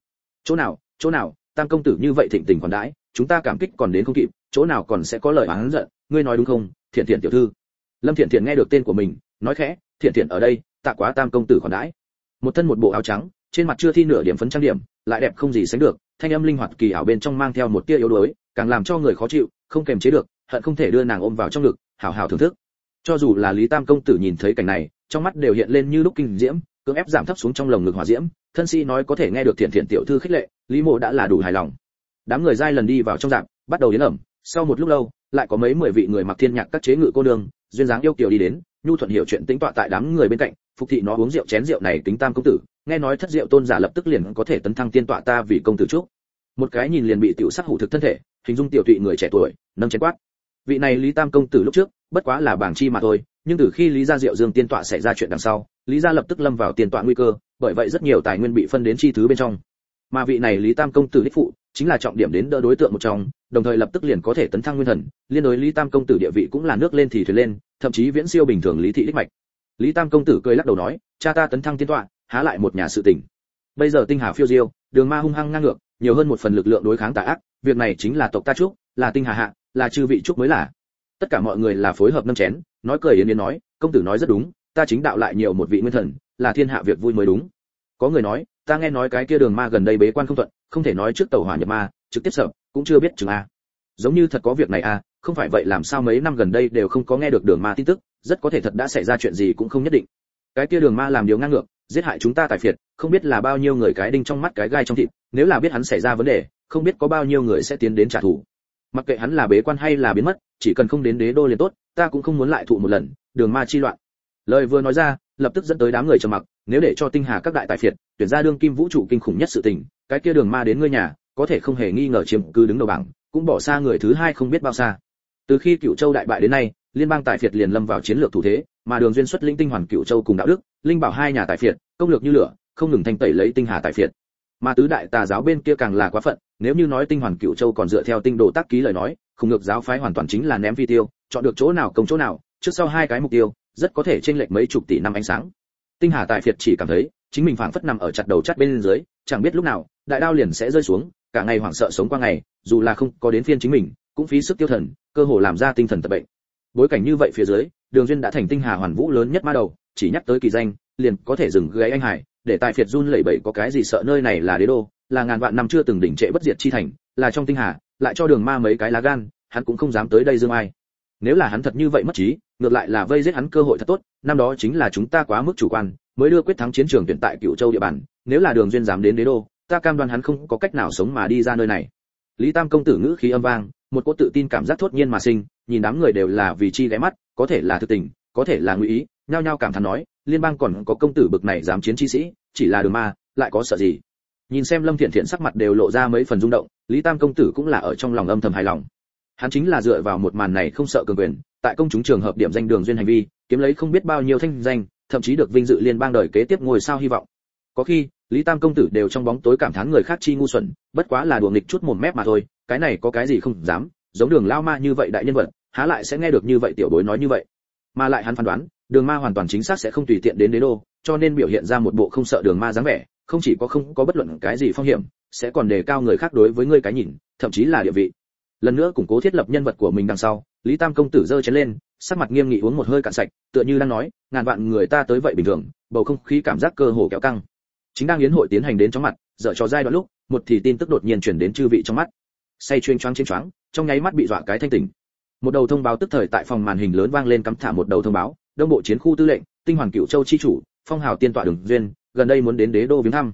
Chỗ nào, Tam công tử như vậy thịnh tình còn đãi, chúng ta cảm kích còn đến không kịp, chỗ nào còn sẽ có lời oán giận, ngươi nói đúng không, Thiện Thiện tiểu thư. Lâm Thiện Thiện nghe được tên của mình, nói khẽ, Thiện Thiện ở đây, tạ quá Tam công tử còn đãi. Một thân một bộ áo trắng, trên mặt chưa thi nửa điểm phấn trang điểm, lại đẹp không gì sánh được, thanh âm linh hoạt kỳ ảo bên trong mang theo một tia yếu đuối, càng làm cho người khó chịu, không kềm chế được, hận không thể đưa nàng ôm vào trong ngực, hảo hảo thưởng thức. Cho dù là Lý Tam công tử nhìn thấy cảnh này, trong mắt đều hiện lên như lúc kinh diễm, cưỡng ép giảm thấp xuống trong lồng ngực hỏa diễm, thân sĩ nói có thể nghe được Thiện Thiện tiểu thư khích lệ, Lý Mộ đã là đủ hài lòng. Đám người giai lần đi vào trong rạp, bắt đầu đến ẩm, sau một lúc lâu, lại có mấy 10 vị người mặc Thiên Nhạc các chế ngự cô nương, duyên dáng yêu kiều đi đến, nhu thuận hiểu chuyện tĩnh tọa tại đám người bên cạnh, phục thị nó uống rượu chén rượu này tính Tam công tử, nghe nói thất rượu tôn giả lập tức liền có thể tấn thăng tiên tọa ta vì công tử chúc. Một cái nhìn liền bị tiểu sắc hủ thực thân thể, hình dung tiểu tụy người trẻ tuổi, nâng chén quát. Vị này Lý Tam công tử lúc trước, bất quá là bảng chi mà thôi, nhưng từ khi Lý gia Diệu Dương tiên tọa xảy ra chuyện đằng sau, Lý gia lập tức lâm vào tiên tọa nguy cơ, bởi vậy rất nhiều tài nguyên bị phân đến chi thứ bên trong. Mà vị này Lý Tam công tử đích phụ, chính là trọng điểm đến đỡ đối tượng một trong, đồng thời lập tức liền có thể tấn thăng nguyên thần, liên đối Lý Tam công tử địa vị cũng là nước lên thì thuyền lên, thậm chí viễn siêu bình thường Lý thị đích mạch. Lý Tam công tử cười lắc đầu nói, cha ta tấn thăng tiên tọa, há lại một nhà sự tình. Bây giờ tinh hà phiêu diêu, đường ma hung hăng ngang ngược, nhiều hơn một phần lực lượng đối kháng tà ác, việc này chính là tộc ta chúc, là tinh hà hạ, là chư vị chúc mới là. Tất cả mọi người là phối hợp nâng chén, nói cười yến yến nói, công tử nói rất đúng, ta chính đạo lại nhiều một vị nguyên thần, là thiên hạ việc vui mới đúng. Có người nói, ta nghe nói cái kia đường ma gần đây bế quan không thuận, không thể nói trước tàu hỏa nhập ma, trực tiếp sợ, cũng chưa biết chừng a. Giống như thật có việc này a, không phải vậy làm sao mấy năm gần đây đều không có nghe được đường ma tin tức, rất có thể thật đã xảy ra chuyện gì cũng không nhất định. Cái kia đường ma làm điều ngang ngược, giết hại chúng ta tài phiệt, không biết là bao nhiêu người cái đinh trong mắt cái gai trong thịt, nếu là biết hắn xảy ra vấn đề, không biết có bao nhiêu người sẽ tiến đến trả thù. Mặc kệ hắn là bế quan hay là biến mất, chỉ cần không đến đế đô liền tốt, ta cũng không muốn lại thụ một lần đường ma chi loạn. Lời vừa nói ra, lập tức dẫn tới đám người trầm mặc, nếu để cho tinh hà các đại tài phiệt tuyển ra đương kim vũ trụ kinh khủng nhất sự tình, cái kia đường ma đến ngươi nhà, có thể không hề nghi ngờ chiếm cứ đứng đầu bảng, cũng bỏ xa người thứ hai không biết bao xa. Từ khi Cửu Châu đại bại đến nay, liên bang tài phiệt liền lâm vào chiến lược thủ thế, mà Đường Duyên xuất linh tinh hoàn Cửu Châu cùng đạo đức, linh bảo hai nhà tài phiệt, công lược như lửa, không ngừng thanh tẩy lấy tinh hà tài phiệt. Mà tứ đại tà giáo bên kia càng là quá phận, nếu như nói tinh hoàn Cửu Châu còn dựa theo tinh đồ tác ký lời nói, khủng ngược giáo phái hoàn toàn chính là ném phi tiêu, chọn được chỗ nào công chỗ nào, trước sau hai cái mục tiêu, rất có thể chênh lệch mấy chục tỷ năm ánh sáng. Tinh hà tài phiệt chỉ cảm thấy chính mình phảng phất nằm ở chặt đầu chắt bên dưới, chẳng biết lúc nào đại đao liền sẽ rơi xuống, cả ngày hoảng sợ sống qua ngày, dù là không có đến phiên chính mình, cũng phí sức tiêu thần, cơ hồ làm ra tinh thần tật bệnh. Bối cảnh như vậy phía dưới, Đường Duyên đã thành tinh hà hoàn vũ lớn nhất ma đầu, chỉ nhắc tới kỳ danh, liền có thể dừng gáy anh hải, để tài phiệt run lẩy bẩy có cái gì sợ, nơi này là đế đô, là ngàn vạn năm chưa từng đỉnh trệ bất diệt chi thành, là trong tinh hà, lại cho Đường Ma mấy cái lá gan, hắn cũng không dám tới đây dương ai. Nếu là hắn thật như vậy mất trí, ngược lại là vây giết hắn cơ hội thật tốt, năm đó chính là chúng ta quá mức chủ quan, mới đưa quyết thắng chiến trường tuyển tại Cửu Châu địa bàn, nếu là Đường Duyên dám đến đế đô, ta cam đoan hắn không có cách nào sống mà đi ra nơi này. Lý Tam công tử ngữ khí âm vang, một cỗ tự tin cảm giác thốt nhiên mà sinh, nhìn đám người đều là vì chi ghé mắt, có thể là thực tình, có thể là ngụy ý, nhao nhao cảm thán nói, liên bang còn có công tử bực này dám chiến chi sĩ, chỉ là Đường Ma, lại có sợ gì? Nhìn xem Lâm Thiện Thiện sắc mặt đều lộ ra mấy phần rung động, Lý Tam công tử cũng là ở trong lòng âm thầm hài lòng. Hắn chính là dựa vào một màn này không sợ cường quyền, tại công chúng trường hợp điểm danh Đường Duyên hành vi, kiếm lấy không biết bao nhiêu thanh danh, thậm chí được vinh dự liên bang đời kế tiếp ngôi sao hy vọng. Có khi, Lý Tam công tử đều trong bóng tối cảm thán người khác chi ngu xuẩn, bất quá là đùa nghịch chút mồm mép mà thôi, cái này có cái gì không dám, giống Đường lao ma như vậy đại nhân vật, há lại sẽ nghe được như vậy tiểu bối nói như vậy. Mà lại hắn phán đoán, Đường Ma hoàn toàn chính xác sẽ không tùy tiện đến đế đô, cho nên biểu hiện ra một bộ không sợ Đường Ma dáng vẻ, không chỉ có không có bất luận cái gì phong hiểm, sẽ còn đề cao người khác đối với ngươi cái nhìn, thậm chí là địa vị. Lần nữa củng cố thiết lập nhân vật của mình đằng sau, Lý Tam công tử giơ chén lên, sắc mặt nghiêm nghị uống một hơi cạn sạch, tựa như đang nói, ngàn vạn người ta tới vậy bình thường, bầu không khí cảm giác cơ hồ kéo căng. Chính đang yến hội tiến hành đến trong mặt, dở trò giai đoạn lúc, một thì tin tức đột nhiên truyền đến chư vị trong mắt. Say chuyên choáng trên choáng, trong nháy mắt bị dọa cái thanh tỉnh. Một đầu thông báo tức thời tại phòng màn hình lớn vang lên cắm thả một đầu thông báo, Đông Bộ chiến khu tư lệnh, Tinh Hoàn Cửu Châu chi chủ, Phong Hào tiên tọa Đường Duyên, gần đây muốn đến đế đô viếng thăm.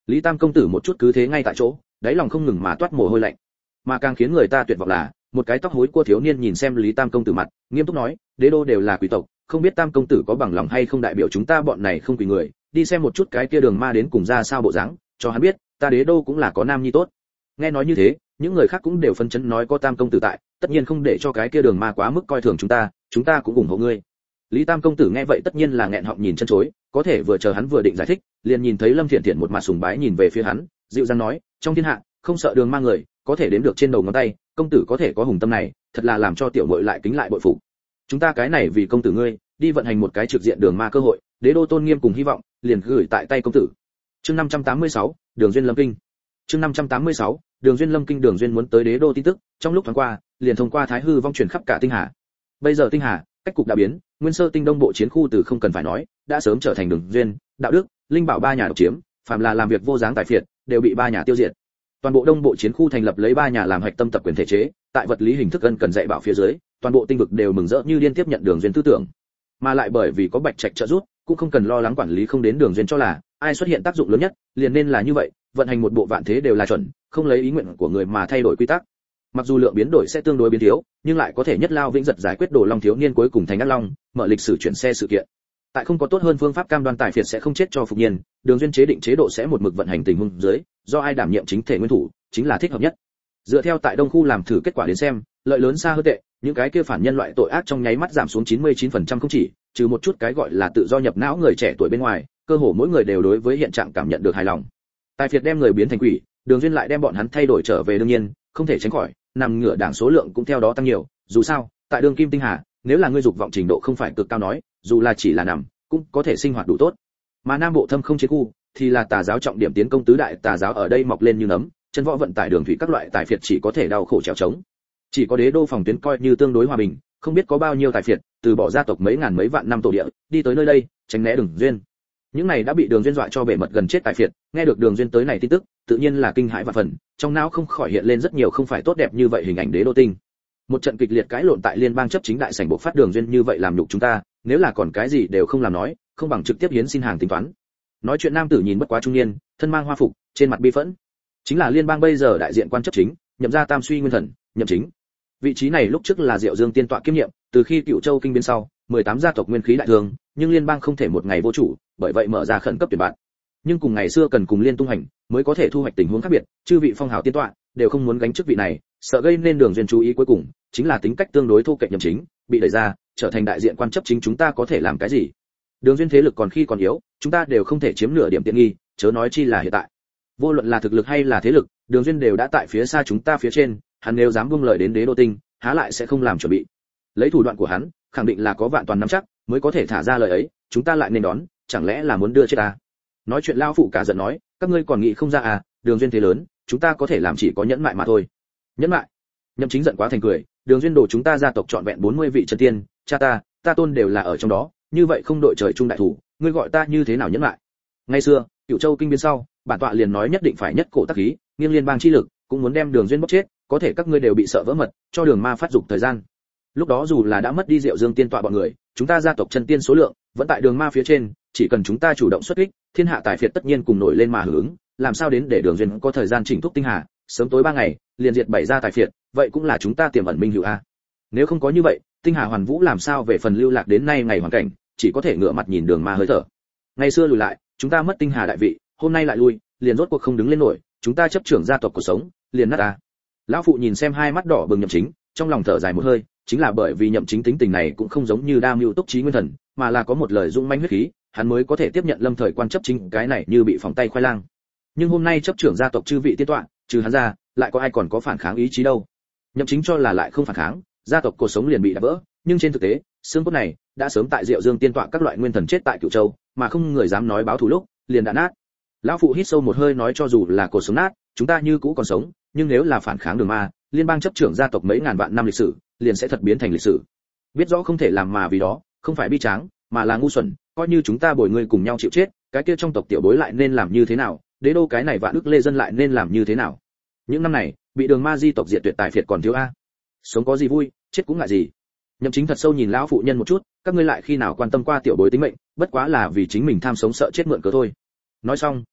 Lý Tam công tử một chút cứ thế ngay tại chỗ, đáy lòng không ngừng mà toát mồ hôi lạnh. Mà càng khiến người ta tuyệt vọng là, một cái tóc hối cua thiếu niên nhìn xem Lý Tam công tử mặt, nghiêm túc nói, đế đô đều là quý tộc, không biết Tam công tử có bằng lòng hay không đại biểu chúng ta bọn này không quỳ người, đi xem một chút cái kia Đường Ma đến cùng ra sao bộ dáng, cho hắn biết, ta đế đô cũng là có nam nhi tốt. Nghe nói như thế, những người khác cũng đều phân chấn nói có Tam công tử tại, tất nhiên không để cho cái kia Đường Ma quá mức coi thường chúng ta cũng ủng hộ ngươi. Lý Tam công tử nghe vậy tất nhiên là nghẹn họng nhìn chân chối, có thể vừa chờ hắn vừa định giải thích, liền nhìn thấy Lâm Thiện Thiện một mặt sùng bái nhìn về phía hắn, dịu dàng nói, trong thiên hạ, không sợ Đường Ma người, có thể đếm được trên đầu ngón tay, công tử có thể có hùng tâm này, thật là làm cho tiểu muội lại kính lại bội phục. Chúng ta cái này vì công tử ngươi, đi vận hành một cái trực diện Đường Ma cơ hội, đế đô tôn nghiêm cùng hy vọng, liền gửi tại tay công tử. Chương 586, Đường Duyên Lâm Kinh. Chương 586, Đường Duyên Lâm Kinh. Đường Duyên muốn tới đế đô tin tức, trong lúc thoáng qua, liền thông qua Thái Hư vong truyền khắp cả Tinh Hà. Bây giờ Tinh Hà, cách cục đã biến, Nguyên Sơ Tinh Đông bộ chiến khu từ không cần phải nói, đã sớm trở thành Đường Duyên, Đạo Đức, Linh Bảo ba nhà độc chiếm, phàm là làm việc vô dáng tài phiệt, đều bị ba nhà tiêu diệt. Toàn bộ Đông bộ chiến khu thành lập lấy ba nhà làm hạch tâm tập quyền thể chế, tại vật lý hình thức cần dạy bảo phía dưới, toàn bộ tinh vực đều mừng rỡ như liên tiếp nhận Đường Duyên tư tưởng. Mà lại bởi vì có Bạch Trạch trợ giúp, cũng không cần lo lắng quản lý không đến Đường Duyên cho là ai xuất hiện tác dụng lớn nhất, liền nên là như vậy, vận hành một bộ vạn thế đều là chuẩn, không lấy ý nguyện của người mà thay đổi quy tắc. Mặc dù lượng biến đổi sẽ tương đối biến thiếu, nhưng lại có thể nhất lao vĩnh giật giải quyết Đồ Long thiếu niên cuối cùng thành Ác Long, mở lịch sử chuyển xe sự kiện. Tại không có tốt hơn phương pháp cam đoan tài phiệt sẽ không chết cho Phục Nhiên, Đường Duyên chế định chế độ sẽ một mực vận hành tình huống dưới, do ai đảm nhiệm chính thể nguyên thủ, chính là thích hợp nhất. Dựa theo tại Đông khu làm thử kết quả đến xem, lợi lớn xa hơn tệ, những cái kia phản nhân loại tội ác trong nháy mắt giảm xuống 99% không chỉ, trừ một chút cái gọi là tự do nhập não người trẻ tuổi bên ngoài, cơ hồ mỗi người đều đối với hiện trạng cảm nhận được hài lòng. Tài phiệt đem người biến thành quỷ, Đường Duyên lại đem bọn hắn thay đổi trở về, đương nhiên, không thể tránh khỏi, nằm ngửa đảng số lượng cũng theo đó tăng nhiều, dù sao, tại Đường Kim Tinh Hà, nếu là ngươi dục vọng trình độ không phải cực cao nói, dù là chỉ là nằm, cũng có thể sinh hoạt đủ tốt. Mà Nam Bộ Thâm Không chiến khu thì là tà giáo trọng điểm tiến công tứ đại tà giáo ở đây mọc lên như nấm, chân võ vận tải đường thủy các loại tài phiệt chỉ có thể đau khổ trèo trống. Chỉ có đế đô phòng tuyến coi như tương đối hòa bình, không biết có bao nhiêu tài phiệt từ bỏ gia tộc mấy ngàn mấy vạn năm tổ địa, đi tới nơi đây, tránh né Đường Duyên. Những này đã bị Đường Duyên dọa cho bể mật gần chết tài phiệt, nghe được Đường Duyên tới này tin tức, tự nhiên là kinh hãi vạn phần, trong não không khỏi hiện lên rất nhiều không phải tốt đẹp như vậy hình ảnh đế đô tinh. Một trận kịch liệt cãi lộn tại liên bang chấp chính đại sảnh bộc phát, Đường Duyên như vậy làm nhục chúng ta, nếu là còn cái gì đều không làm nói, không bằng trực tiếp hiến xin hàng tính toán. Nói chuyện nam tử nhìn bất quá trung niên, thân mang hoa phục, trên mặt bi phẫn. Chính là liên bang bây giờ đại diện quan chấp chính, nhậm ra Tam Suy Nguyên Thần, nhậm chính. Vị trí này lúc trước là Diệu Dương tiên tọa kiêm nhiệm, từ khi Cựu Châu kinh biến sau, 18 gia tộc nguyên khí đại thương, nhưng liên bang không thể một ngày vô chủ, bởi vậy mở ra khẩn cấp tuyển bạn. Nhưng cùng ngày xưa cần cùng liên tung hành, mới có thể thu hoạch tình huống khác biệt, chư vị phong hào tiên tọa đều không muốn gánh chức vị này, sợ gây nên Đường Duyên chú ý, cuối cùng chính là tính cách tương đối thô kệch nhậm chính, bị đẩy ra, trở thành đại diện quan chấp chính. Chúng ta có thể làm cái gì? Đường Duyên thế lực còn khi còn yếu, chúng ta đều không thể chiếm nửa điểm tiện nghi, chớ nói chi là hiện tại. Vô luận là thực lực hay là thế lực, Đường Duyên đều đã tại phía xa chúng ta phía trên, hắn nếu dám buông lời đến đế đô tinh, há lại sẽ không làm chuẩn bị. Lấy thủ đoạn của hắn, khẳng định là có vạn toàn nắm chắc, mới có thể thả ra lời ấy, chúng ta lại nên đón, chẳng lẽ là muốn đưa chết ta? Nói chuyện lao phụ cả giận nói, các ngươi còn nghĩ không ra à, Đường Duyên thế lớn, chúng ta có thể làm chỉ có nhẫn mại mà thôi. Nhẫn mại? Nhậm chính giận quá thành cười, Đường Duyên đổ chúng ta gia tộc trọn vẹn 40 vị chân tiên, cha ta tôn đều là ở trong đó, như vậy không đội trời chung đại thủ, ngươi gọi ta như thế nào nhẫn mại? Ngày xưa, Cựu Châu kinh biến sau, bản tọa liền nói nhất định phải nhất cổ tác khí, nghiêng liên bang chi lực, cũng muốn đem Đường Duyên bóc chết, có thể các ngươi đều bị sợ vỡ mật, cho Đường Ma phát dục thời gian. Lúc đó dù là đã mất đi Diệu Dương tiên tọa bọn người, chúng ta gia tộc chân tiên số lượng vẫn tại Đường Ma phía trên, chỉ cần chúng ta chủ động xuất kích, thiên hạ tài phiệt tất nhiên cùng nổi lên mà hưởng ứng, làm sao đến để Đường Duyên có thời gian chỉnh thúc Tinh Hà, sớm tối 3 ngày, liền diệt 7 gia tài phiệt, vậy cũng là chúng ta tiềm ẩn minh hữu a. Nếu không có như vậy, Tinh Hà Hoàn Vũ làm sao về phần lưu lạc đến nay ngày hoàn cảnh, chỉ có thể ngửa mặt nhìn Đường Ma hơi thở. Ngày xưa lùi lại, chúng ta mất Tinh Hà đại vị, hôm nay lại lui, liền rốt cuộc không đứng lên nổi, chúng ta chấp trưởng gia tộc cuộc sống, liền nát a. Lão phụ nhìn xem hai mắt đỏ bừng nhậm chính, trong lòng thở dài một hơi, chính là bởi vì nhậm chính tính tình này cũng không giống như Đa Mưu Túc Trí Nguyên Thần, mà là có một lời dũng mãnh huyết khí, hắn mới có thể tiếp nhận lâm thời quan chấp chính cái này như bị phỏng tay khoai lang. Nhưng hôm nay chấp trưởng gia tộc chư vị tiên tọa, trừ hắn ra, lại có ai còn có phản kháng ý chí đâu? Nhậm chính cho là lại không phản kháng, gia tộc cuộc sống liền bị đập vỡ, nhưng trên thực tế, xương cốt này đã sớm tại Diệu Dương tiên tọa các loại nguyên thần chết tại Cựu Châu, mà không người dám nói báo thù lúc, liền đã nát. Lão phụ hít sâu một hơi nói, cho dù là cuộc sống nát, chúng ta như cũ còn sống, nhưng nếu là phản kháng Đường Ma, liên bang chấp trưởng gia tộc mấy ngàn vạn năm lịch sử, liền sẽ thật biến thành lịch sử. Biết rõ không thể làm mà vì đó, không phải bi tráng, mà là ngu xuẩn, coi như chúng ta bồi người cùng nhau chịu chết, cái kia trong tộc tiểu bối lại nên làm như thế nào, đế đô cái này vạn ức lê dân lại nên làm như thế nào? Những năm này, bị Đường Ma di tộc diệt tuyệt tài phiệt còn thiếu a. Sống có gì vui, chết cũng ngại gì. Nhậm chính thật sâu nhìn lão phụ nhân một chút, các ngươi lại khi nào quan tâm qua tiểu bối tính mệnh, bất quá là vì chính mình tham sống sợ chết mượn cớ thôi. Nói xong,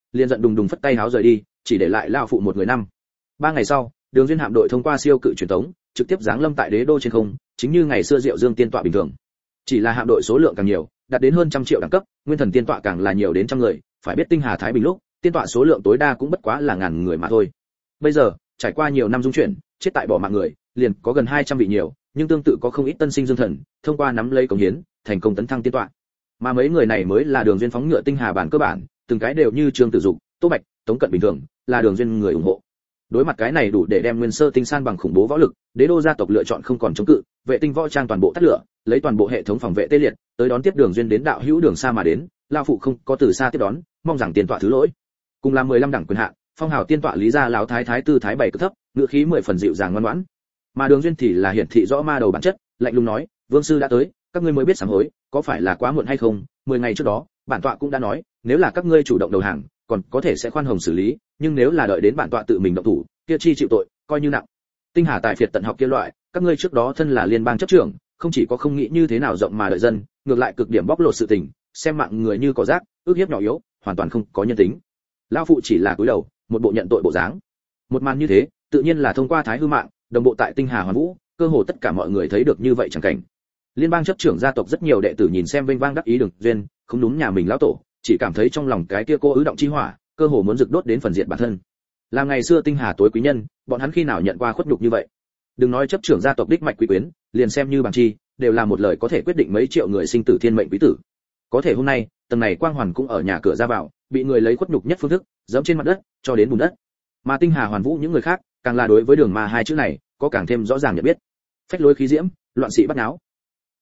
liền giận đùng đùng phất tay háo rời đi, chỉ để lại lão phụ một người năm. 3 ngày sau, Đường Duyên hạm đội thông qua siêu cự truyền tống, trực tiếp giáng lâm tại đế đô trên không, chính như ngày xưa Diệu Dương tiên tọa bình thường. Chỉ là hạm đội số lượng càng nhiều, đạt đến hơn 100 triệu đẳng cấp, nguyên thần tiên tọa càng là nhiều đến trăm người, phải biết tinh hà thái bình lúc, tiên tọa số lượng tối đa cũng bất quá là ngàn người mà thôi. Bây giờ, trải qua nhiều năm dung chuyển, chết tại bỏ mạng người, liền có gần 200 vị nhiều, nhưng tương tự có không ít tân sinh dương thần, thông qua nắm lấy cống hiến, thành công tấn thăng tiên tọa. Mà mấy người này mới là Đường Duyên phóng ngựa tinh hà bản cơ bản, từng cái đều như Trương Tử Dục, Tô Bạch, Tống Cận bình thường, là Đường Duyên người ủng hộ. Đối mặt cái này đủ để đem Nguyên Sơ Tinh san bằng khủng bố võ lực, Đế đô gia tộc lựa chọn không còn chống cự, vệ tinh võ trang toàn bộ tắt lửa, lấy toàn bộ hệ thống phòng vệ tê liệt, tới đón tiếp Đường Duyên đến đạo hữu đường xa mà đến, lão phụ không có từ xa tiếp đón, mong rằng tiền tọa thứ lỗi. Cùng là 15 đẳng quyền hạn, phong hào tiên tọa lý gia lão thái thái tư thái bảy cực thấp, ngựa khí 10 phần dịu dàng ngoan ngoãn. Mà Đường Duyên thì là hiển thị rõ ma đầu bản chất, lạnh lùng nói, vương sư đã tới, các ngươi mới biết sám hối, có phải là quá muộn hay không? 10 ngày trước đó, bản tọa cũng đã nói, nếu là các ngươi chủ động đầu hàng, còn có thể sẽ khoan hồng xử lý, nhưng nếu là đợi đến bản tọa tự mình động thủ, kia chi chịu tội, coi như nặng. Tinh hà tại phiệt tận học kia loại, các ngươi trước đó thân là liên bang chấp trưởng, không chỉ có không nghĩ như thế nào rộng mà đợi dân, ngược lại cực điểm bóc lột sự tình, xem mạng người như cỏ rác, ước hiếp nhỏ yếu, hoàn toàn không có nhân tính. Lão phụ chỉ là cúi đầu, một bộ nhận tội bộ dáng. Một màn như thế, tự nhiên là thông qua Thái Hư mạng, đồng bộ tại Tinh Hà Hoàn Vũ, cơ hồ tất cả mọi người thấy được như vậy chẳng cảnh. Liên bang chấp trưởng gia tộc rất nhiều đệ tử nhìn xem vênh vang đắc ý Đường Duyên, không đúng nhà mình lão tổ, chỉ cảm thấy trong lòng cái kia cô ứ động chi hỏa, cơ hồ muốn rực đốt đến phần diệt bản thân. Làm ngày xưa Tinh Hà tối quý nhân, bọn hắn khi nào nhận qua khuất nhục như vậy? Đừng nói chấp trưởng gia tộc đích mạch quý quyến, liền xem như bằng chi, đều là một lời có thể quyết định mấy triệu người sinh tử thiên mệnh quý tử. Có thể hôm nay, tầng này quang hoàn cũng ở nhà cửa ra vào, bị người lấy khuất nhục nhất phương thức, giẫm trên mặt đất, cho đến bùn đất. Mà Tinh Hà Hoàn Vũ những người khác, càng là đối với Đường Ma hai chữ này, có càng thêm rõ ràng nhận biết. Phách lối khí diễm, loạn sĩ bắt náo.